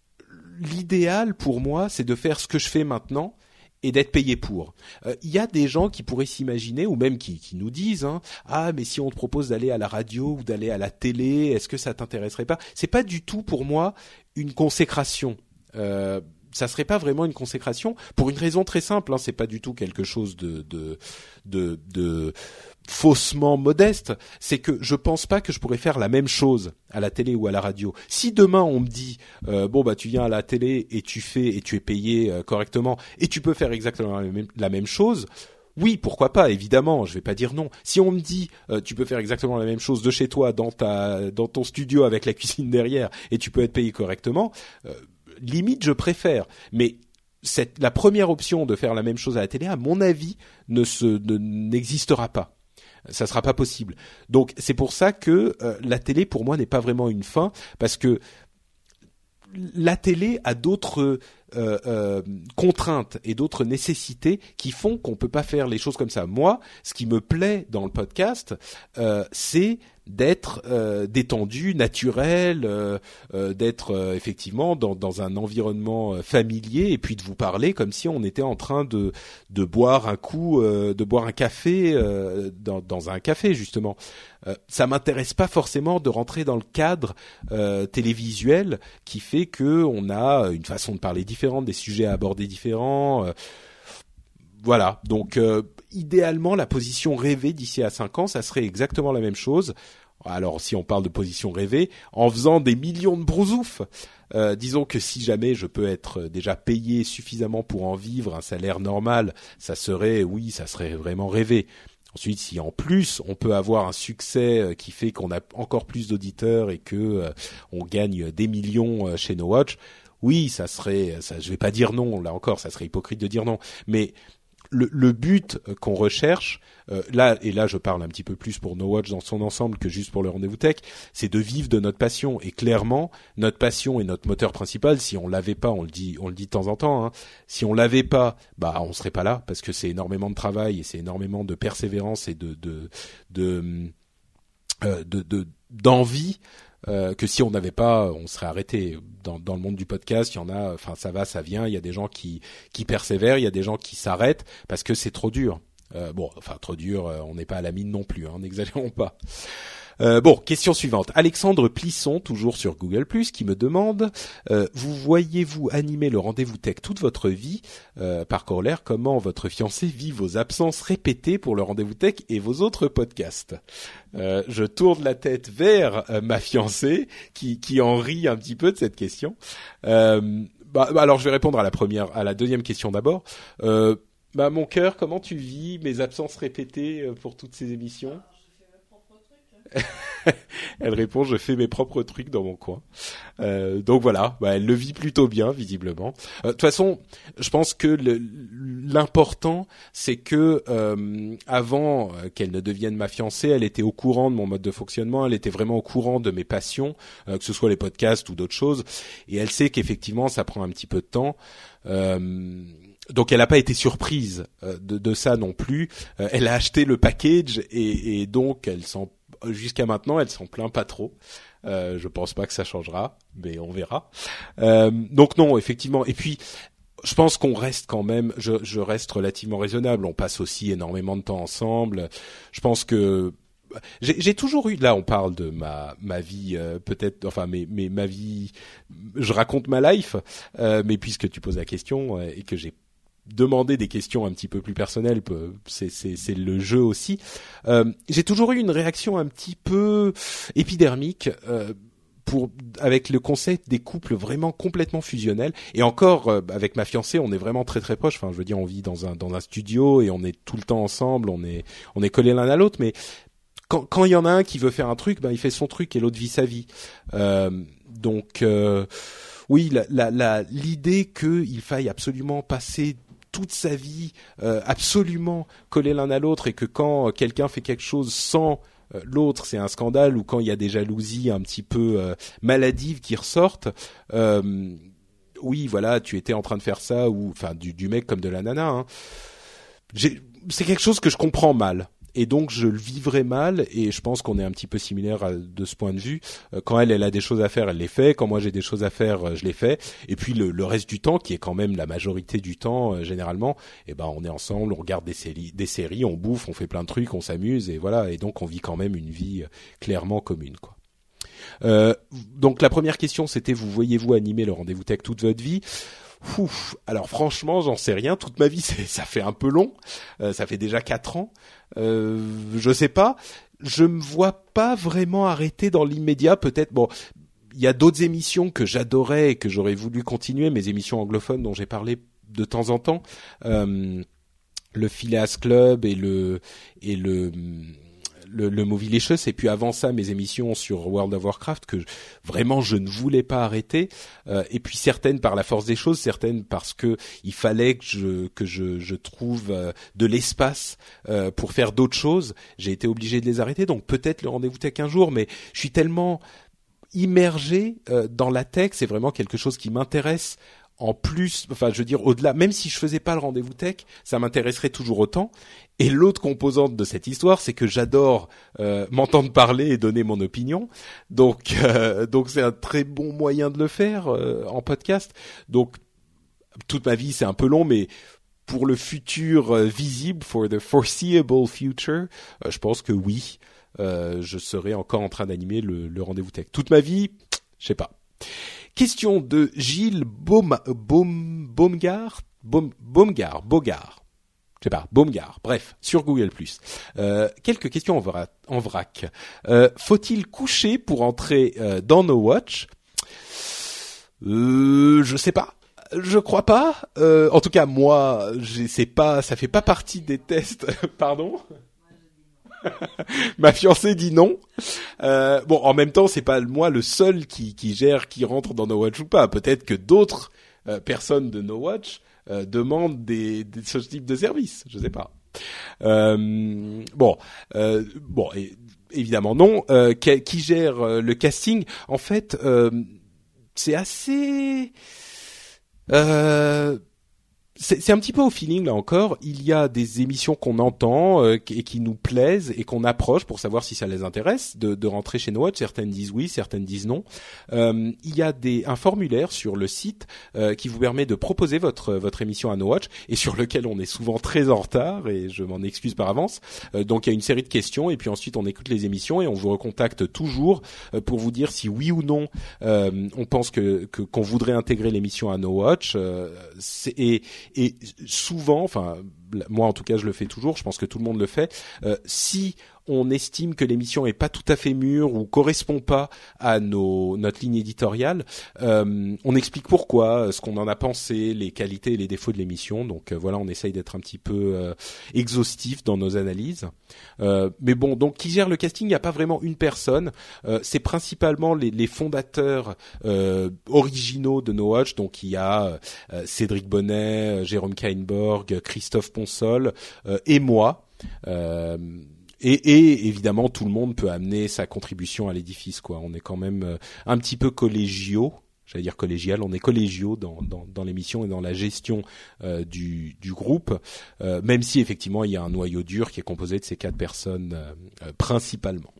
L'idéal pour moi, c'est de faire ce que je fais maintenant et d'être payé pour. Il euh, y a des gens qui pourraient s'imaginer, ou même qui, qui nous disent, hein, ah mais si on te propose d'aller à la radio ou d'aller à la télé, est-ce que ça t'intéresserait pas ? C'est pas du tout pour moi une consécration. Euh, ça serait pas vraiment une consécration pour une raison très simple. Hein, c'est pas du tout quelque chose de de de, de faussement modeste, c'est que je pense pas que je pourrais faire la même chose à la télé ou à la radio. Si demain on me dit euh, bon bah tu viens à la télé et tu fais et tu es payé euh, correctement et tu peux faire exactement la même, la même chose, oui, pourquoi pas, évidemment, je vais pas dire non. Si on me dit euh, tu peux faire exactement la même chose de chez toi dans ta dans ton studio avec la cuisine derrière et tu peux être payé correctement, euh, limite je préfère. Mais cette la première option de faire la même chose à la télé, à mon avis, ne se ne, n'existera pas. Ça sera pas possible. Donc c'est pour ça que euh, la télé pour moi n'est pas vraiment une fin, parce que la télé a d'autres euh, euh, contraintes et d'autres nécessités qui font qu'on peut pas faire les choses comme ça. Moi, ce qui me plaît dans le podcast, euh, c'est d'être euh, détendu, naturel, euh, euh, d'être euh, effectivement dans, dans un environnement euh, familier, et puis de vous parler comme si on était en train de de boire un coup, euh, de boire un café euh, dans, dans un café justement. Euh, ça m'intéresse pas forcément de rentrer dans le cadre euh, télévisuel qui fait que on a une façon de parler différente, des sujets à aborder différents. Euh, voilà, donc euh, idéalement la position rêvée d'ici à cinq ans, ça serait exactement la même chose. alors si on parle de position rêvée, en faisant des millions de brousoufs. Euh, disons que si jamais je peux être déjà payé suffisamment pour en vivre, un salaire normal, ça serait, oui, ça serait vraiment rêvé. Ensuite, si en plus on peut avoir un succès qui fait qu'on a encore plus d'auditeurs et que euh, on gagne des millions chez No Watch, oui, ça serait, ça, je vais pas dire non, là encore, ça serait hypocrite de dire non, mais le, le but qu'on recherche, euh, là et là je parle un petit peu plus pour No Watch dans son ensemble que juste pour le Rendez-vous Tech, c'est de vivre de notre passion. Et clairement, notre passion est notre moteur principal. Si on l'avait pas, on le dit, on le dit de temps en temps, hein, si on l'avait pas, bah on serait pas là parce que c'est énormément de travail et c'est énormément de persévérance et de de de euh, de, de d'envie. Euh, que si on n'avait pas, on serait arrêté. Dans, dans le monde du podcast, il y en a, enfin ça va, ça vient. Il y a des gens qui qui persévèrent, il y a des gens qui s'arrêtent parce que c'est trop dur. Euh, bon, enfin trop dur, euh, on n'est pas à la mine non plus, hein, n'exagérons pas. Euh, bon, question suivante. Alexandre Plisson, toujours sur Google plus, qui me demande euh, vous voyez-vous animer le Rendez-vous Tech toute votre vie euh, par corollaire, comment votre fiancé vit vos absences répétées pour le Rendez-vous Tech et vos autres podcasts? euh, Je tourne la tête vers euh, ma fiancée qui, qui en rit un petit peu de cette question. Euh, bah, bah, alors je vais répondre à la première, à la deuxième question d'abord. Euh, bah mon cœur, comment tu vis mes absences répétées pour toutes ces émissions? Elle répond, je fais mes propres trucs dans mon coin. Euh, donc voilà, bah, elle le vit plutôt bien, visiblement. De euh, toute façon, je pense que le, l'important, c'est que euh, avant qu'elle ne devienne ma fiancée, elle était au courant de mon mode de fonctionnement, elle était vraiment au courant de mes passions, euh, que ce soit les podcasts ou d'autres choses, et elle sait qu'effectivement, ça prend un petit peu de temps. Euh, Donc elle n'a pas été surprise euh, de, de ça non plus. Euh, elle a acheté le package et, et donc elle s'en jusqu'à maintenant elle s'en plaint pas trop. Euh, je pense pas que ça changera, mais on verra. Euh, donc non, effectivement. Et puis je pense qu'on reste quand même. Je, je reste relativement raisonnable. On passe aussi énormément de temps ensemble. Je pense que J'ai, j'ai toujours eu, là on parle de ma ma vie euh, peut-être, enfin mais mais ma vie, je raconte ma life, euh, mais puisque tu poses la question euh, et que j'ai demandé des questions un petit peu plus personnelles, c'est c'est c'est le jeu aussi. Euh, j'ai toujours eu une réaction un petit peu épidermique. Euh, Pour, avec le concept des couples vraiment complètement fusionnels, et encore euh, avec ma fiancée on est vraiment très très proches. Enfin je veux dire on vit dans un dans un studio et on est tout le temps ensemble, on est on est collés l'un à l'autre, mais quand quand il y en a un qui veut faire un truc, ben il fait son truc et l'autre vit sa vie. Euh, donc euh, oui, la, la, la, l'idée qu'il faille absolument passer toute sa vie euh, absolument collés l'un à l'autre et que quand quelqu'un fait quelque chose sans euh, l'autre, c'est un scandale, ou quand il y a des jalousies un petit peu euh, maladives qui ressortent. Euh, oui, voilà, tu étais en train de faire ça, ou enfin du, du mec comme de la nana. Hein. J'ai, c'est quelque chose que je comprends mal. Et donc je le vivrais mal, et je pense qu'on est un petit peu similaire à, de ce point de vue. Quand elle, elle a des choses à faire, elle les fait. Quand moi j'ai des choses à faire, je les fais. Et puis le, le reste du temps, qui est quand même la majorité du temps euh, généralement, eh ben on est ensemble, on regarde des séries, des séries, on bouffe, on fait plein de trucs, on s'amuse, et voilà. Et donc on vit quand même une vie euh, clairement commune, quoi. Euh, donc la première question, c'était vous voyez-vous animer le Rendez-vous Tech toute votre vie? Ouf, alors franchement, j'en sais rien. Toute ma vie, c'est, ça fait un peu long. Euh, ça fait déjà quatre ans. Euh, je sais pas. Je me vois pas vraiment arrêter dans l'immédiat. Peut-être. Bon, il y a d'autres émissions que j'adorais et que j'aurais voulu continuer. Mes émissions anglophones dont j'ai parlé de temps en temps. Euh, le Phileas Club et le et le le, le Movielicious, et puis avant ça mes émissions sur World of Warcraft que je, vraiment je ne voulais pas arrêter, euh, et puis certaines par la force des choses, certaines parce que il fallait que je que je, je trouve euh, de l'espace euh, pour faire d'autres choses. J'ai été obligé de les arrêter, donc peut-être le Rendez-vous Tech un jour, mais je suis tellement immergé euh, dans la tech, c'est vraiment quelque chose qui m'intéresse. En plus, enfin, je veux dire, au-delà, même si je faisais pas le Rendez-vous Tech, ça m'intéresserait toujours autant. Et l'autre composante de cette histoire, c'est que j'adore euh, m'entendre parler et donner mon opinion. Donc, euh, donc c'est un très bon moyen de le faire euh, en podcast. Donc, toute ma vie, c'est un peu long, mais pour le futur euh, visible, for the foreseeable future, euh, je pense que oui, euh, je serai encore en train d'animer le, le Rendez-vous Tech. Toute ma vie, je sais pas. Question de Gilles Baum, Baum, Baumgart, Baum, Baumgart, Bogart. je sais pas, Baumgart, bref, sur Google plus. Euh, quelques questions en, vra- en vrac. Euh, faut-il coucher pour entrer euh, dans No Watch ? Euh, je sais pas. Je crois pas. Euh, en tout cas, moi, j'ai, c'est pas, ça fait pas partie des tests. Pardon ? Ma fiancée dit non. Euh, bon, en même temps, c'est pas moi le seul qui, qui gère qui rentre dans No Watch ou pas. Peut-être que d'autres euh, personnes de No Watch euh, demandent des, des ce type de service. Je sais pas. Euh, bon, euh, bon, et, évidemment non. Euh, qui, qui gère euh, le casting ? En fait, euh, c'est assez. Euh, C'est, c'est un petit peu au feeling là encore. Il y a des émissions qu'on entend euh, et qui nous plaisent et qu'on approche pour savoir si ça les intéresse de, de rentrer chez No Watch. Certaines disent oui, certaines disent non. Euh, il y a des, un formulaire sur le site euh, qui vous permet de proposer votre votre émission à No Watch et sur lequel on est souvent très en retard et je m'en excuse par avance. Euh, donc il y a une série de questions et puis ensuite on écoute les émissions et on vous recontacte toujours euh, pour vous dire si oui ou non euh, on pense que, que qu'on voudrait intégrer l'émission à No Watch. Euh, c'est, et Et souvent, enfin moi en tout cas je le fais toujours, je pense que tout le monde le fait, euh, si on estime que l'émission est pas tout à fait mûre ou correspond pas à nos, notre ligne éditoriale, euh, on explique pourquoi, ce qu'on en a pensé, les qualités et les défauts de l'émission. Donc euh, voilà, on essaye d'être un petit peu euh, exhaustif dans nos analyses. Euh, mais bon, donc qui gère le casting, il n'y a pas vraiment une personne. Euh, c'est principalement les, les fondateurs euh, originaux de No Watch. Donc il y a euh, Cédric Bonnet, Jérôme Kainborg, Christophe Ponsol euh, et moi. Euh, Et, et évidemment, tout le monde peut amener sa contribution à l'édifice, quoi. On est quand même euh, un petit peu collégiaux, j'allais dire collégial, on est collégiaux dans, dans, dans l'émission et dans la gestion euh, du, du groupe, euh, même si effectivement il y a un noyau dur qui est composé de ces quatre personnes euh, euh, principalement.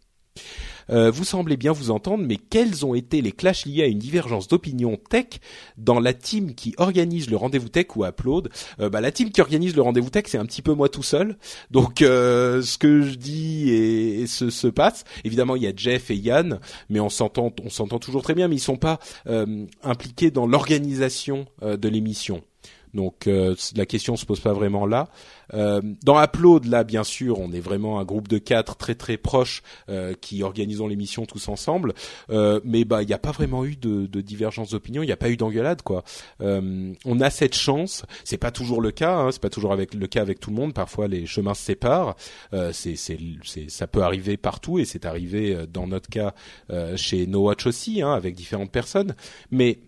Euh, vous semblez bien vous entendre, mais quels ont été les clashs liés à une divergence d'opinion tech dans la team qui organise le rendez-vous tech ou Upload ? euh, bah, La team qui organise le rendez-vous tech, c'est un petit peu moi tout seul. Donc euh, ce que je dis et, et se, se passe. Évidemment, il y a Jeff et Yann, mais on s'entend, on s'entend toujours très bien, mais ils sont pas euh, impliqués dans l'organisation euh, de l'émission. Donc euh, la question se pose pas vraiment là. Euh, dans Upload, là, bien sûr, on est vraiment un groupe de quatre très très proches euh, qui organisons l'émission tous ensemble. Euh, mais bah, il n'y a pas vraiment eu de, de divergence d'opinion. Il n'y a pas eu d'engueulade, quoi. Euh, on a cette chance. C'est pas toujours le cas. Hein, c'est pas toujours avec le cas avec tout le monde. Parfois, les chemins se séparent. Euh, c'est, c'est, c'est, ça peut arriver partout et c'est arrivé dans notre cas euh, chez No Watch aussi, hein, avec différentes personnes. Mais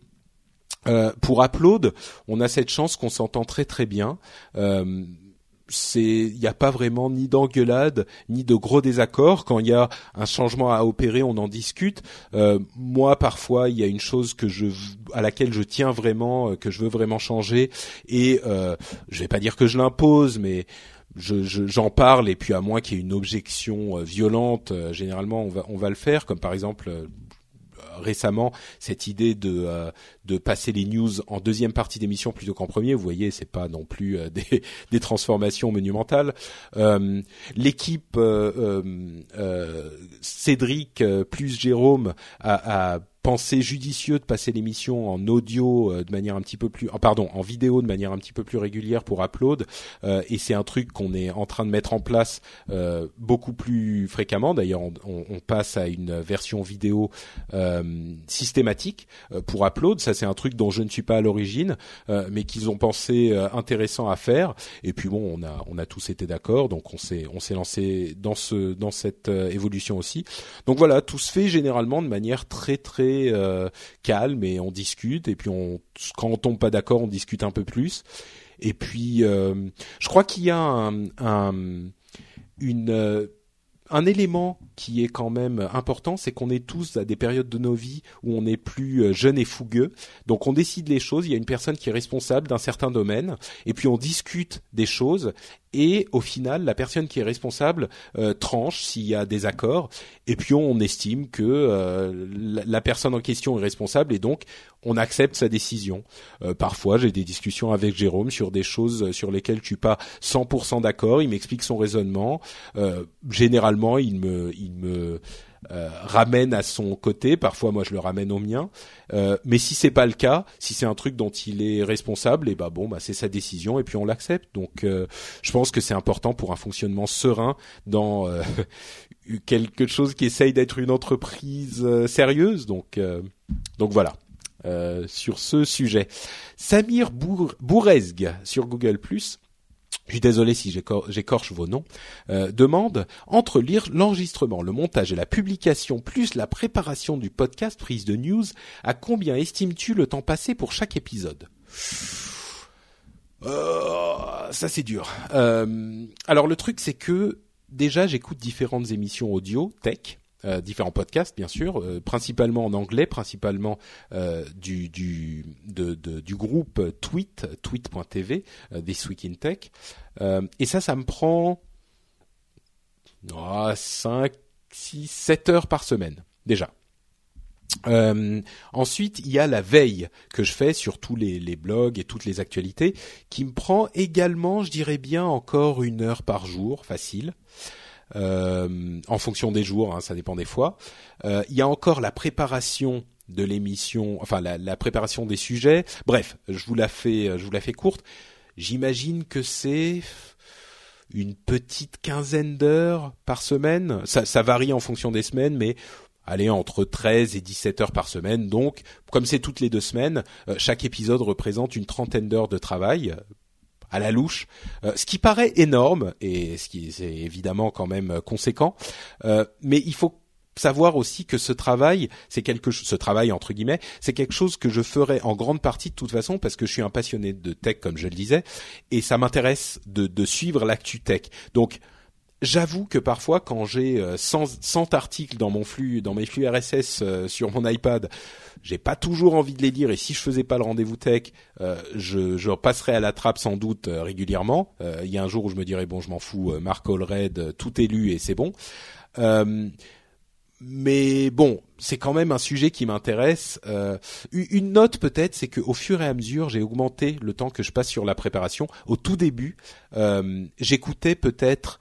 Euh, pour Upload, on a cette chance qu'on s'entend très très bien. Euh, c'est, il n'y a pas vraiment ni d'engueulade ni de gros désaccords. Quand il y a un changement à opérer, on en discute. Euh, moi, parfois, il y a une chose que je, à laquelle je tiens vraiment, que je veux vraiment changer, et euh, je vais pas dire que je l'impose, mais Je, je, j'en parle, et puis à moins qu'il y ait une objection euh, violente, euh, généralement on va on va le faire. Comme par exemple euh, récemment cette idée de euh, de passer les news en deuxième partie d'émission plutôt qu'en premier. Vous voyez, c'est pas non plus euh, des des transformations monumentales. Euh, l'équipe euh, euh, euh, Cédric euh, plus Jérôme a, a pensé judicieux de passer l'émission en audio euh, de manière un petit peu plus, oh, pardon, en vidéo de manière un petit peu plus régulière pour Upload, euh, et c'est un truc qu'on est en train de mettre en place euh, beaucoup plus fréquemment. D'ailleurs, on, on, on passe à une version vidéo euh, systématique euh, pour Upload. Ça, c'est un truc dont je ne suis pas à l'origine, euh, mais qu'ils ont pensé euh, intéressant à faire. Et puis bon, on a on a tous été d'accord, donc on s'est on s'est lancé dans ce dans cette euh, évolution aussi. Donc voilà, tout se fait généralement de manière très très Euh, calme, et on discute, et puis on, quand on tombe pas d'accord, on discute un peu plus. Et puis euh, je crois qu'il y a un, un une euh, un élément qui est quand même important, c'est qu'on est tous à des périodes de nos vies où on est plus jeune et fougueux. Donc on décide les choses, il y a une personne qui est responsable d'un certain domaine, et puis on discute des choses, et au final, la personne qui est responsable euh, tranche s'il y a des accords, et puis on estime que euh, la, la personne en question est responsable, et donc on accepte sa décision. Euh, parfois, j'ai des discussions avec Jérôme sur des choses sur lesquelles je suis pas cent pour cent d'accord. Il m'explique son raisonnement. Euh, généralement, il me, il me euh, ramène à son côté. Parfois, moi, je le ramène au mien. Euh, mais si c'est pas le cas, si c'est un truc dont il est responsable, et bah bon, bah c'est sa décision et puis on l'accepte. Donc, euh, je pense que c'est important pour un fonctionnement serein dans euh, quelque chose qui essaye d'être une entreprise euh, sérieuse. Donc, euh, donc voilà. Euh, sur ce sujet, Samir Bour- Bourezgue sur Google plus. Je suis désolé si j'écor- j'écorche vos noms, euh, demande « Entre lire l'enregistrement, le montage et la publication, plus la préparation du podcast prise de news, à combien estimes-tu le temps passé pour chaque épisode ?» euh, Ça c'est dur. Euh, alors le truc c'est que déjà j'écoute différentes émissions audio, tech, Euh, différents podcasts bien sûr, euh, principalement en anglais, principalement euh, du du de, de, du groupe Tweet, tweet point t v, euh, This Week in Tech, euh, et ça ça me prend oh, cinq, six, sept heures par semaine déjà. Euh, ensuite, il y a la veille que je fais sur tous les, les blogs et toutes les actualités, qui me prend également, je dirais bien, encore une heure par jour, facile. Euh, en fonction des jours, hein, ça dépend des fois. Euh, il y a encore la préparation de l'émission, enfin la, la préparation des sujets. Bref, je vous la fais, je vous la fais courte. J'imagine que c'est une petite quinzaine d'heures par semaine. Ça, ça varie en fonction des semaines, mais allez, entre treize et dix-sept heures par semaine. Donc, comme c'est toutes les deux semaines, euh, chaque épisode représente une trentaine d'heures de travail à la louche, euh, ce qui paraît énorme et ce qui c'est évidemment quand même conséquent, euh, mais il faut savoir aussi que ce travail, c'est quelque chose, ce travail entre guillemets, c'est quelque chose que je ferai en grande partie de toute façon parce que je suis un passionné de tech comme je le disais et ça m'intéresse de, de suivre l'actu tech. Donc j'avoue que parfois quand j'ai cent, cent articles dans mon flux, dans mes flux R S S euh, sur mon iPad, j'ai pas toujours envie de les lire et si je faisais pas le rendez-vous tech, euh, je, je passerais à la trappe sans doute euh, régulièrement. Euh, il y a un jour où je me dirais bon, je m'en fous, euh, Mark Allred, euh, tout est lu et c'est bon. Euh, mais bon, c'est quand même un sujet qui m'intéresse. Euh, une note peut-être, c'est qu'au fur et à mesure, j'ai augmenté le temps que je passe sur la préparation. Au tout début, euh, j'écoutais peut-être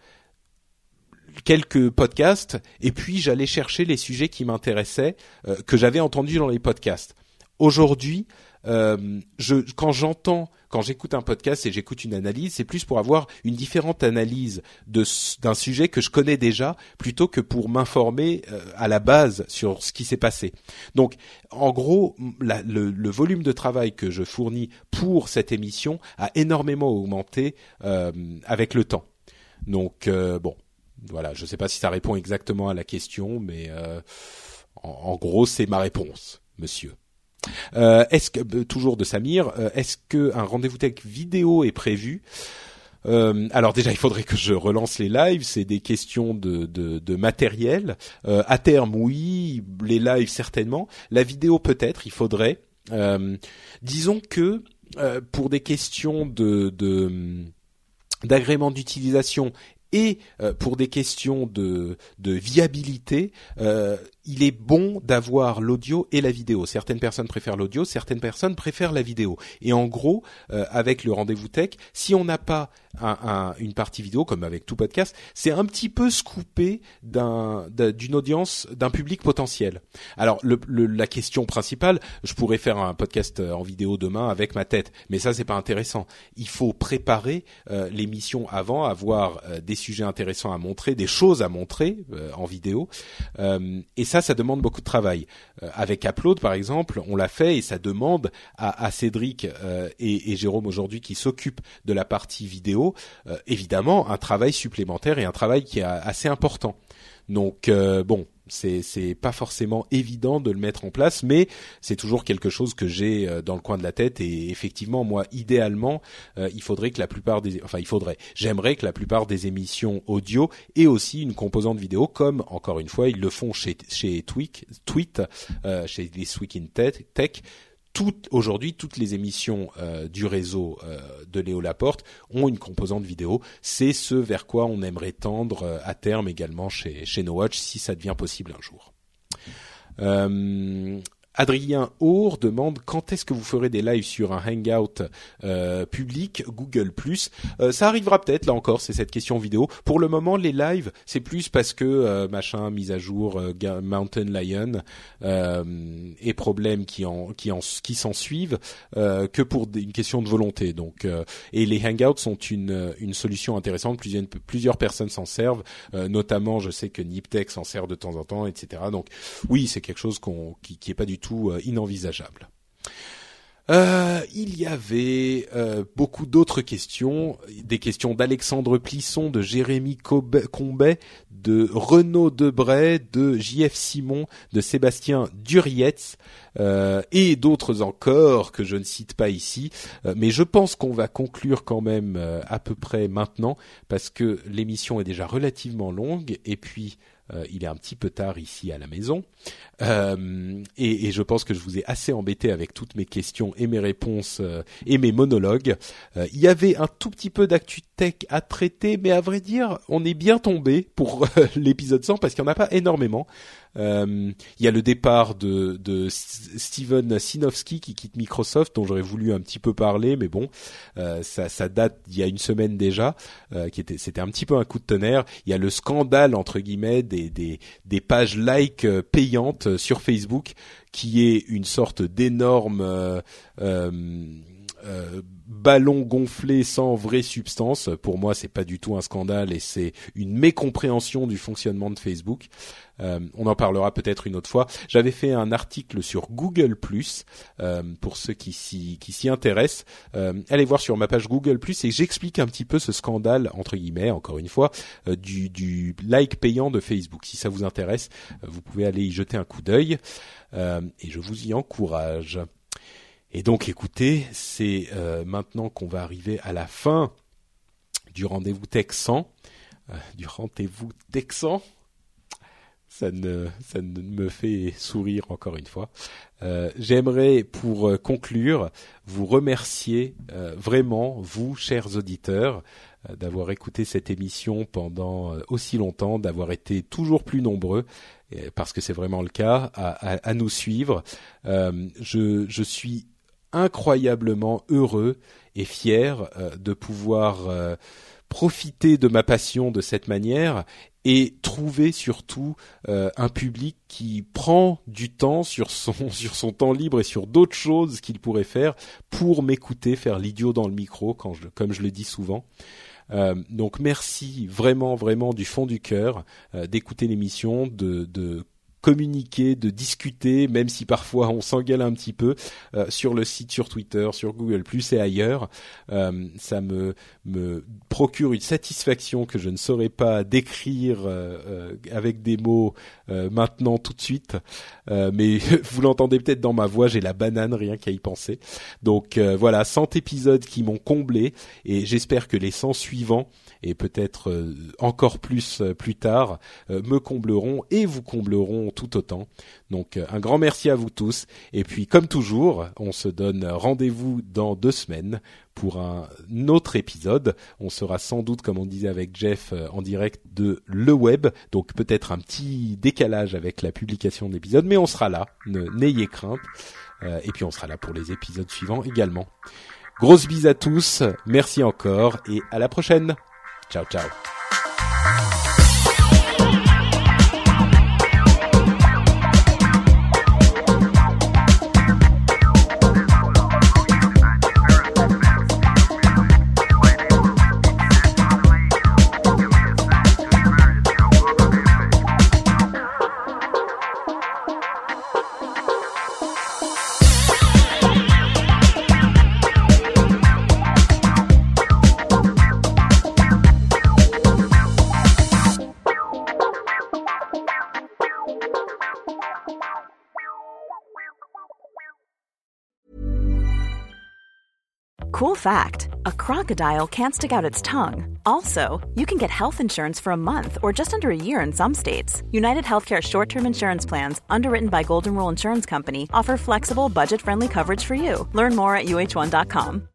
quelques podcasts et puis j'allais chercher les sujets qui m'intéressaient, euh, que j'avais entendus dans les podcasts. Aujourd'hui, euh, je, quand j'entends, quand j'écoute un podcast et j'écoute une analyse, c'est plus pour avoir une différente analyse de, d'un sujet que je connais déjà, plutôt que pour m'informer euh, à la base sur ce qui s'est passé. Donc, en gros, la, le, le volume de travail que je fournis pour cette émission a énormément augmenté euh, avec le temps. Donc, euh, bon. Voilà, je ne sais pas si ça répond exactement à la question, mais euh, en, en gros, c'est ma réponse, monsieur. Euh, est-ce que euh, toujours de Samir, euh, est-ce que un rendez-vous tech vidéo est prévu ? Euh, alors déjà, il faudrait que je relance les lives. C'est des questions de, de, de matériel. Euh, à terme, oui. Les lives, certainement. La vidéo, peut-être. Il faudrait. Euh, disons que euh, pour des questions de, de d'agrément d'utilisation et euh, pour des questions de, de viabilité, euh, il est bon d'avoir l'audio et la vidéo. Certaines personnes préfèrent l'audio, certaines personnes préfèrent la vidéo. Et en gros, euh, avec le rendez-vous tech, si on n'a pas un, un, une partie vidéo, comme avec tout podcast, c'est un petit peu se couper d'un, d'une audience, d'un public potentiel. Alors, le, le, la question principale, je pourrais faire un podcast en vidéo demain avec ma tête, mais ça, c'est pas intéressant. Il faut préparer euh, l'émission avant, avoir euh, des sujets intéressants à montrer, des choses à montrer euh, en vidéo, euh, et ça, ça demande beaucoup de travail. Euh, avec Upload, par exemple, on l'a fait et ça demande à, à Cédric euh, et, et Jérôme aujourd'hui qui s'occupent de la partie vidéo, euh, évidemment, un travail supplémentaire et un travail qui est assez important. Donc, euh, bon, c'est c'est pas forcément évident de le mettre en place, mais c'est toujours quelque chose que j'ai dans le coin de la tête. Et effectivement, moi, idéalement, euh, il faudrait que la plupart des, enfin, il faudrait, j'aimerais que la plupart des émissions audio aient aussi une composante vidéo, comme encore une fois, ils le font chez chez Tweet, Tweet, euh, chez This Week in Tech. Toutes, aujourd'hui, toutes les émissions euh, du réseau euh, de Léo Laporte ont une composante vidéo. C'est ce vers quoi on aimerait tendre euh, à terme également chez, chez No Watch, si ça devient possible un jour. Euh, Adrien Aur demande quand est-ce que vous ferez des lives sur un hangout euh, public Google plus. Euh, ça arrivera peut-être, là encore, c'est cette question vidéo. Pour le moment, les lives, c'est plus parce que euh, machin, mise à jour, euh, Mountain Lion euh, et problèmes qui en qui en qui s'en suivent euh, que pour des, une question de volonté. Donc euh, et les hangouts sont une une solution intéressante. Plusieurs plusieurs personnes s'en servent, euh, notamment je sais que Niptech s'en sert de temps en temps, et cetera. Donc oui, c'est quelque chose qu'on qui qui est pas du tout euh, inenvisageable. Euh, il y avait euh, beaucoup d'autres questions, des questions d'Alexandre Plisson, de Jérémy Combet, de Renaud Debray, de J F Simon, de Sébastien Durietz euh, et d'autres encore que je ne cite pas ici. Euh, mais je pense qu'on va conclure quand même euh, à peu près maintenant parce que l'émission est déjà relativement longue et puis Euh, il est un petit peu tard ici à la maison euh, et, et je pense que je vous ai assez embêté avec toutes mes questions et mes réponses euh, et mes monologues. Euh, il y avait un tout petit peu d'actu tech à traiter, mais à vrai dire, on est bien tombé pour euh, l'épisode cent parce qu'il n'y en a pas énormément. Euh, il y a le départ de, de Steven Sinofsky qui quitte Microsoft, dont j'aurais voulu un petit peu parler, mais bon, euh, ça, ça date d'il y a une semaine déjà, euh, qui était, c'était un petit peu un coup de tonnerre. Il y a le scandale entre guillemets des, des, des pages like payantes sur Facebook, qui est une sorte d'énorme euh, euh, euh, ballon gonflé sans vraie substance. Pour moi, c'est pas du tout un scandale et c'est une mécompréhension du fonctionnement de Facebook. Euh, on en parlera peut-être une autre fois. J'avais fait un article sur Google plus, euh, pour ceux qui s'y, qui s'y intéressent. Euh, allez voir sur ma page Google plus et j'explique un petit peu ce scandale, entre guillemets, encore une fois, euh, du, du like payant de Facebook. Si ça vous intéresse, euh, vous pouvez aller y jeter un coup d'œil euh, et je vous y encourage. Et donc, écoutez, c'est euh, maintenant qu'on va arriver à la fin du rendez-vous Tech cent, euh, du rendez-vous Tech cent. Ça ne, ça ne me fait sourire encore une fois. Euh, j'aimerais, pour conclure, vous remercier euh, vraiment, vous, chers auditeurs, euh, d'avoir écouté cette émission pendant euh, aussi longtemps, d'avoir été toujours plus nombreux, euh, parce que c'est vraiment le cas, à, à, à nous suivre. Euh, je, je suis incroyablement heureux et fier euh, de pouvoir euh, profiter de ma passion de cette manière et trouver surtout euh, un public qui prend du temps sur son sur son temps libre et sur d'autres choses qu'il pourrait faire pour m'écouter faire l'idiot dans le micro, quand je, comme je le dis souvent. Euh, donc merci vraiment vraiment du fond du cœur euh, d'écouter l'émission, de de communiquer, de discuter, même si parfois on s'engueule un petit peu euh, sur le site, sur Twitter, sur Google plus et ailleurs. Euh, ça me me procure une satisfaction que je ne saurais pas décrire euh, euh, avec des mots euh, maintenant tout de suite. Euh, mais vous l'entendez peut-être dans ma voix, j'ai la banane rien qu'à y penser. Donc euh, voilà, cent épisodes qui m'ont comblé et j'espère que les cent suivants et peut-être euh, encore plus euh, plus tard euh, me combleront et vous combleront tout autant. Donc euh, un grand merci à vous tous et puis comme toujours on se donne rendez-vous dans deux semaines pour un autre épisode. On sera sans doute, comme on disait avec Jeff, euh, en direct de le web, donc peut-être un petit décalage avec la publication de l'épisode, mais on sera là, ne, n'ayez crainte, euh, et puis on sera là pour les épisodes suivants également. Grosse bise à tous, merci encore et à la prochaine. Ciao, ciao. Cool fact, a crocodile can't stick out its tongue. Also, you can get health insurance for a month or just under a year in some states. United Healthcare short-term insurance plans, underwritten by Golden Rule Insurance Company, offer flexible, budget-friendly coverage for you. Learn more at U H one dot com.